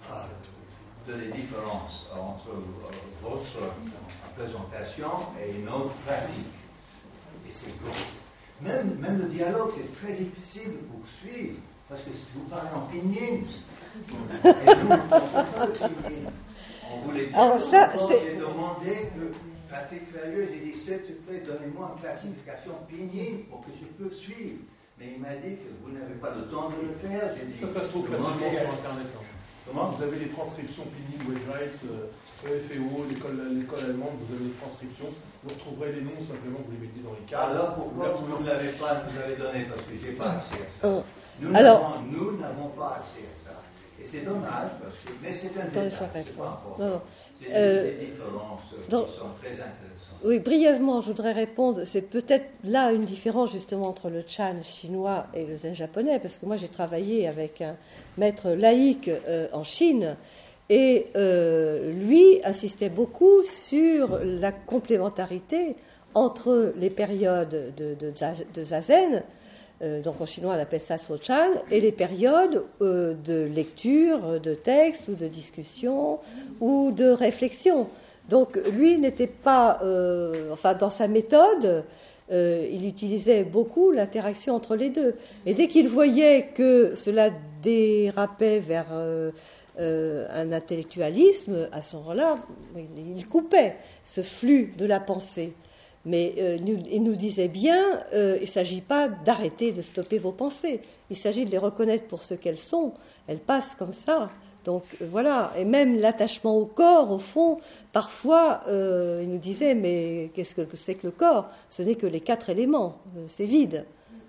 de la différence entre votre présentation et notre pratique. Et c'est gros. Même, même le dialogue, c'est très difficile de poursuivre, parce que vous parlez en pinyin. Et nous, on ne peut pas le pinyin. On voulait dire, alors ça, j'ai demandé que Patrick Férieux, j'ai dit, s'il te plaît, donnez-moi une classification pinyin pour que je puisse suivre. Mais il m'a dit que vous n'avez pas le temps de le faire. J'ai dit, ça, ça se trouve facilement sur Internet. Hein. Comment? Vous avez les transcriptions Pinyin, Wedrites, E F E O, l'école allemande, vous avez les transcriptions. Vous retrouverez les noms, simplement vous les mettez dans les cartes. Alors pourquoi vous ne l'avez pas vous avez donné? Parce que je n'ai pas accès à ça. Oh. Nous Alors, n'avons pas accès à ça. Et c'est dommage, parce que, mais c'est un détail, c'est pas important. Non, non. C'est Euh, des différences dans, qui sont très intéressantes. Oui, brièvement, je voudrais répondre. C'est peut-être là une différence justement entre le Chan chinois et le Zen japonais, parce que moi j'ai travaillé avec un maître laïque euh, en Chine, et euh, lui insistait beaucoup sur la complémentarité entre les périodes de, de, de zazen, euh, donc en chinois on appelle ça Sochan, et les périodes euh, de lecture de textes ou de discussion ou de réflexion. Donc lui n'était pas, euh, enfin dans sa méthode, euh, il utilisait beaucoup l'interaction entre les deux. Et dès qu'il voyait que cela dérapait vers euh, euh, un intellectualisme, à ce moment-là, il coupait ce flux de la pensée. Mais euh, il nous disait bien, euh, il ne s'agit pas d'arrêter de stopper vos pensées, il s'agit de les reconnaître pour ce qu'elles sont, elles passent comme ça. Donc euh, voilà, et même l'attachement au corps, au fond, parfois, euh, il nous disait, mais qu'est-ce que c'est que le corps? Ce n'est que les quatre éléments, euh, c'est vide.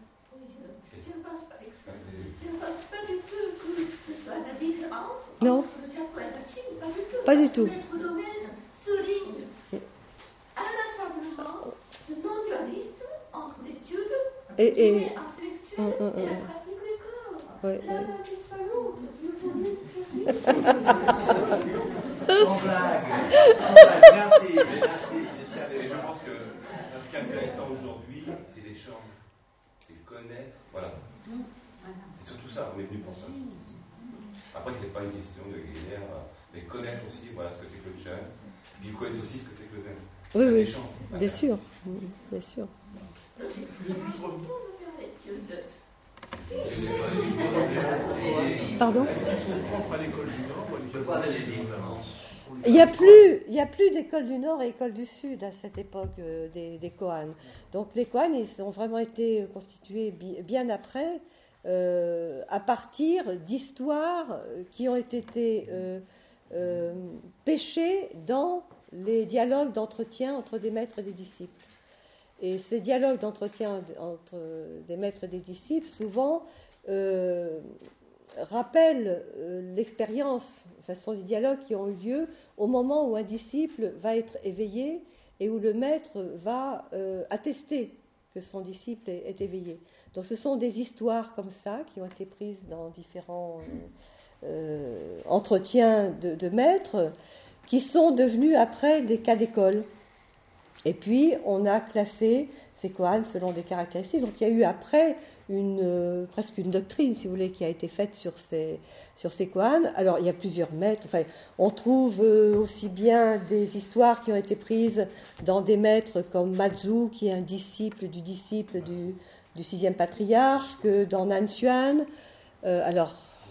Je ne pense pas, je ne pense pas du tout que ce soit la différence Non. entre le Japon et la Chine, pas du tout. Pas du tout. Notre domaine souligne inlassablement ce non-dualisme entre l'étude Et, et, intellectuelle hum, hum, et la hum. pratique du corps. Ouais, L'un ouais. n'empêche pas l'autre. Nous faut mieux Sans blague, sans blague, merci, merci. Je savais Et je pas. pense que ce qui est intéressant aujourd'hui, c'est l'échange, c'est connaître, voilà. C'est surtout ça, on est venu pour ça. Après, ce n'est pas une question de guerre, mais connaître aussi voilà, ce que c'est que le Chan, puis connaître aussi ce que c'est que le Zen. Oui, C'est un oui, échange. bien sûr, bien sûr. Je voulais juste revenir. Pardon? Est-ce qu'ils sont propres à l'école du Nord ou à Je l'école parle du des Sud? différences. Il n'y a plus, il y a plus d'école du Nord et école du Sud à cette époque euh, des, des Koans. Donc les Koans, ils ont vraiment été constitués bi- bien après, euh, à partir d'histoires qui ont été euh, euh, pêchées dans les dialogues d'entretien entre des maîtres et des disciples. Et ces dialogues d'entretien entre des maîtres et des disciples, souvent, euh, rappellent euh, l'expérience. Enfin, ce sont des dialogues qui ont eu lieu au moment où un disciple va être éveillé et où le maître va euh, attester que son disciple est, est éveillé. Donc ce sont des histoires comme ça qui ont été prises dans différents euh, euh, entretiens de, de maîtres qui sont devenus après des cas d'école. Et puis on a classé ces koans selon des caractéristiques. Donc il y a eu après une, euh, presque une doctrine, si vous voulez, qui a été faite sur ces, sur ces koans. Alors il y a plusieurs maîtres. Enfin, on trouve euh, aussi bien des histoires qui ont été prises dans des maîtres comme Matsu, qui est un disciple du disciple du, du sixième patriarche, que dans Nan Xuan. Euh, alors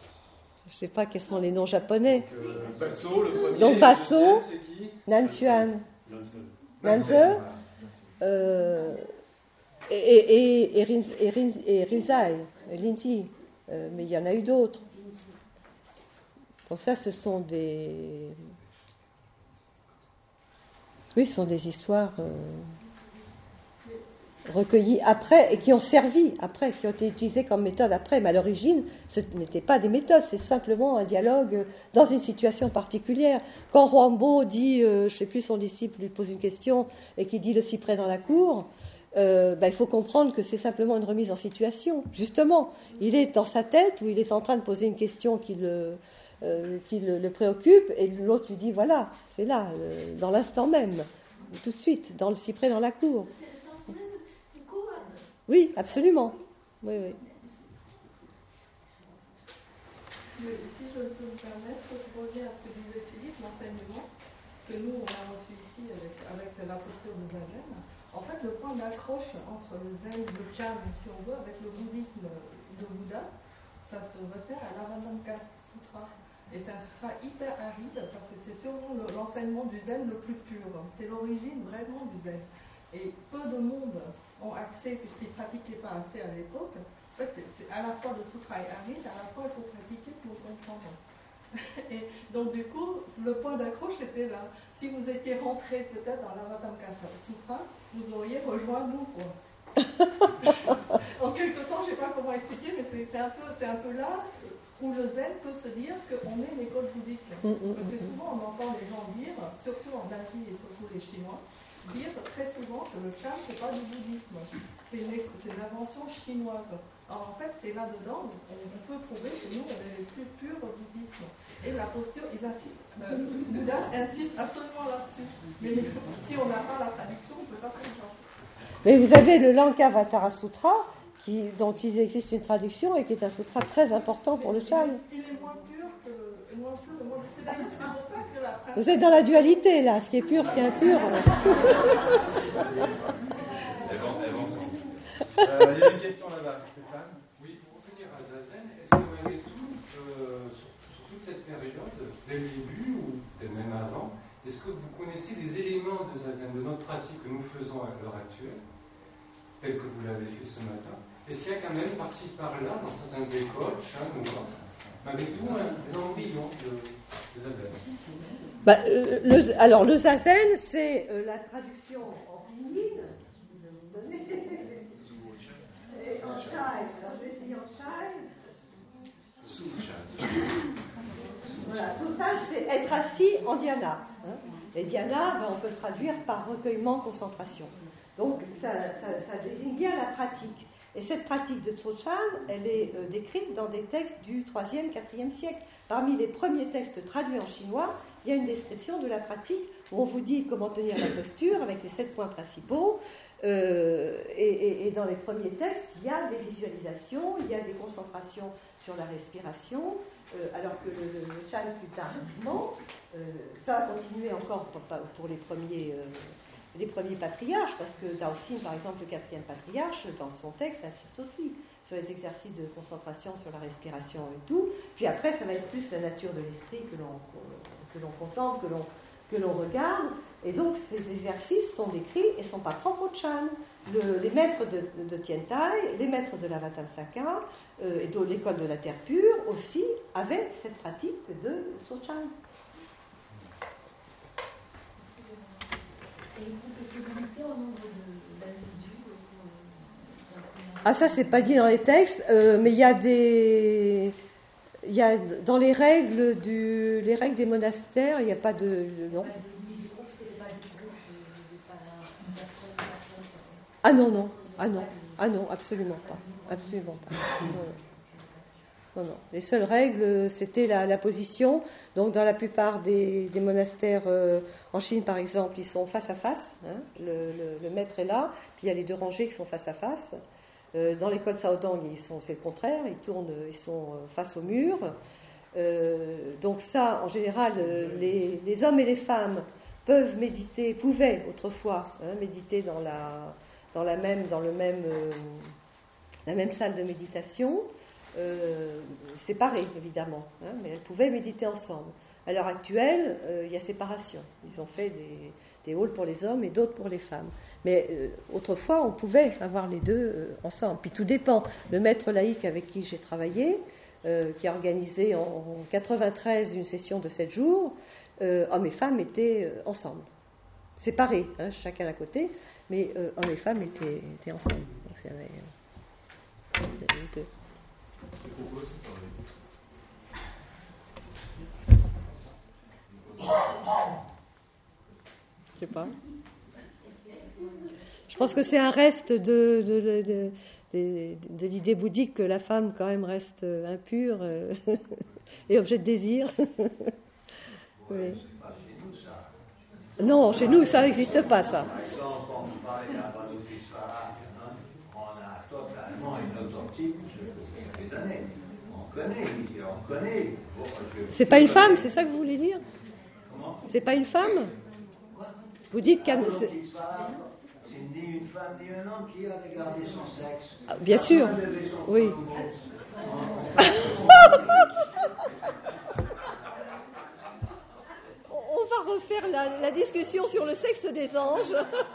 je ne sais pas quels sont les noms japonais. Donc, euh, Basso, le premier. Donc, Basso, le deuxième, c'est qui? Nanchuan, Nansen. Nanze, Voilà, merci. euh, et, et, et, Rin- et, Rin- et Rinzai, et Lindsay. Euh, mais il y en a eu d'autres. Donc ça, ce sont des... Oui, ce sont des histoires euh, recueillies après et qui ont servi après, qui ont été utilisées comme méthode après. Mais à l'origine, ce n'étaient pas des méthodes, c'est simplement un dialogue dans une situation particulière. Quand Huangbo dit, euh, je ne sais plus, son disciple lui pose une question et qui dit le cyprès dans la cour, euh, ben, il faut comprendre que c'est simplement une remise en situation. Justement, il est dans sa tête où il est en train de poser une question qui le... Euh, qui le, le préoccupe, et l'autre lui dit voilà, c'est là, euh, dans l'instant même, tout de suite, dans le cyprès dans la cour. C'est le sens même du Coran. Oui, absolument. Oui, oui. Mais si je peux me permettre, pour revenir à ce que disait Philippe, l'enseignement que nous on a reçu ici avec, avec la posture de Zazen, en fait le point d'accroche entre le Zen, le Chan, si on veut, avec le bouddhisme de Bouddha, ça se réfère à l'Avatamsaka Sutra. Et c'est un sutra hyper aride parce que c'est sûrement le, l'enseignement du zen le plus pur. C'est l'origine vraiment du zen. Et peu de monde ont accès, puisqu'ils ne pratiquaient pas assez à l'époque. En fait, c'est, c'est à la fois le sutra est aride, à la fois il faut pratiquer pour comprendre. Et donc du coup, le point d'accroche était là. Si vous étiez rentré peut-être dans l'Avatamsaka Sutra, vous auriez rejoint nous, quoi. En quelque sorte, je ne sais pas comment expliquer, mais c'est, c'est, un peu, c'est un peu là où le zen peut se dire qu'on est une école bouddhique. Parce que souvent on entend les gens dire, surtout en Asie et surtout les Chinois, dire très souvent que le Chan c'est pas du bouddhisme, c'est une, c'est une invention chinoise. Alors en fait c'est là-dedans, on, on peut prouver que nous on est les plus purs au bouddhisme. Et la posture, ils insistent, euh, Bouddha insiste absolument là-dessus. Mais si on n'a pas la traduction, on ne peut pas faire ça. Mais vous avez le Lankavatara Sutra, qui, dont il existe une traduction et qui est un sutra très important pour le Chan. Il est moins pur que le moins pur, le moins pur. C'est d'ailleurs c'est pour ça que la pratique... Vous êtes dans la dualité là, ce qui est pur, ce qui est impur. Euh, il y a une question là-bas, Stéphane. Oui, pour revenir à Zazen, est-ce que malgré tout, euh, sur, sur toute cette période, dès le début ou peut-être même avant, est-ce que vous connaissez des éléments de Zazen, de notre pratique que nous faisons à l'heure actuelle, tel que vous l'avez fait ce matin? Est-ce qu'il y a quand même par-ci par-là, dans certaines écoles, Chan ou pas, malgré tout, hein, des embryons de, de Zazen? Bah, euh, le, alors, le Zazen, c'est euh, la traduction en pinyin. Et en chai. Alors, je vais essayer en chai. Voilà, tout ça, c'est être assis en dhyana. Hein. Et dhyana, ben, on peut traduire par recueillement, concentration. Donc, ça, ça, ça désigne bien la pratique. Et cette pratique de Tsochan, elle est euh, décrite dans des textes du troisième, quatrième siècle. Parmi les premiers textes traduits en chinois, il y a une description de la pratique où on vous dit comment tenir la posture avec les sept points principaux. Euh, et, et, et dans les premiers textes, il y a des visualisations, il y a des concentrations sur la respiration, euh, alors que le, le, le Chan plus tardivement, euh, ça va continuer encore pour, pour les premiers... Euh, les premiers patriarches, parce que Daoxin, par exemple, le quatrième patriarche, dans son texte, insiste aussi sur les exercices de concentration sur la respiration et tout. Puis après, ça va être plus la nature de l'esprit que l'on, que l'on contemple, que l'on, que l'on regarde. Et donc, ces exercices sont décrits et ne sont pas propres au Chan. Le, les maîtres de, de, de Tiantai, les maîtres de l'Avatamsaka euh, et de l'école de la Terre pure aussi avaient cette pratique de Tsochan. Ah, ça, c'est pas dit dans les textes, euh, mais il y a des. Il y a dans les règles, du, les règles des monastères, il n'y a pas de. Non. Ah non, non. Ah non. Ah non, absolument pas. Absolument pas. Non, non. Non, non. Les seules règles, c'était la, la position. Donc, dans la plupart des, des monastères euh, en Chine, par exemple, ils sont face à face. Hein. Le, le, le maître est là, puis il y a les deux rangées qui sont face à face. Euh, dans l'école Shaodong, ils sont, c'est le contraire. Ils tournent, ils sont face au mur. Euh, donc ça, en général, les, les hommes et les femmes peuvent méditer, pouvaient autrefois hein, méditer dans la, dans la même, dans le même, euh, la même salle de méditation. euh, séparées, évidemment, hein, mais elles pouvaient méditer ensemble. À l'heure actuelle, euh, il y a séparation. Ils ont fait des, des halls pour les hommes et d'autres pour les femmes. Mais euh, autrefois, on pouvait avoir les deux euh, ensemble. Puis tout dépend. Le maître laïque avec qui j'ai travaillé, euh, qui a organisé en, en quatre-vingt-treize une session de sept jours, euh, hommes et femmes étaient euh, ensemble. Séparés, hein, chacun à côté, mais euh, hommes et femmes étaient, étaient ensemble. Donc il y avait euh, les deux. Je sais pas. Je pense que c'est un reste de, de, de, de, de, de l'idée bouddhique que la femme quand même reste impure euh, et objet de désir. Oui. Non, chez nous ça n'existe pas ça. Par exemple, quand vous parlez d'Avalokitesvara, on a totalement une autre optique de ce que vous avez donné. On connaît, on connaît. Bon, je, c'est pas une femme, c'est ça que vous voulez dire? Comment? C'est pas une femme? Quoi? Vous dites qu'elle... C'est ni une femme ni un homme qui a regardé son sexe. Ah, bien sûr, oui. On va refaire la, la discussion sur le sexe des anges.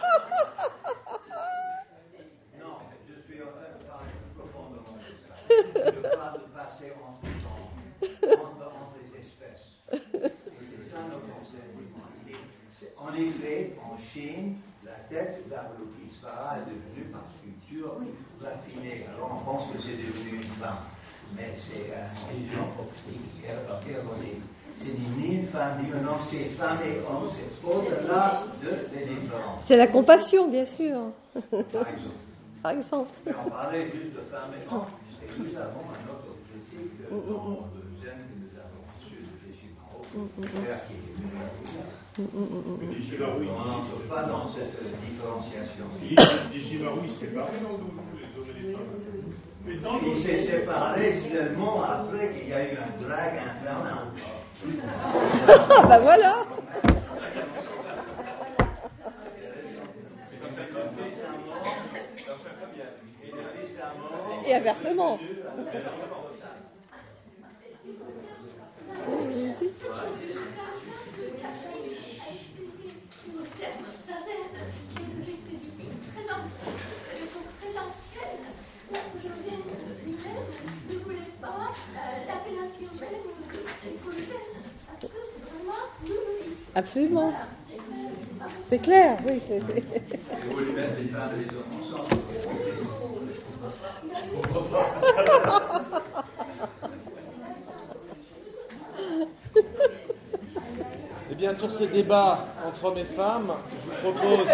Non, je suis en train de parler plus profondément de ça. Je parle de passer entre, entre, entre les espèces. Et c'est ça notre enseignement. En effet, en Chine, la tête d'Avalokitesvara est devenue par sculpture raffinée. Alors on pense que c'est devenu une femme. Mais c'est une vision optique erronée. C'est ni une femme ni un homme, c'est femme et homme, c'est au-delà de des différences. C'est la compassion, bien sûr. Par exemple. Par exemple. Mais on parlait juste de femme et homme, et nous avons un autre objectif que dans le zen que nous avons reçu de Shimao, qui est venu à Kuya. On n'entre pas dans cette différenciation. Deshimaru, il s'est séparé dans les hommes et les femmes. Il s'est séparé seulement après qu'il y a eu un drag infernal. Ah ben voilà. Et inversement. Absolument. C'est clair, oui. C'est, c'est... Et vous les mettez les femmes et les hommes ensemble. Eh bien, sur ce débat entre hommes et femmes, je vous propose,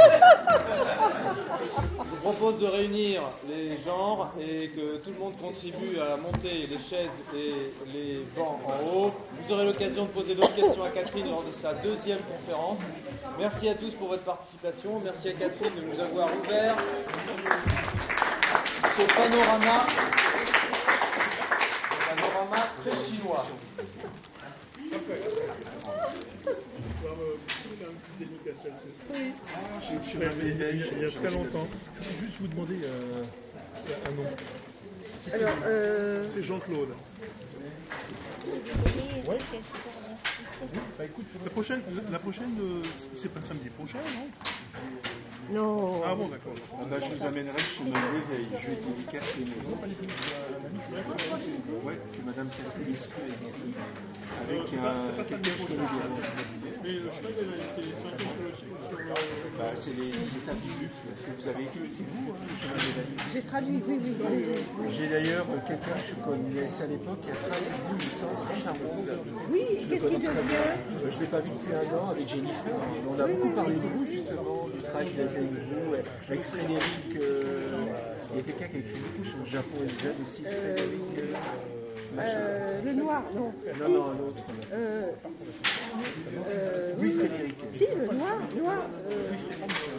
je vous propose de réunir les genres et que tout le monde contribue à monter les chaises et les bancs en haut. Vous aurez l'occasion de poser d'autres questions à Catherine lors de sa deuxième conférence. Merci à tous pour votre participation. Merci à Catherine de nous avoir ouvert ce panorama, panorama très chinois. Oui. Je suis arrivé il y a très longtemps. Je peux juste vous demander euh, un nom. C'est, Alors, euh... c'est Jean-Claude. Oui. Bah écoute, la prochaine, la prochaine, c'est pas samedi prochain, non? Non. Ah bon, d'accord. Ah bah, je vous amènerai chez mon réveil. Je vais dédicacer mes ouais, que Madame Catherine Esprit avec euh, c'est un. Pas, c'est pas samedi prochain. Mais le cheval, c'est, c'est un peu sur le. Sur le... Bah, c'est les étapes du buffle que vous avez écrit. C'est vous, hein, le cheval de la nuit. J'ai traduit, oui, oui. oui, oui. J'ai d'ailleurs quelqu'un que je connaissais à l'époque qui a travaillé avec vous, il me semble, Richard Wong. Oui, je qu'est-ce qu'il devient? Je ne l'ai pas vu depuis un an avec Jennifer. On a oui, beaucoup oui, parlé oui. de vous, justement, du travail qu'il a fait avec vous, avec Frédéric. Euh, il y a quelqu'un qui a écrit beaucoup sur le Japon et le zen aussi, Frédéric. Euh, euh, le noir, non. Non, si. non, l'autre. Euh, euh, Louis Frédéric. Si, le noir, noir. Euh, Louis Frédéric. Louis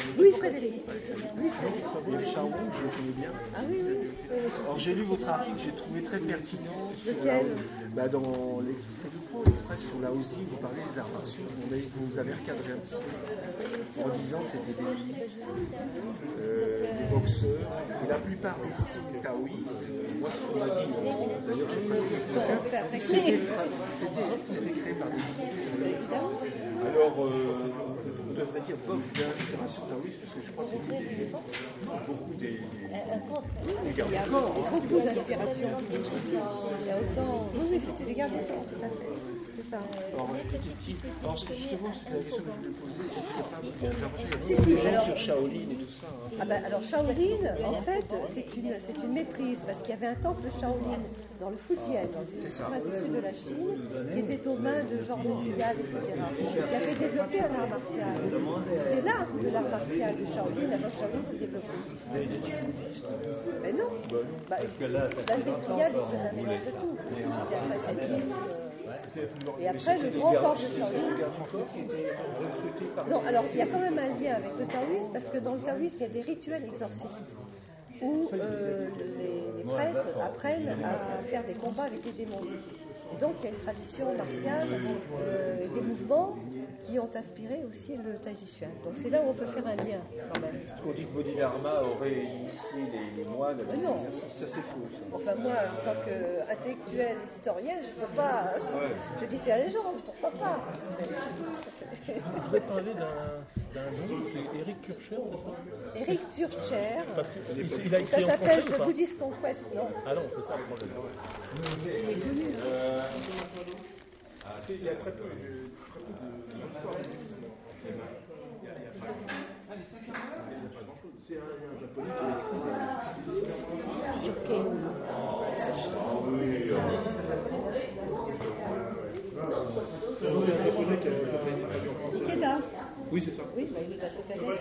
Frédéric. Oui, Frédéric. Et Shaolin, je le connais bien. Ah oui, oui. Alors j'ai lu votre article, j'ai trouvé très pertinent. Lequel? Bah, dans l'Express sur la O S I, vous parlez des arts martiaux, vous avez, vous avez recadré un petit peu en disant que c'était des milices, euh, des boxeurs, et la plupart des styles taoïstes, moi ce qu'on m'a dit, d'ailleurs je n'ai pas de c'était, c'était créé par des milices. Alors, euh, on devrait dire boxe d'inspiration taoïste, parce que je crois que c'était beaucoup des, des, des gardes du corps. Il y a beaucoup d'inspiration. Il y a autant. Oui, oui, c'était des gardes du corps, tout à fait. C'est ça. Alors, alors justement, c'est la question que je voulais poser. Je ne sais pas, j'ai l'impression qu'il y a Si, beaucoup si, de gens alors- sur Shaolin et tout ça. Hein. Ah ben, alors Shaolin, en fait, c'est une, c'est une méprise, parce qu'il y avait un temple Shaolin dans le Fujian, dans une province au sud de la Chine, qui était aux mains de Jean Trial, et cetera, qui avait développé un art martial. C'est là que l'art martial du Shaolin, la danse Shaolin s'est développée. Mais des types bouddhistes. Mais non, bah, l'Alvétriade, il faisait un mélange de tout. Il y a un sacrétisme. Et après, le grand temple de Shaolin. Des gardes du corps qui étaient recrutés par. Non, alors il y a quand même un lien avec le taoïsme, parce que dans le taoïsme, il y a des rituels exorcistes où euh, les, les prêtres apprennent à faire des combats avec les démons. Et donc il y a une tradition martiale euh, et des mouvements qui ont inspiré aussi le tai chi chuan. Donc c'est là où on peut faire un lien quand même. Parce qu'on dit que Bodhidharma aurait initié les, les moines à Mais non. l'exercice. Ça c'est faux. Ça. Enfin moi, en tant qu'intellectuelle, historienne, je ne peux pas... Ouais. Je dis c'est la légende, pourquoi pas? Vous avez parlé d'un, d'un nom, c'est Eric Kircher, c'est ça? Eric Turcher, Parce qu'il il a ça écrit en s'appelle français ou The pas? Buddhist Conquest, non? Ah non, c'est ça le problème. Il est connu. Euh, Parce qu'il y a très peu de... Très peu de... C'est un japonais qui a écrit des... C'est un japonais qui a fait une traduction en français. Ikeda. Oui, c'est ça. Oui, bah, il est à cette année.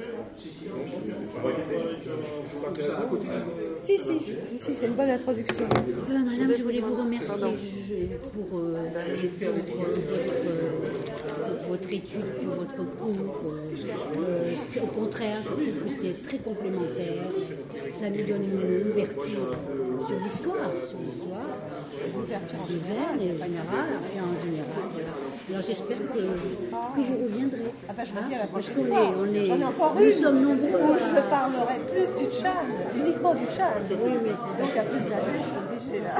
Si, si, si, si, c'est une bonne introduction. Euh, madame, je voulais vous remercier je- pour, euh, pour, euh, votre, votre étude, pour votre cours. Euh, c'est- au contraire, je trouve que c'est très complémentaire. Ça nous donne une ouverture sur l'histoire, sur l'histoire, l'ouverture en général et en général, et en général. Voilà. Alors j'espère que, que vous reviendrez. Ah ben, je reviens la Parce prochaine qu'on fois. est, on est, J'en ai encore nous une sommes nombreux. où je parlerai plus du Tchad, uniquement du Tchad. Oui, oui. Donc à plus d'années, je suis obligée là.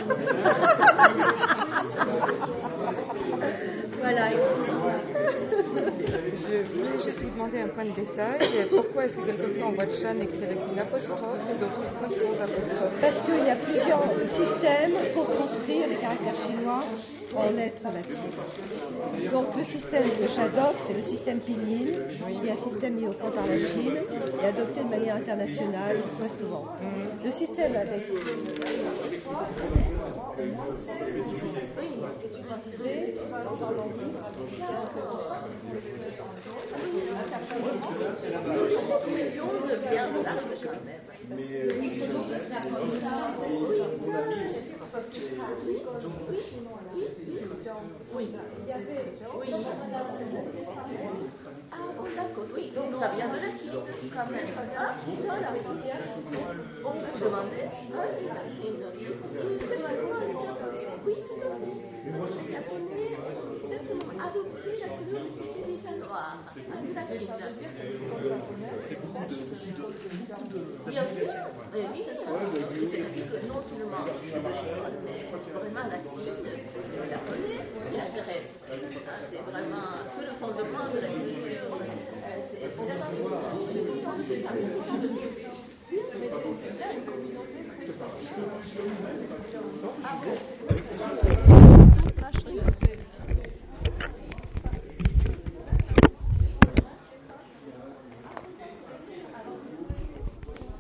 Voilà, Je voulais juste vous demander un point de détail. Pourquoi est-ce que quelquefois on voit Chan écrit avec une apostrophe et d'autres fois sans apostrophe? Parce qu'il y a plusieurs systèmes pour transcrire les caractères chinois en lettres latines. Donc le système que j'adopte, c'est le système pinyin, qui est un système mis au point par la Chine et adopté de manière internationale très souvent. Le système avec Oui. Oui. Ah bon, d'accord, oui, donc ça vient de la Chine, quand même. Ah, voilà. On peut se demander. Ah, oui, la Chine. C'est vraiment le japonais. Oui, c'est vrai. Le japonais, certainement adopté la couleur du déjà noir de la Chine. Bien sûr. Oui, oui, c'est-à-dire que non seulement mais vraiment la Chine, c'est le japonais, c'est la Grèce. C'est vraiment tout le fondement de la culture. C'est la langue. C'est pas de culture. C'est là une communauté très spéciale. Ah bon?